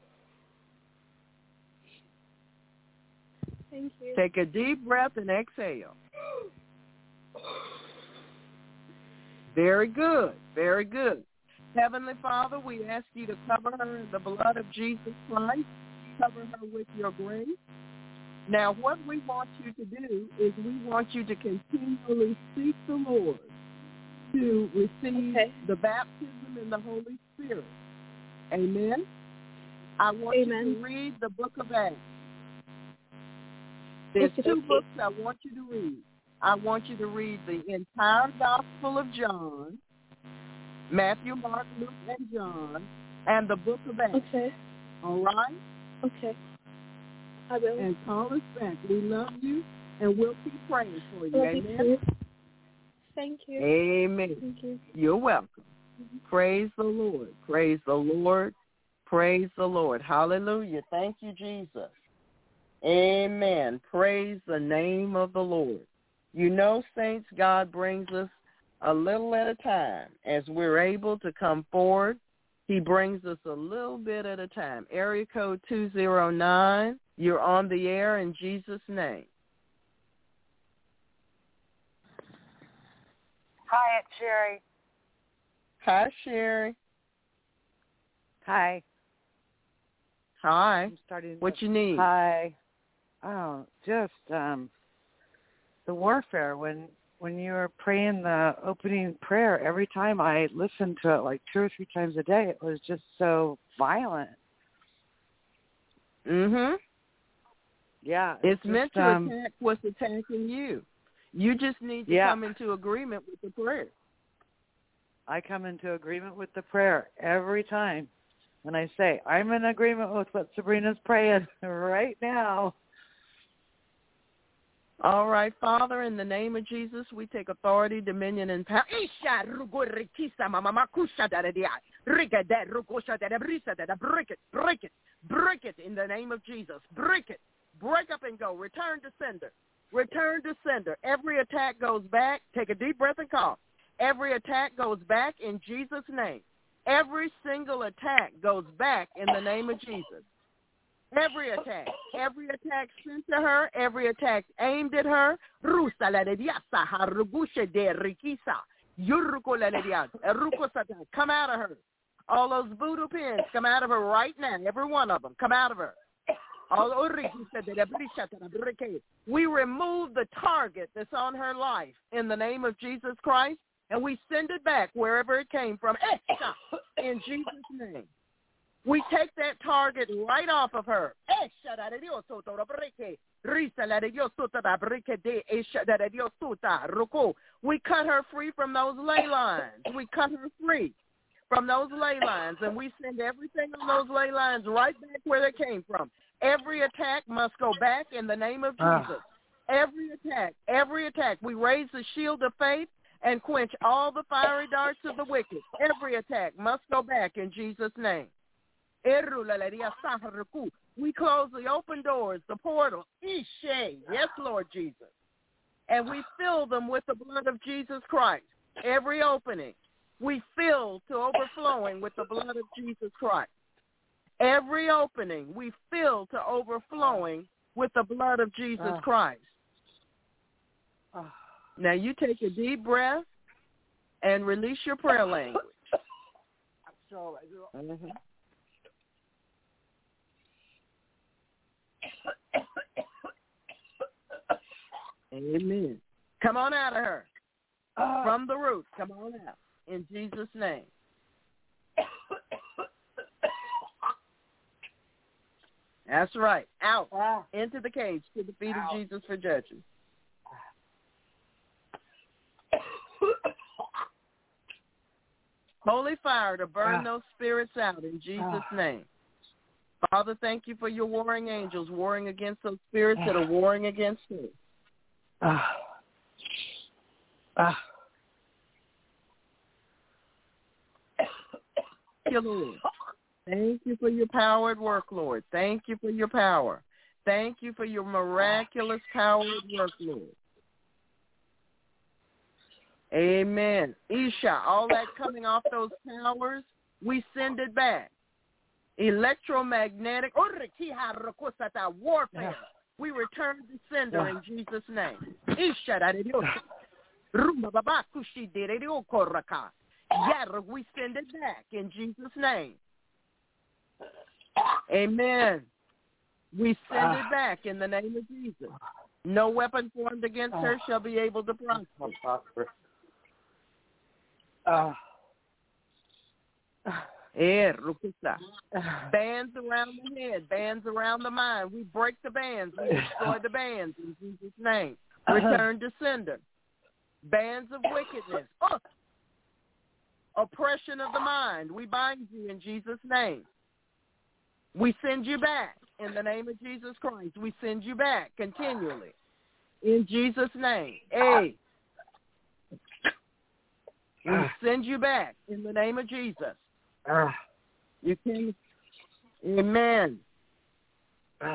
Thank you. Take a deep breath and exhale. Very good. Very good. Heavenly Father, we ask you to cover her in the blood of Jesus Christ. Cover her with your grace. Now, what we want you to do is we want you to continually seek the Lord to receive okay. the baptism in the Holy Spirit. Amen? I want Amen. you to read the book of Acts. There's two okay. books I want you to read. I want you to read the entire Gospel of John, Matthew, Mark, Luke, and John, and the book of Acts. Okay. All right? Okay. I will. And call us back. We love you, and we'll keep praying for you. Love Amen? You Thank you. Amen. Thank you. You're welcome. Mm-hmm. Praise the Lord. Praise the Lord. Praise the Lord. Hallelujah. Thank you, Jesus. Amen. Praise the name of the Lord. You know, saints, God brings us a little at a time. As we're able to come forward, he brings us a little bit at a time. Area code two zero nine, you're on the air in Jesus' name. Hi, it's Sherry. Hi, Sherry. Hi. Hi. I'm starting what to, you need? Hi. Oh, just um, the warfare. When when you were praying the opening prayer, every time I listened to it like two or three times a day, it was just so violent. Mm-hmm. Yeah. It's, it's meant just, to um, attack what's attacking you. You just need to yeah. come into agreement with the prayer. I come into agreement with the prayer every time. And I say, I'm in agreement with what Sabrina's praying right now. All right, Father, in the name of Jesus, we take authority, dominion, and power. Break it, break it, break it in the name of Jesus. Break it, break up and go. Return to sender. Return to sender. Every attack goes back. Take a deep breath and cough. Every attack goes back in Jesus' name. Every single attack goes back in the name of Jesus. Every attack, every attack sent to her, every attack aimed at her, come out of her. All those voodoo pins come out of her right now, every one of them, come out of her. We remove the target that's on her life in the name of Jesus Christ, and we send it back wherever it came from. In Jesus' name. We take that target right off of her. We cut her free from those ley lines. We cut her free from those ley lines, and we send everything on those ley lines right back where they came from. Every attack must go back in the name of Jesus. Every attack, every attack. We raise the shield of faith and quench all the fiery darts of the wicked. Every attack must go back in Jesus' name. We close the open doors, the portals. Yes, Lord Jesus. And we fill them with the blood of Jesus Christ. Every opening, we fill to overflowing with the blood of Jesus Christ. Every opening, we fill to overflowing with the blood of Jesus Christ. Now you take a deep breath and release your prayer language. Mm-hmm. Amen. Come on out of her. From the root. Come on out. In Jesus' name. That's right. Out. Into the cage to the feet of Jesus for judgment. Holy fire to burn those spirits out in Jesus' name. Father, thank you for your warring angels warring against those spirits that are warring against me. Ah. Ah. Thank you, Lord. Thank you for your power at work, Lord. Thank you for your power. Thank you for your miraculous power at work, Lord. Amen. Isha, all that coming off those powers, we send it back. Electromagnetic warfare, we return the sender in Jesus' name. Isha, we send it back in Jesus' name. Amen. We send it back in the name of Jesus. No weapon formed against her shall be able to prosper. Uh, bands around the head, bands around the mind. We break the bands. We destroy the bands in Jesus' name. Return to sender. Bands of wickedness. Oh. Oppression of the mind. We bind you in Jesus' name. We send you back in the name of Jesus Christ. We send you back continually in Jesus' name. Hey. We send you back in the name of Jesus. You can. Amen. Uh,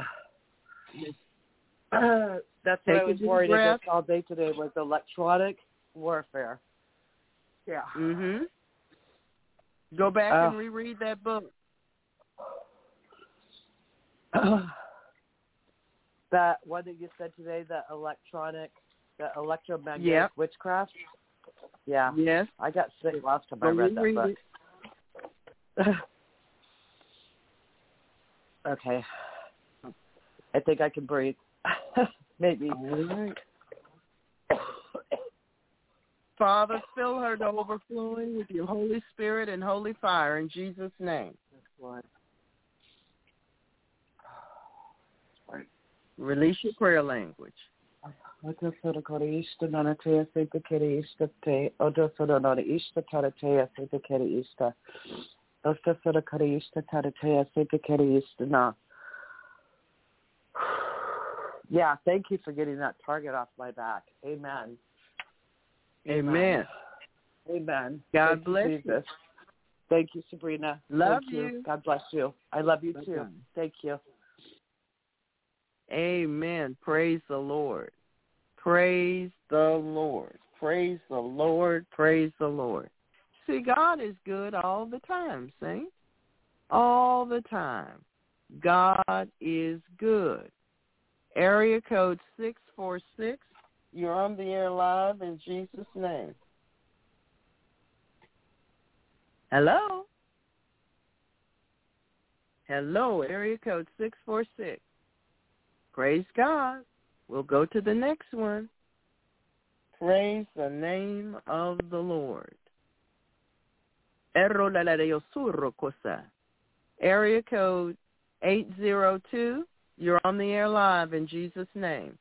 that's what Take I was worried about all day today was electronic warfare. Yeah. Mhm. Go back uh, and reread that book. That one that you said today, the electronic, the electromagnetic yep. witchcraft. Yeah. Yes. I got sick last time Go I read that book. It. Okay. I think I can breathe. Maybe. All right. Father, fill her to overflowing with your Holy Spirit and Holy Fire in Jesus' name. That's what. Release your prayer language. Odo soro kori ista nanatea sete keri ista te. Odo soro nana ista taratea sete keri ista. Odo soro kori ista taratea sete keri ista na. Yeah, thank you for getting that target off my back. Amen. Amen. Amen. God thank bless you, Jesus. You. Thank you, Sabrina. Love thank you. you. God bless you. I love you Bye-bye. too. Thank you. Amen. Praise the Lord. Praise the Lord. Praise the Lord. Praise the Lord. See, God is good all the time, saints. All the time. God is good. Area code six four six. You're on the air live in Jesus' name. Hello? Hello, area code six four six. Praise God. We'll go to the next one. Praise the name of the Lord. Area code eight zero two. You're on the air live in Jesus' name.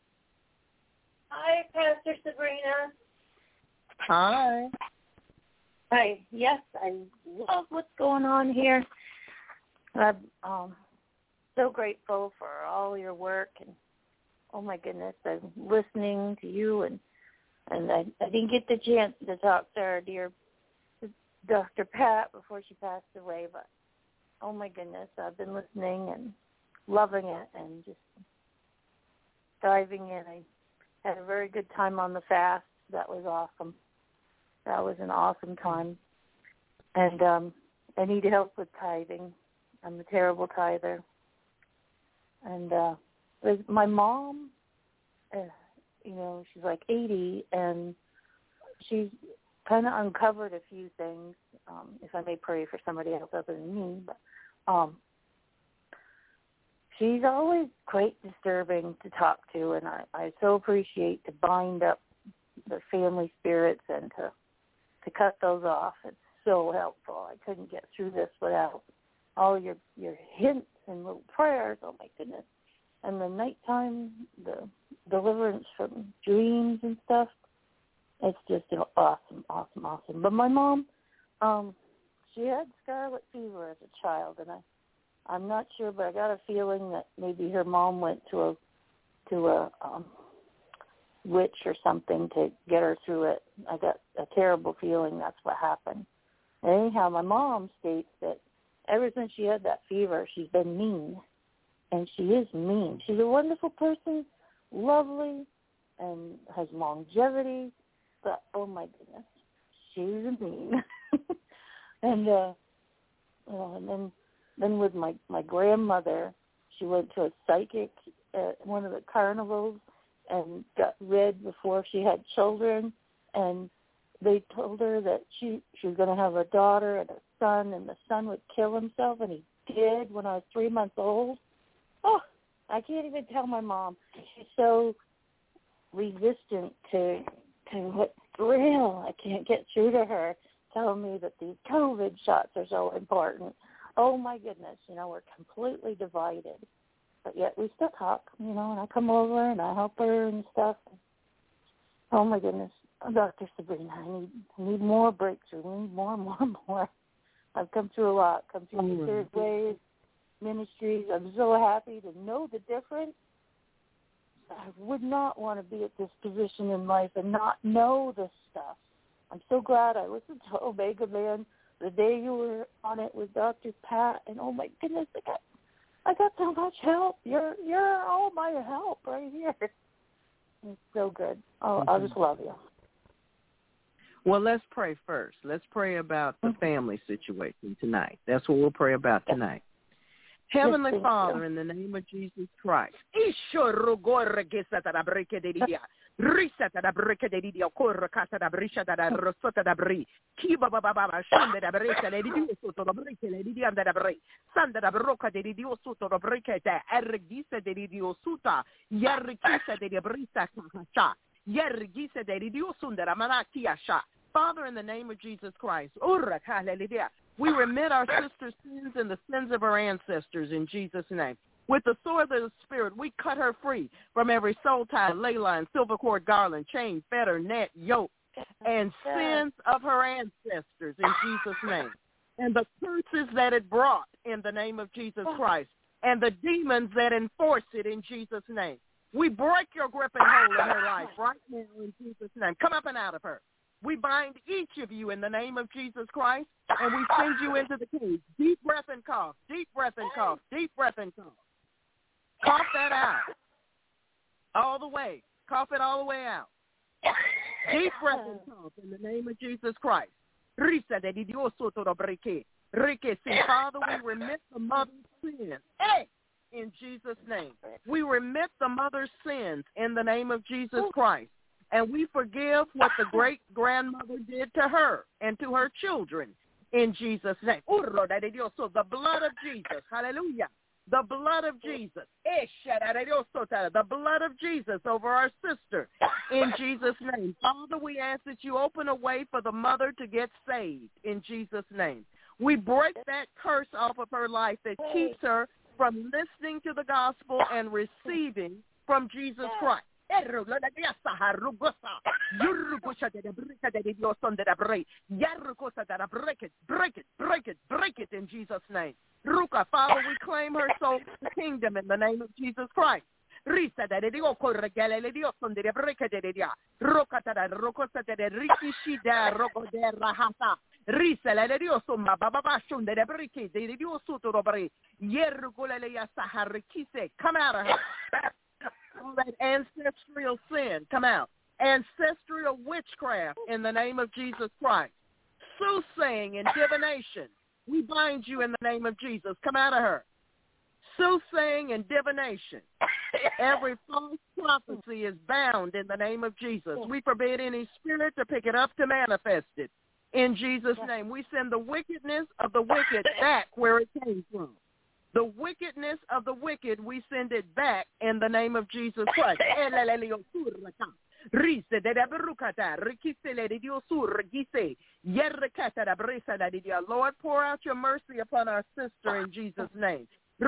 Hi, Pastor Sabrina. Hi. Hi. Yes, I love what's going on here. I'm um, so grateful for all your work, and oh my goodness, I'm listening to you, and and I, I didn't get the chance to talk to our dear Doctor Pat before she passed away, but oh my goodness, I've been listening and loving it and just diving in. I had a very good time on the fast. That was awesome. That was an awesome time. And um, I need help with tithing. I'm a terrible tither. And uh, with my mom, uh, you know, she's like eighty, and she's kind of uncovered a few things, um, if I may pray for somebody else other than me. But um, she's always quite disturbing to talk to, and I, I so appreciate to bind up the family spirits and to to cut those off. It's so helpful. I couldn't get through this without all your your hints and little prayers. Oh my goodness! And the nighttime, the deliverance from dreams and stuff. It's just awesome, awesome, awesome. But my mom, um, she had scarlet fever as a child, and I, I'm not sure, but I got a feeling that maybe her mom went to a to a um, witch or something to get her through it. I got a terrible feeling that's what happened. And anyhow, my mom states that ever since she had that fever, she's been mean. And she is mean. She's a wonderful person, lovely, and has longevity. But, oh, my goodness, she's mean. and, uh, you know, and then, then with my, my grandmother, she went to a psychic at one of the carnivals and got read before she had children. And they told her that she, she was going to have a daughter and a son, and the son would kill himself, and he did when I was three months old. Oh, I can't even tell my mom. She's so resistant to to what's real. I can't get through to her telling me that these COVID shots are so important. Oh, my goodness. You know, we're completely divided. But yet we still talk, you know, and I come over and I help her and stuff. Oh, my goodness. Doctor Sabrina, I need, I need more breakthrough. I need more and more and more. I've come through a lot. Come through the third wave ministries. I'm so happy to know the difference. I would not want to be at this position in life and not know this stuff. I'm so glad I listened to Omega Man the day you were on it with Doctor Pat, and oh my goodness, I got I got so much help. You're you're all my help right here. It's so good. Oh, mm-hmm. I just love you. Well, let's pray first. Let's pray about the family situation tonight. That's what we'll pray about tonight. Heavenly yes, Father, in the name of Jesus Christ. Father, in the name of Jesus Christ, we remit our sister's sins and the sins of her ancestors in Jesus' name. With the sword of the Spirit, we cut her free from every soul tie, ley line, silver cord, garland, chain, fetter, net, yoke, and sins of her ancestors in Jesus' name. And the curses that it brought in the name of Jesus Christ, and the demons that enforce it in Jesus' name. We break your grip and hold in her life right now in Jesus' name. Come up and out of her. We bind each of you in the name of Jesus Christ, and we send you into the cave. Deep breath and cough, deep breath and cough, deep breath and cough. Cough that out all the way. Cough it all the way out. Deep breath and cough in the name of Jesus Christ. Father, we remit the mother's sins. Hey! In Jesus' name. We remit the mother's sins in the name of Jesus Christ. And we forgive what the great-grandmother did to her and to her children in Jesus' name. So the blood of Jesus, hallelujah, the blood of Jesus, the blood of Jesus over our sister in Jesus' name. Father, we ask that you open a way for the mother to get saved in Jesus' name. We break that curse off of her life that keeps her from listening to the gospel and receiving from Jesus Christ. Break it, break it, break it, break it in Jesus' name. Ruka, Father, we claim her soul in the kingdom in the name of Jesus Christ. Risa da Dio corregale le Dio son de breca de dia. Roca da rocosa de rikishi da roco de rahata. Risa le Dio son baba bashun de breca de Dio suto robre. Yergole le ya saharikise. Come out of her. All that ancestral sin, come out. Ancestral witchcraft in the name of Jesus Christ. Soothsaying and divination, we bind you in the name of Jesus. Come out of her. Soothsaying and divination. Every false prophecy is bound in the name of Jesus. We forbid any spirit to pick it up to manifest it. In Jesus' name, we send the wickedness of the wicked back where it came from. The wickedness of the wicked, we send it back in the name of Jesus Christ. Lord, pour out your mercy upon our sister in Jesus' name.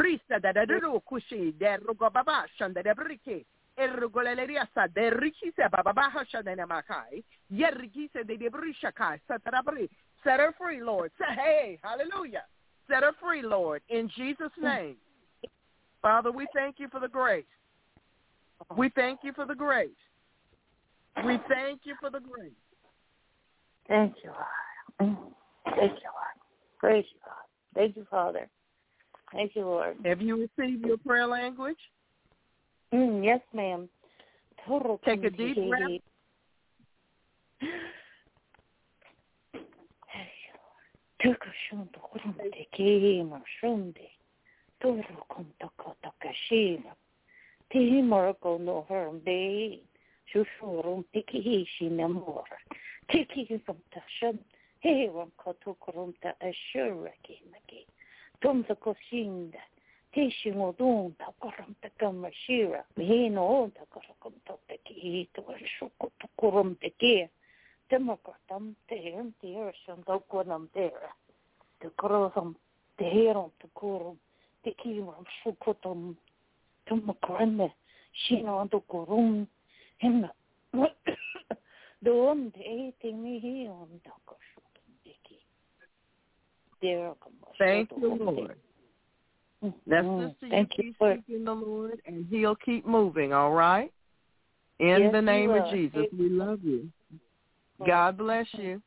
Set her free, Lord. Say, hey, hallelujah. Set her free, Lord, in Jesus' name. Father, we thank you for the grace. We thank you for the grace. We thank you for the grace. Thank you, Lord. Thank you, Lord. Praise you, God. Thank you, Father. Thank you, Lord. Have you received your prayer language? Mm, yes, ma'am. Take a deep breath. Tishingodun takaram takam shira mihino takaram toteki to shuku tukurum teki demokratam tehem tier shandokunam there the krosam teherum tukurum tekirum shukutum tumakrame shino tukurum him dom te timi on takashutum teki there come. Thank you, Lord. That's mm-hmm. Sister Thank you you, keep seeking the Lord, and He'll keep moving, all right? In yes, the name of will. Jesus, Yes. we love you. God bless you.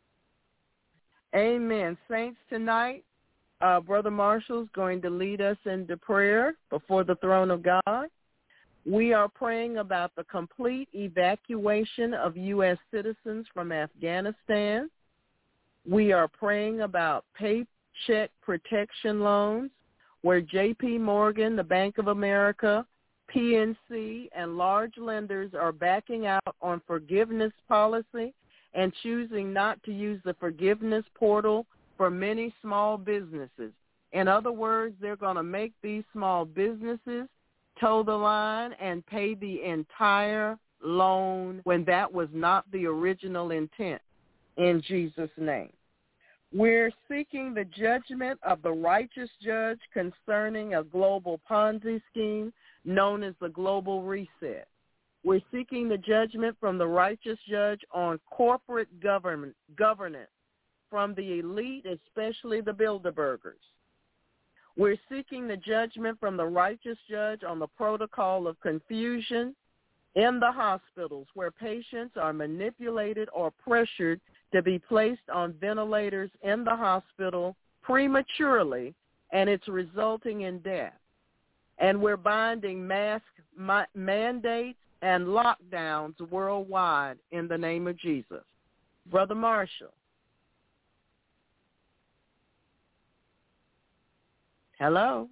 Amen. Saints, tonight, uh, Brother Marshall's going to lead us into prayer before the throne of God. We are praying about the complete evacuation of U S citizens from Afghanistan. We are praying about paycheck protection loans, where J P Morgan, the Bank of America, P N C, and large lenders are backing out on forgiveness policy and choosing not to use the forgiveness portal for many small businesses. In other words, they're going to make these small businesses toe the line and pay the entire loan when that was not the original intent, in Jesus' name. We're seeking the judgment of the righteous judge concerning a global Ponzi scheme known as the Global Reset. We're seeking the judgment from the righteous judge on corporate government, governance from the elite, especially the Bilderbergers. We're seeking the judgment from the righteous judge on the protocol of confusion in the hospitals where patients are manipulated or pressured to be placed on ventilators in the hospital prematurely, and it's resulting in death. And we're binding mask ma- mandates and lockdowns worldwide in the name of Jesus. Brother Marshall. Hello?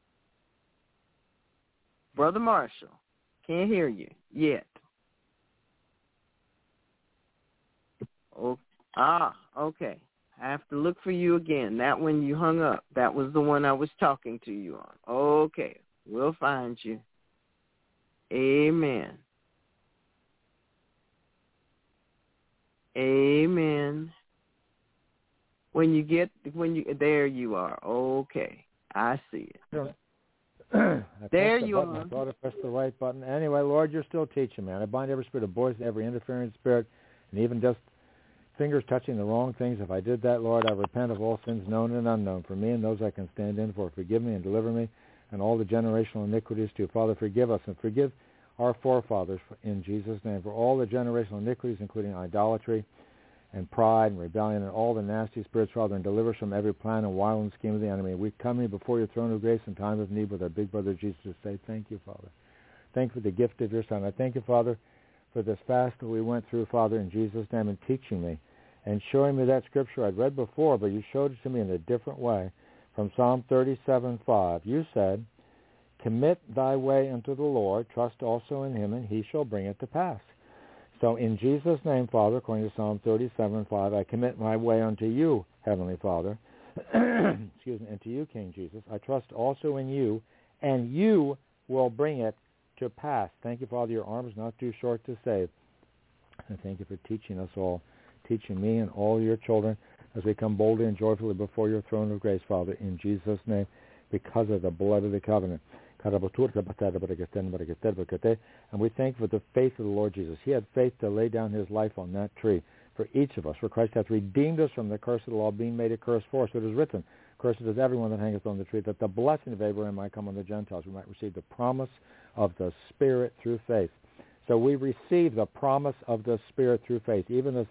Brother Marshall. Can't hear you yet. Oh, ah, okay. I have to look for you again. That one you hung up. That was the one I was talking to you on. Okay, we'll find you. Amen. Amen. When you get, when you, there you are. Okay, I see it. I there the you button. are. I thought I pressed the right button. Anyway, Lord, you're still teaching, man. I bind every spirit of voice, every interfering spirit, and even just fingers touching the wrong things. If I did that, Lord, I repent of all sins known and unknown for me and those I can stand in for. Forgive me and deliver me and all the generational iniquities too. Father, forgive us and forgive our forefathers in Jesus' name for all the generational iniquities, including idolatry and pride and rebellion and all the nasty spirits, Father, and deliver us from every plan and wild and scheme of the enemy. We come here before your throne of grace in time of need with our big brother Jesus to say thank you, Father. Thank you for the gift of your Son. I thank you, Father, for this fast that we went through, Father, in Jesus' name, and teaching me and showing me that scripture I'd read before, but you showed it to me in a different way. From Psalm thirty-seven five, you said, commit thy way unto the Lord, trust also in him, and he shall bring it to pass. So in Jesus' name, Father, according to Psalm thirty-seven five, I commit my way unto you, Heavenly Father, excuse me, and to you, King Jesus. I trust also in you, and you will bring it to pass. Thank you, Father, your arm is not too short to save. And thank you for teaching us all, teaching me and all your children as we come boldly and joyfully before your throne of grace, Father, in Jesus' name, because of the blood of the covenant. And we thank you for the faith of the Lord Jesus. He had faith to lay down his life on that tree for each of us. For Christ hath redeemed us from the curse of the law, being made a curse for us. It is written, cursed is everyone that hangeth on the tree, that the blessing of Abraham might come on the Gentiles. We might receive the promise of the Spirit through faith. So we receive the promise of the Spirit through faith, even as the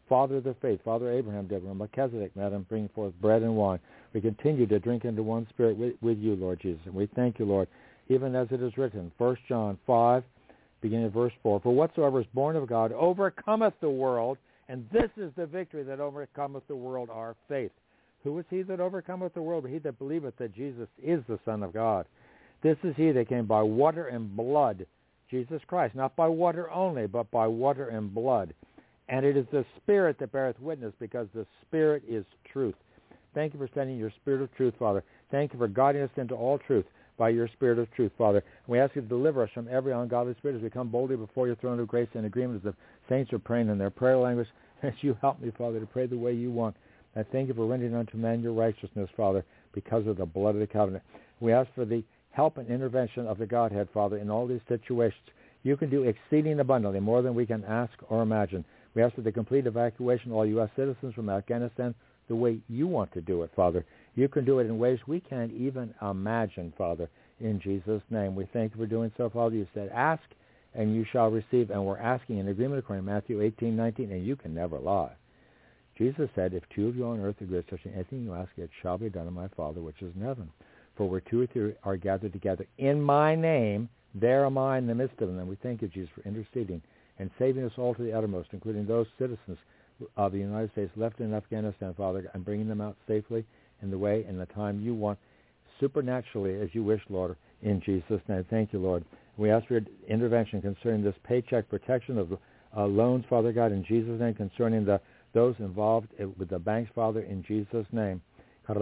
Father of the faith, Father Abraham, Deborah, Melchizedek, Madam, bringing forth bread and wine. We continue to drink into one spirit with, with you, Lord Jesus. And we thank you, Lord, even as it is written, First John five, beginning of verse four, for whatsoever is born of God overcometh the world, and this is the victory that overcometh the world, our faith. Who is he that overcometh the world? But he that believeth that Jesus is the Son of God. This is he that came by water and blood, Jesus Christ, not by water only, but by water and blood. And it is the Spirit that beareth witness, because the Spirit is truth. Thank you for sending your Spirit of truth, Father. Thank you for guiding us into all truth by your Spirit of truth, Father. And we ask you to deliver us from every ungodly spirit as we come boldly before your throne of grace in agreement as the saints are praying in their prayer language. As you help me, Father, to pray the way you want. I thank you for rendering unto man your righteousness, Father, because of the blood of the covenant. We ask for the help and intervention of the Godhead, Father, in all these situations. You can do exceeding abundantly, more than we can ask or imagine. We ask for the complete evacuation of all U S citizens from Afghanistan the way you want to do it, Father. You can do it in ways we can't even imagine, Father, in Jesus' name. We thank you for doing so, Father. You said, ask, and you shall receive, and we're asking in agreement according to Matthew eighteen nineteen, and you can never lie. Jesus said, if two of you on earth agree touching anything you ask, it shall be done of my Father which is in heaven. For where two or three are gathered together in my name, there am I in the midst of them. And we thank you, Jesus, for interceding and saving us all to the uttermost, including those citizens of the United States left in Afghanistan, Father, and bringing them out safely in the way and the time you want, supernaturally as you wish, Lord, in Jesus' name. Thank you, Lord. We ask for your intervention concerning this paycheck protection of uh, loans, Father God, in Jesus' name, concerning the those involved with the banks, Father, in Jesus' name. And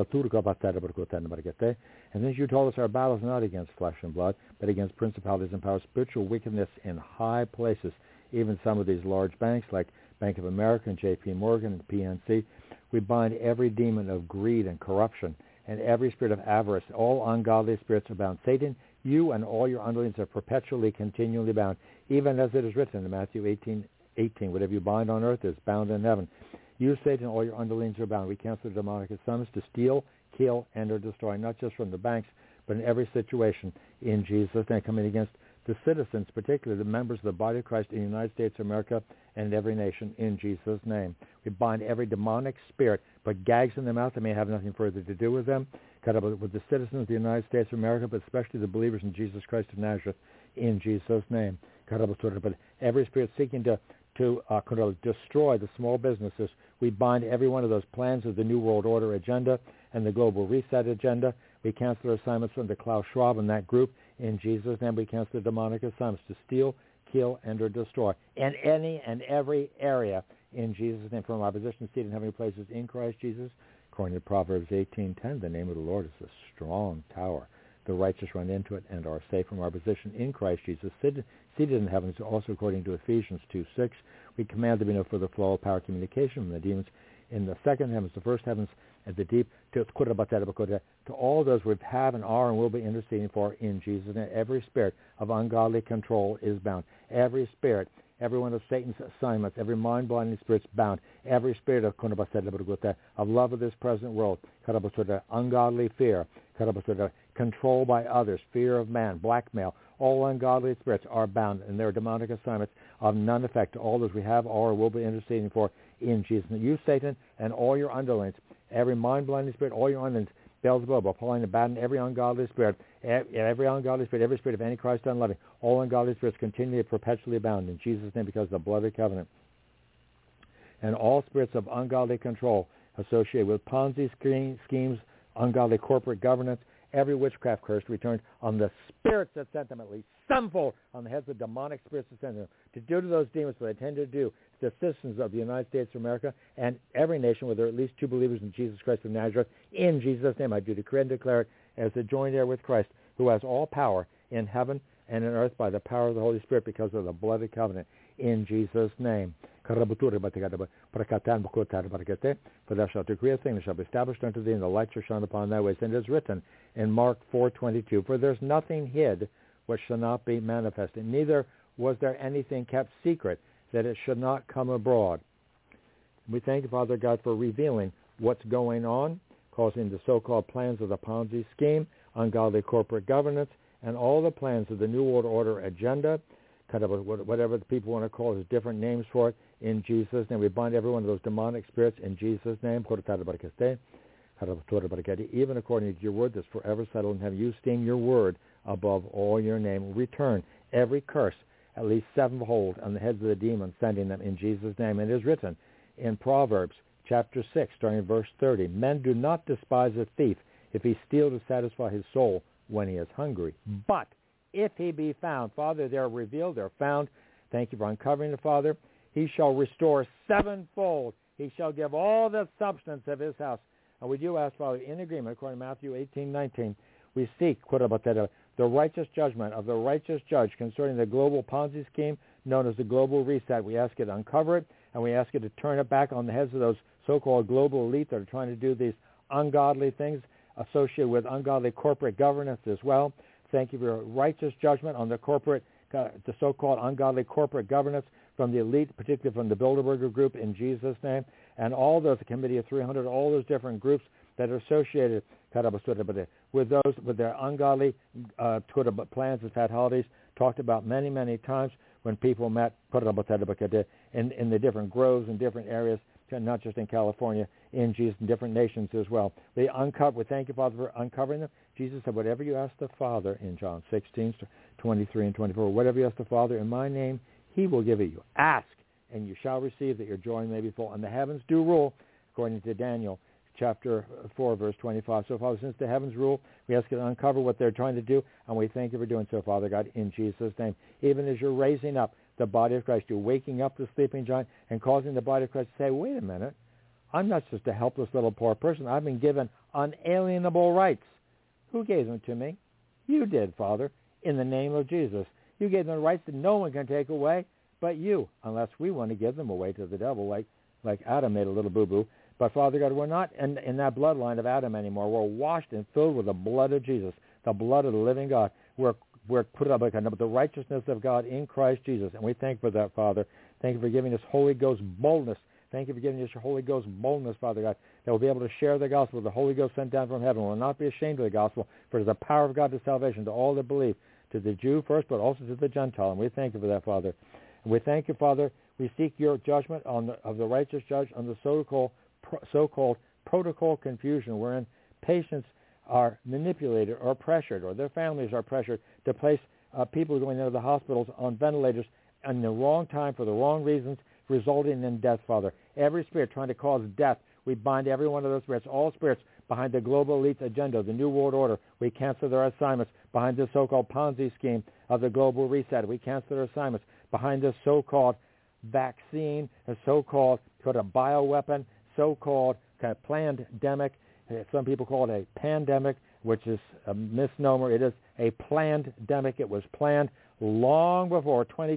then you told us our battle is not against flesh and blood, but against principalities and powers, spiritual wickedness in high places, even some of these large banks like Bank of America and J P Morgan and P N C. We bind every demon of greed and corruption and every spirit of avarice. All ungodly spirits are bound. Satan, you and all your underlings are perpetually, continually bound, even as it is written in Matthew eighteen eighteen, whatever you bind on earth is bound in heaven. You, Satan, all your underlings are bound. We cancel the demonic assignments to steal, kill, and or destroy, not just from the banks, but in every situation in Jesus' name, coming against the citizens, particularly the members of the body of Christ in the United States of America and in every nation in Jesus' name. We bind every demonic spirit, put gags in their mouth that may have nothing further to do with them, cut up with the citizens of the United States of America, but especially the believers in Jesus Christ of Nazareth in Jesus' name. Cut up with every spirit seeking to to uh, destroy the small businesses. We bind every one of those plans of the New World Order agenda and the Global Reset agenda. We cancel their assignments under Klaus Schwab and that group. In Jesus' name, we cancel the demonic assignments to steal, kill, and or destroy in any and every area in Jesus' name. From our position seated in heavenly places in Christ Jesus, according to Proverbs eighteen ten, the name of the Lord is a strong tower. The righteous run into it and are safe. From our position in Christ Jesus, seated in the heavens, also according to Ephesians two six, we command there be no further flow of power communication from the demons in the second heavens, the first heavens, and the deep, to, to all those we have and are and will be interceding for in Jesus' name. Every spirit of ungodly control is bound. Every spirit, every one of Satan's assignments, every mind-blinding spirit is bound. Every spirit of, of love of this present world, ungodly fear, control by others, fear of man, blackmail, all ungodly spirits are bound, and their demonic assignments of none effect to all those we have or will be interceding for in Jesus' name. You, Satan, and all your underlings, every mind-blinding spirit, all your underlings, Beelzebub, applying to batten every ungodly spirit, every ungodly spirit, every spirit of Antichrist unloving, all ungodly spirits continually, perpetually bound in Jesus' name because of the blood of the covenant. And all spirits of ungodly control associated with Ponzi schemes, ungodly corporate governance, every witchcraft curse returned on the spirits that sent them, at least stumble on the heads of demonic spirits that sent them, to do to those demons what they tend to do to the citizens of the United States of America and every nation where there are at least two believers in Jesus Christ of Nazareth. In Jesus' name, I do decree and declare it as a joint heir with Christ, who has all power in heaven and in earth by the power of the Holy Spirit because of the blood of the covenant. In Jesus' name. For thou shalt decree a thing that shall be established unto thee, and the light shall shine upon thy ways. And it is written in Mark four twenty-two, for there is nothing hid which shall not be manifested, neither was there anything kept secret that it should not come abroad. We thank you, Father God, for revealing what's going on, causing the so-called plans of the Ponzi scheme, ungodly corporate governance, and all the plans of the New World Order agenda, whatever the people want to call it, there's different names for it. In Jesus' name, we bind every one of those demonic spirits in Jesus' name. Even according to your word that's forever settled in heaven, you esteem your word above all your name. Return every curse, at least sevenfold, on the heads of the demons, sending them in Jesus' name. And it is written in Proverbs chapter six, starting in verse thirty, men do not despise a thief if he steal to satisfy his soul when he is hungry. But if he be found, Father, they're revealed, they're found. Thank you for uncovering the Father. He shall restore sevenfold. He shall give all the substance of his house. And we do ask, Father, in agreement, according to Matthew eighteen nineteen, we seek, the righteous judgment of the righteous judge concerning the global Ponzi scheme known as the global reset. We ask you to uncover it, and we ask you to turn it back on the heads of those so-called global elite that are trying to do these ungodly things associated with ungodly corporate governance as well. Thank you for your righteous judgment on the corporate, uh, the so-called ungodly corporate governance from the elite, particularly from the Bilderberger Group, in Jesus' name, and all those, the Committee of three hundred, all those different groups that are associated with those, with their ungodly uh, plans and fatalities, talked about many, many times when people met in, in the different groves and different areas, not just in California, in Jesus, in different nations as well. They uncover. We thank you, Father, for uncovering them. Jesus said, whatever you ask the Father, in John sixteen, twenty-three and twenty-four, whatever you ask the Father in my name, he will give it you. Ask, and you shall receive, that your joy may be full. And the heavens do rule, according to Daniel chapter four, verse twenty-five. So, Father, since the heavens rule, we ask you to uncover what they're trying to do, and we thank you for doing so, Father God, in Jesus' name. Even as you're raising up the body of Christ, you're waking up the sleeping giant and causing the body of Christ to say, wait a minute, I'm not just a helpless little poor person. I've been given unalienable rights. Who gave them to me? You did, Father, in the name of Jesus. You gave them rights that no one can take away but you, unless we want to give them away to the devil, like, like Adam made a little boo-boo. But, Father God, we're not in, in that bloodline of Adam anymore. We're washed and filled with the blood of Jesus, the blood of the living God. We're we're put up with the righteousness of God in Christ Jesus. And we thank you for that, Father. Thank you for giving us Holy Ghost boldness. Thank you for giving us your Holy Ghost boldness, Father God, that we'll be able to share the gospel with the Holy Ghost sent down from heaven. We'll not be ashamed of the gospel, for it is the power of God to salvation to all that believe, to the Jew first, but also to the Gentile. And we thank you for that, Father. And we thank you, Father. We seek your judgment on the, of the righteous judge on the so-called, so-called protocol confusion, wherein patients are manipulated or pressured, or their families are pressured to place uh, people going into the hospitals on ventilators in the wrong time for the wrong reasons, resulting in death, Father. Every spirit trying to cause death, we bind every one of those spirits, all spirits behind the global elite agenda, the New World Order. We cancel their assignments behind the so-called Ponzi scheme of the global reset. We cancel their assignments behind this so-called vaccine, a so-called sort of bioweapon, so-called kind of pandemic. Some people call it a pandemic, which is a misnomer. It is a planned-demic. It was planned long before twenty,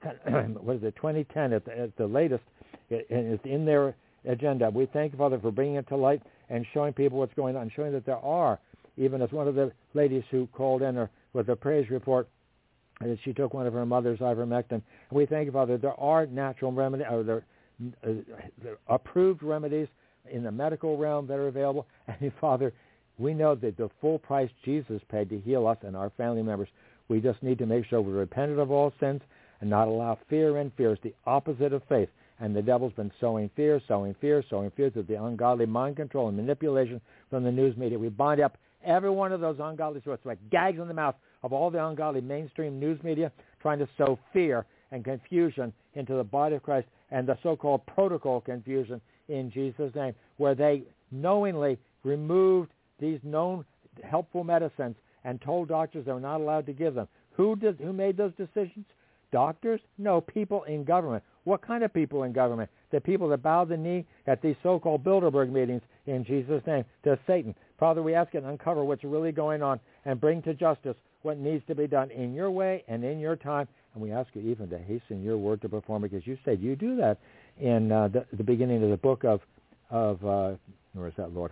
what is it, twenty ten at the, at the latest. It, it's in their agenda. We thank you, Father, for bringing it to light and showing people what's going on, showing that there are, even as one of the ladies who called in her with a praise report, that she took one of her mother's ivermectin. And we thank you, Father, there are natural remedies, or there uh, approved remedies in the medical realm that are available. And Father, we know that the full price Jesus paid to heal us and our family members. We just need to make sure we're repentant of all sins and not allow fear in. Fear is the opposite of faith. And the devil's been sowing fear, sowing fear, sowing fear through the ungodly mind control and manipulation from the news media. We bind up every one of those ungodly spirits, like gags in the mouth of all the ungodly mainstream news media trying to sow fear and confusion into the body of Christ, and the so-called protocol confusion in Jesus' name, where they knowingly removed these known helpful medicines and told doctors they were not allowed to give them. Who does, who made those decisions? Doctors? No, people in government. What kind of people in government? The people that bow the knee at these so-called Bilderberg meetings in Jesus' name to Satan. Father, we ask you to uncover what's really going on and bring to justice what needs to be done in your way and in your time. And we ask you even to hasten your word to perform, because you said you do that in uh, the, the beginning of the book of, of uh, where is that, Lord?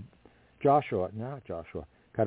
Joshua, not Joshua.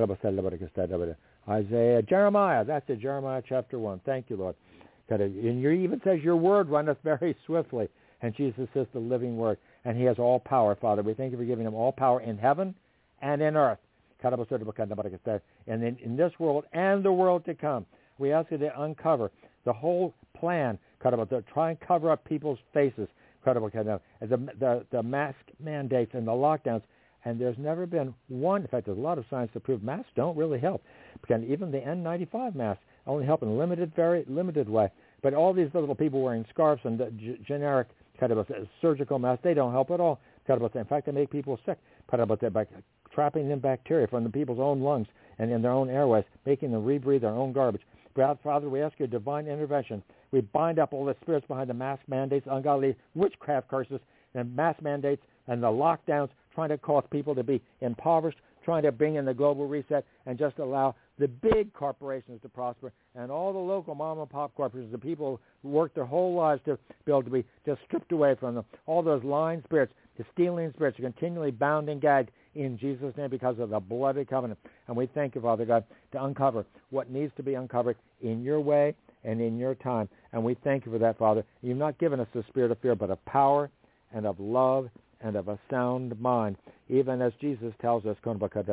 Isaiah, Jeremiah. That's it, Jeremiah chapter one. Thank you, Lord. And you even says your word runneth very swiftly. And Jesus is the living word. And he has all power, Father. We thank you for giving him all power in heaven and in earth. And in, in this world and the world to come. We ask you to uncover the whole plan, to try and cover up people's faces, and the, the, the mask mandates and the lockdowns. And there's never been one, in fact, there's a lot of science to prove masks don't really help. Because even the N ninety-five masks only help in a limited, very limited way. But all these little people wearing scarves and the g- generic kind of a surgical masks, they don't help at all. In fact, they make people sick. By trapping in bacteria from the people's own lungs and in their own airways, making them rebreathe their own garbage. Father, we ask your divine intervention. We bind up all the spirits behind the mask mandates, ungodly witchcraft curses, and mask mandates and the lockdowns, trying to cause people to be impoverished, trying to bring in the global reset and just allow the big corporations to prosper and all the local mom and pop corporations, the people who work their whole lives to be able to be just stripped away from them. All those lying spirits, the stealing spirits are continually bound and gagged in Jesus' name because of the bloody covenant. And we thank you, Father God, to uncover what needs to be uncovered in your way and in your time. And we thank you for that, Father. You've not given us the spirit of fear, but of power and of love and of a sound mind, even as Jesus tells us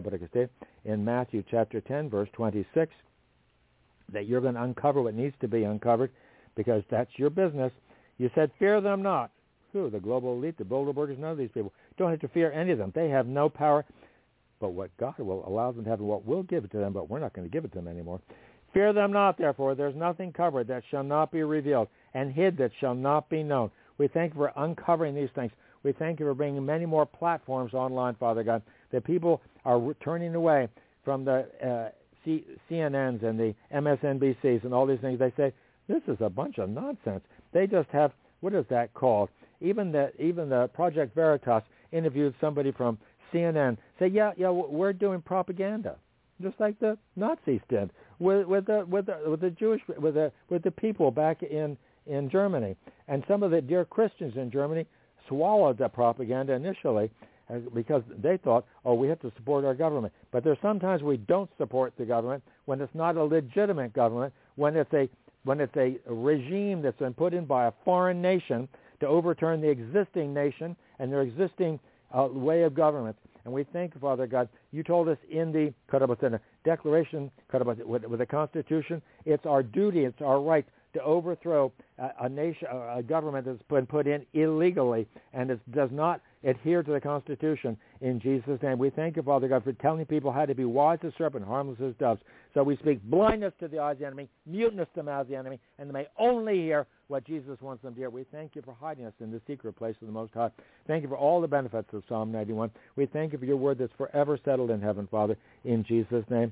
in Matthew chapter ten, verse twenty-six, that you're going to uncover what needs to be uncovered because that's your business. You said, fear them not. Who? The global elite, the Bilderbergers, none of these people. Don't have to fear any of them. They have no power. But what God will allow them to have and what we'll give it to them, but we're not going to give it to them anymore. Fear them not, therefore. There's nothing covered that shall not be revealed, and hid that shall not be known. We thank you for uncovering these things. We thank you for bringing many more platforms online, Father God, that people are turning away from the uh, C- CNNs and the M S N B Cs and all these things. They say, this is a bunch of nonsense. They just have, what is that called? Even the even the Project Veritas interviewed somebody from C N N. Say, yeah, yeah, we're doing propaganda, just like the Nazis did with with the with the with the Jewish with the with the people back in in Germany. And some of the dear Christians in Germany swallowed the propaganda initially because they thought, oh, we have to support our government. But there's sometimes we don't support the government when it's not a legitimate government, when it's a when it's a regime that's been put in by a foreign nation to overturn the existing nation and their existing uh, way of government. And we thank you, Father God. You told us in the Declaration with the Constitution, it's our duty, it's our right to overthrow a, a nation, a government that's been put in illegally and it does not adhere to the Constitution. In Jesus' name, we thank you, Father God, for telling people how to be wise as serpent, harmless as doves. So we speak blindness to the eyes of the enemy, muteness to the mouth of the enemy, and they may only hear what Jesus wants them to hear. We thank you for hiding us in the secret place of the Most High. Thank you for all the benefits of Psalm ninety-one. We thank you for your word that's forever settled in heaven, Father, in Jesus' name.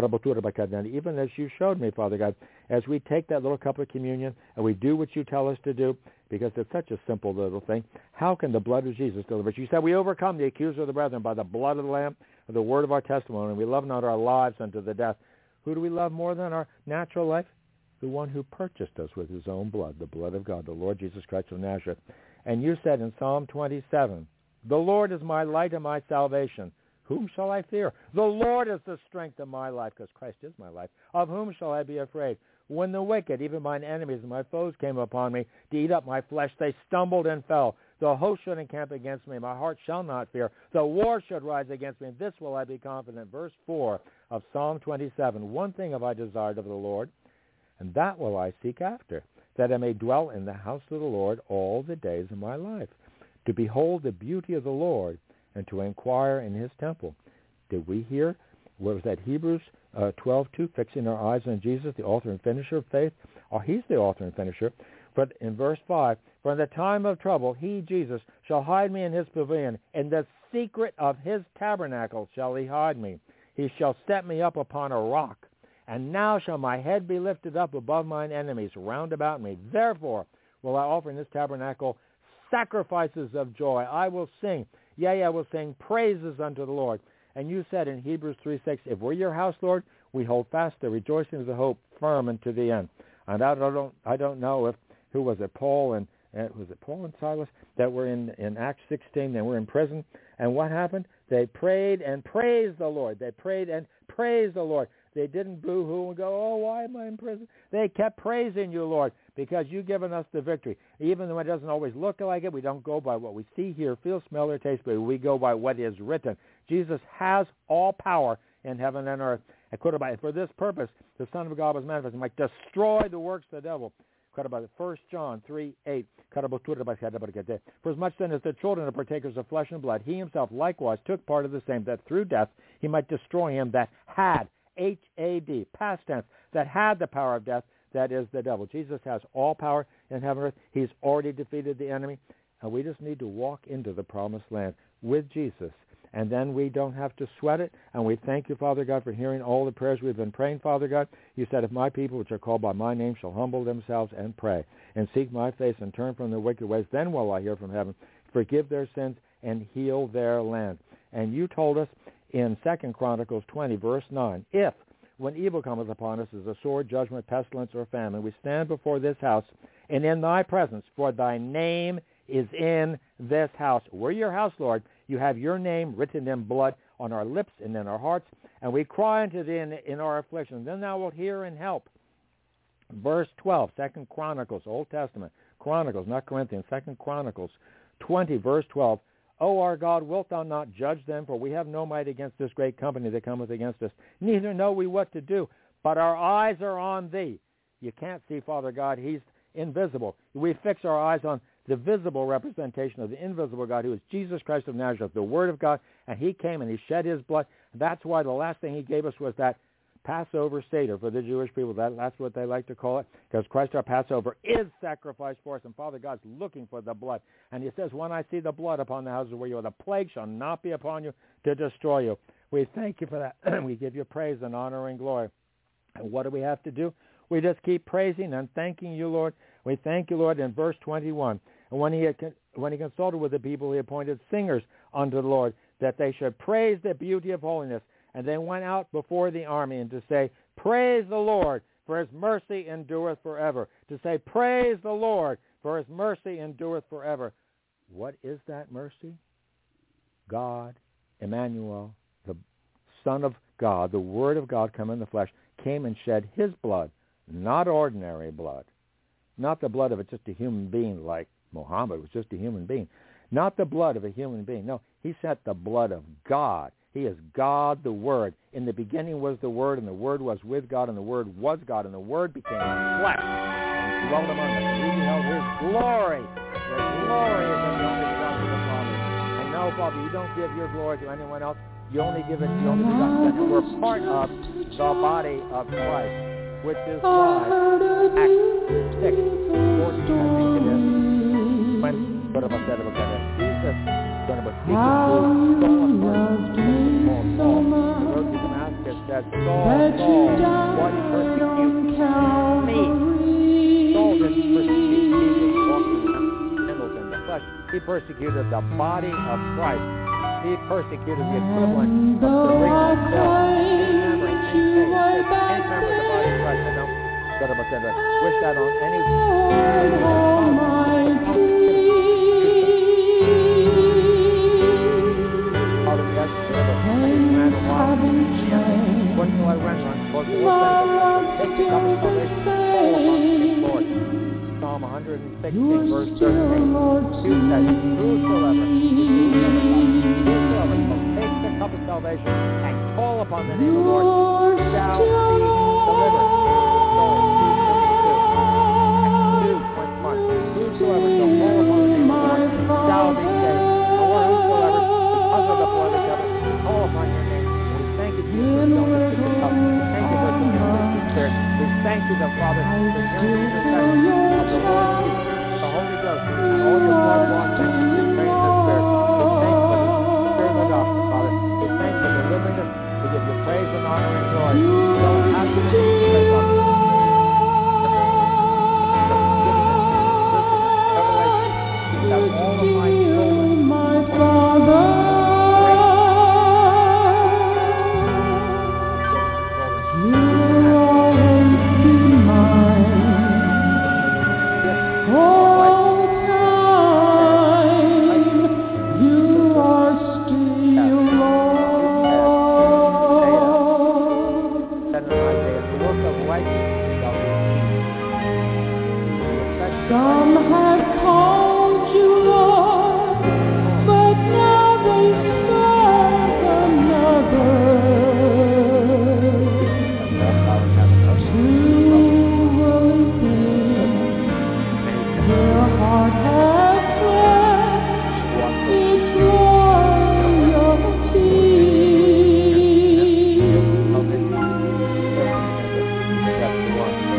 Even as you showed me, Father God, as we take that little cup of communion and we do what you tell us to do, because it's such a simple little thing, how can the blood of Jesus deliver us? You said we overcome the accuser of the brethren by the blood of the Lamb and the word of our testimony, and we love not our lives unto the death. Who do we love more than our natural life? The one who purchased us with his own blood, the blood of God, the Lord Jesus Christ of Nazareth. And you said in Psalm twenty-seven, the Lord is my light and my salvation. Whom shall I fear? The Lord is the strength of my life, because Christ is my life. Of whom shall I be afraid? When the wicked, even mine enemies and my foes, came upon me to eat up my flesh, they stumbled and fell. The host should encamp against me. My heart shall not fear. The war should rise against me. This will I be confident. Verse four of Psalm twenty-seven. One thing have I desired of the Lord, and that will I seek after, that I may dwell in the house of the Lord all the days of my life, to behold the beauty of the Lord and to inquire in his temple. Did we hear, what was that, Hebrews uh, twelve two, fixing our eyes on Jesus, the author and finisher of faith? Oh, he's the author and finisher. But in verse five, for in the time of trouble, he, Jesus, shall hide me in his pavilion. In the secret of his tabernacle shall he hide me. He shall set me up upon a rock. And now shall my head be lifted up above mine enemies round about me. Therefore will I offer in this tabernacle sacrifices of joy. I will sing, yea, I will sing praises unto the Lord. And you said in Hebrews three six, if we're your house, Lord, we hold fast the rejoicing of the hope firm unto the end. And I don't, I don't know if, who was it, Paul and, uh, was it Paul and Silas that were in, in Acts sixteen, they were in prison. And what happened? They prayed and praised the Lord. They prayed and praised the Lord. They didn't boo-hoo and go, oh, why am I in prison? They kept praising you, Lord, because you've given us the victory. Even though it doesn't always look like it, we don't go by what we see, hear, feel, smell, or taste, but we go by what is written. Jesus has all power in heaven and earth. For this purpose, the Son of God was manifested, he might destroy the works of the devil. First John three eight. For as much then as the children are partakers of flesh and blood, he himself likewise took part of the same, that through death he might destroy him that had, H A D, past tense, that had the power of death, that is the devil. Jesus has all power in heaven and earth. He's already defeated the enemy. And we just need to walk into the promised land with Jesus. And then we don't have to sweat it. And we thank you, Father God, for hearing all the prayers we've been praying, Father God. You said, if my people, which are called by my name, shall humble themselves and pray and seek my face and turn from their wicked ways, then will I hear from heaven, forgive their sins, and heal their land. And you told us in Second Chronicles twenty, verse nine, if, when evil cometh upon us as a sword, judgment, pestilence, or famine, we stand before this house and in thy presence, for thy name is in this house. We're your house, Lord. You have your name written in blood on our lips and in our hearts, and we cry unto thee in, in our affliction. Then thou wilt hear and help. Verse twelve, Second Chronicles, Old Testament, Chronicles, not Corinthians, Second Chronicles twenty, verse twelve. O our God, wilt thou not judge them? For we have no might against this great company that cometh against us. Neither know we what to do, but our eyes are on thee. You can't see Father God. He's invisible. We fix our eyes on the visible representation of the invisible God, who is Jesus Christ of Nazareth, the Word of God, and he came and he shed his blood. That's why the last thing he gave us was that Passover Seder for the Jewish people. That, that's what they like to call it, because Christ our Passover is sacrificed for us, and Father God's looking for the blood. And he says, when I see the blood upon the houses where you are, the plague shall not be upon you to destroy you. We thank you for that. We give you praise and honor and glory. And what do we have to do? We just keep praising and thanking you, Lord. We thank you, Lord, in verse twenty-one. And when he had, when he consulted with the people, he appointed singers unto the Lord, that they should praise the beauty of holiness. And they went out before the army and to say, praise the Lord, for his mercy endureth forever. To say, praise the Lord, for his mercy endureth forever. What is that mercy? God, Emmanuel, the Son of God, the Word of God come in the flesh, came and shed his blood, not ordinary blood, not the blood of a, just a human being like Muhammad was just a human being, not the blood of a human being. No, he sent the blood of God. He is God, the Word. In the beginning was the Word, and the Word was with God, and the Word was God, and the Word became flesh and dwelt among us. We beheld his glory. The glory is of the only begotten of the Father. And no, Father, you don't give your glory to anyone else. You only give it to the only begotten Son. We're part of the body of Christ, which is why Acts six fourteen, I think it is, when what about that about that? Jesus going to speak to Saul, Saul, Saul, the road to Damascus said, Saul, Saul, why do you persecute me? Saul didn't persecute Jesus walking the candles in the flesh. He persecuted the body of Christ. He persecuted the equivalent of the ring of hell. Any member of the body of Christ, I don't wish that on any Father, we ask you to what do I rent on? Lord, take the cup of salvation, fall upon me, Lord. Psalm one hundred sixteen, verse thirteen. You said, whosoever, whosoever shall take the cup of salvation and call upon the name of the Lord shall be delivered. Whosoever shall call upon the name of the Lord shall be saved. Or whosoever, because of the blood of covenant, call upon your name. And we thank you, Jesus, for the cup. We thank you for the Holy Spirit. We thank you, the Father, for hearing the intercession of the Lord Jesus, the Holy Ghost, and all your blood washed and you train the Spirit. We thank you for the Spirit of the gospel, Father. We thank you for delivering us. We give you praise and honor and glory. So have you been Father. All of my children, my Father, you'll always be mine. All time, you are still Lord. The work of righteousness shall be. Some have called you Lord, but now they serve another. month.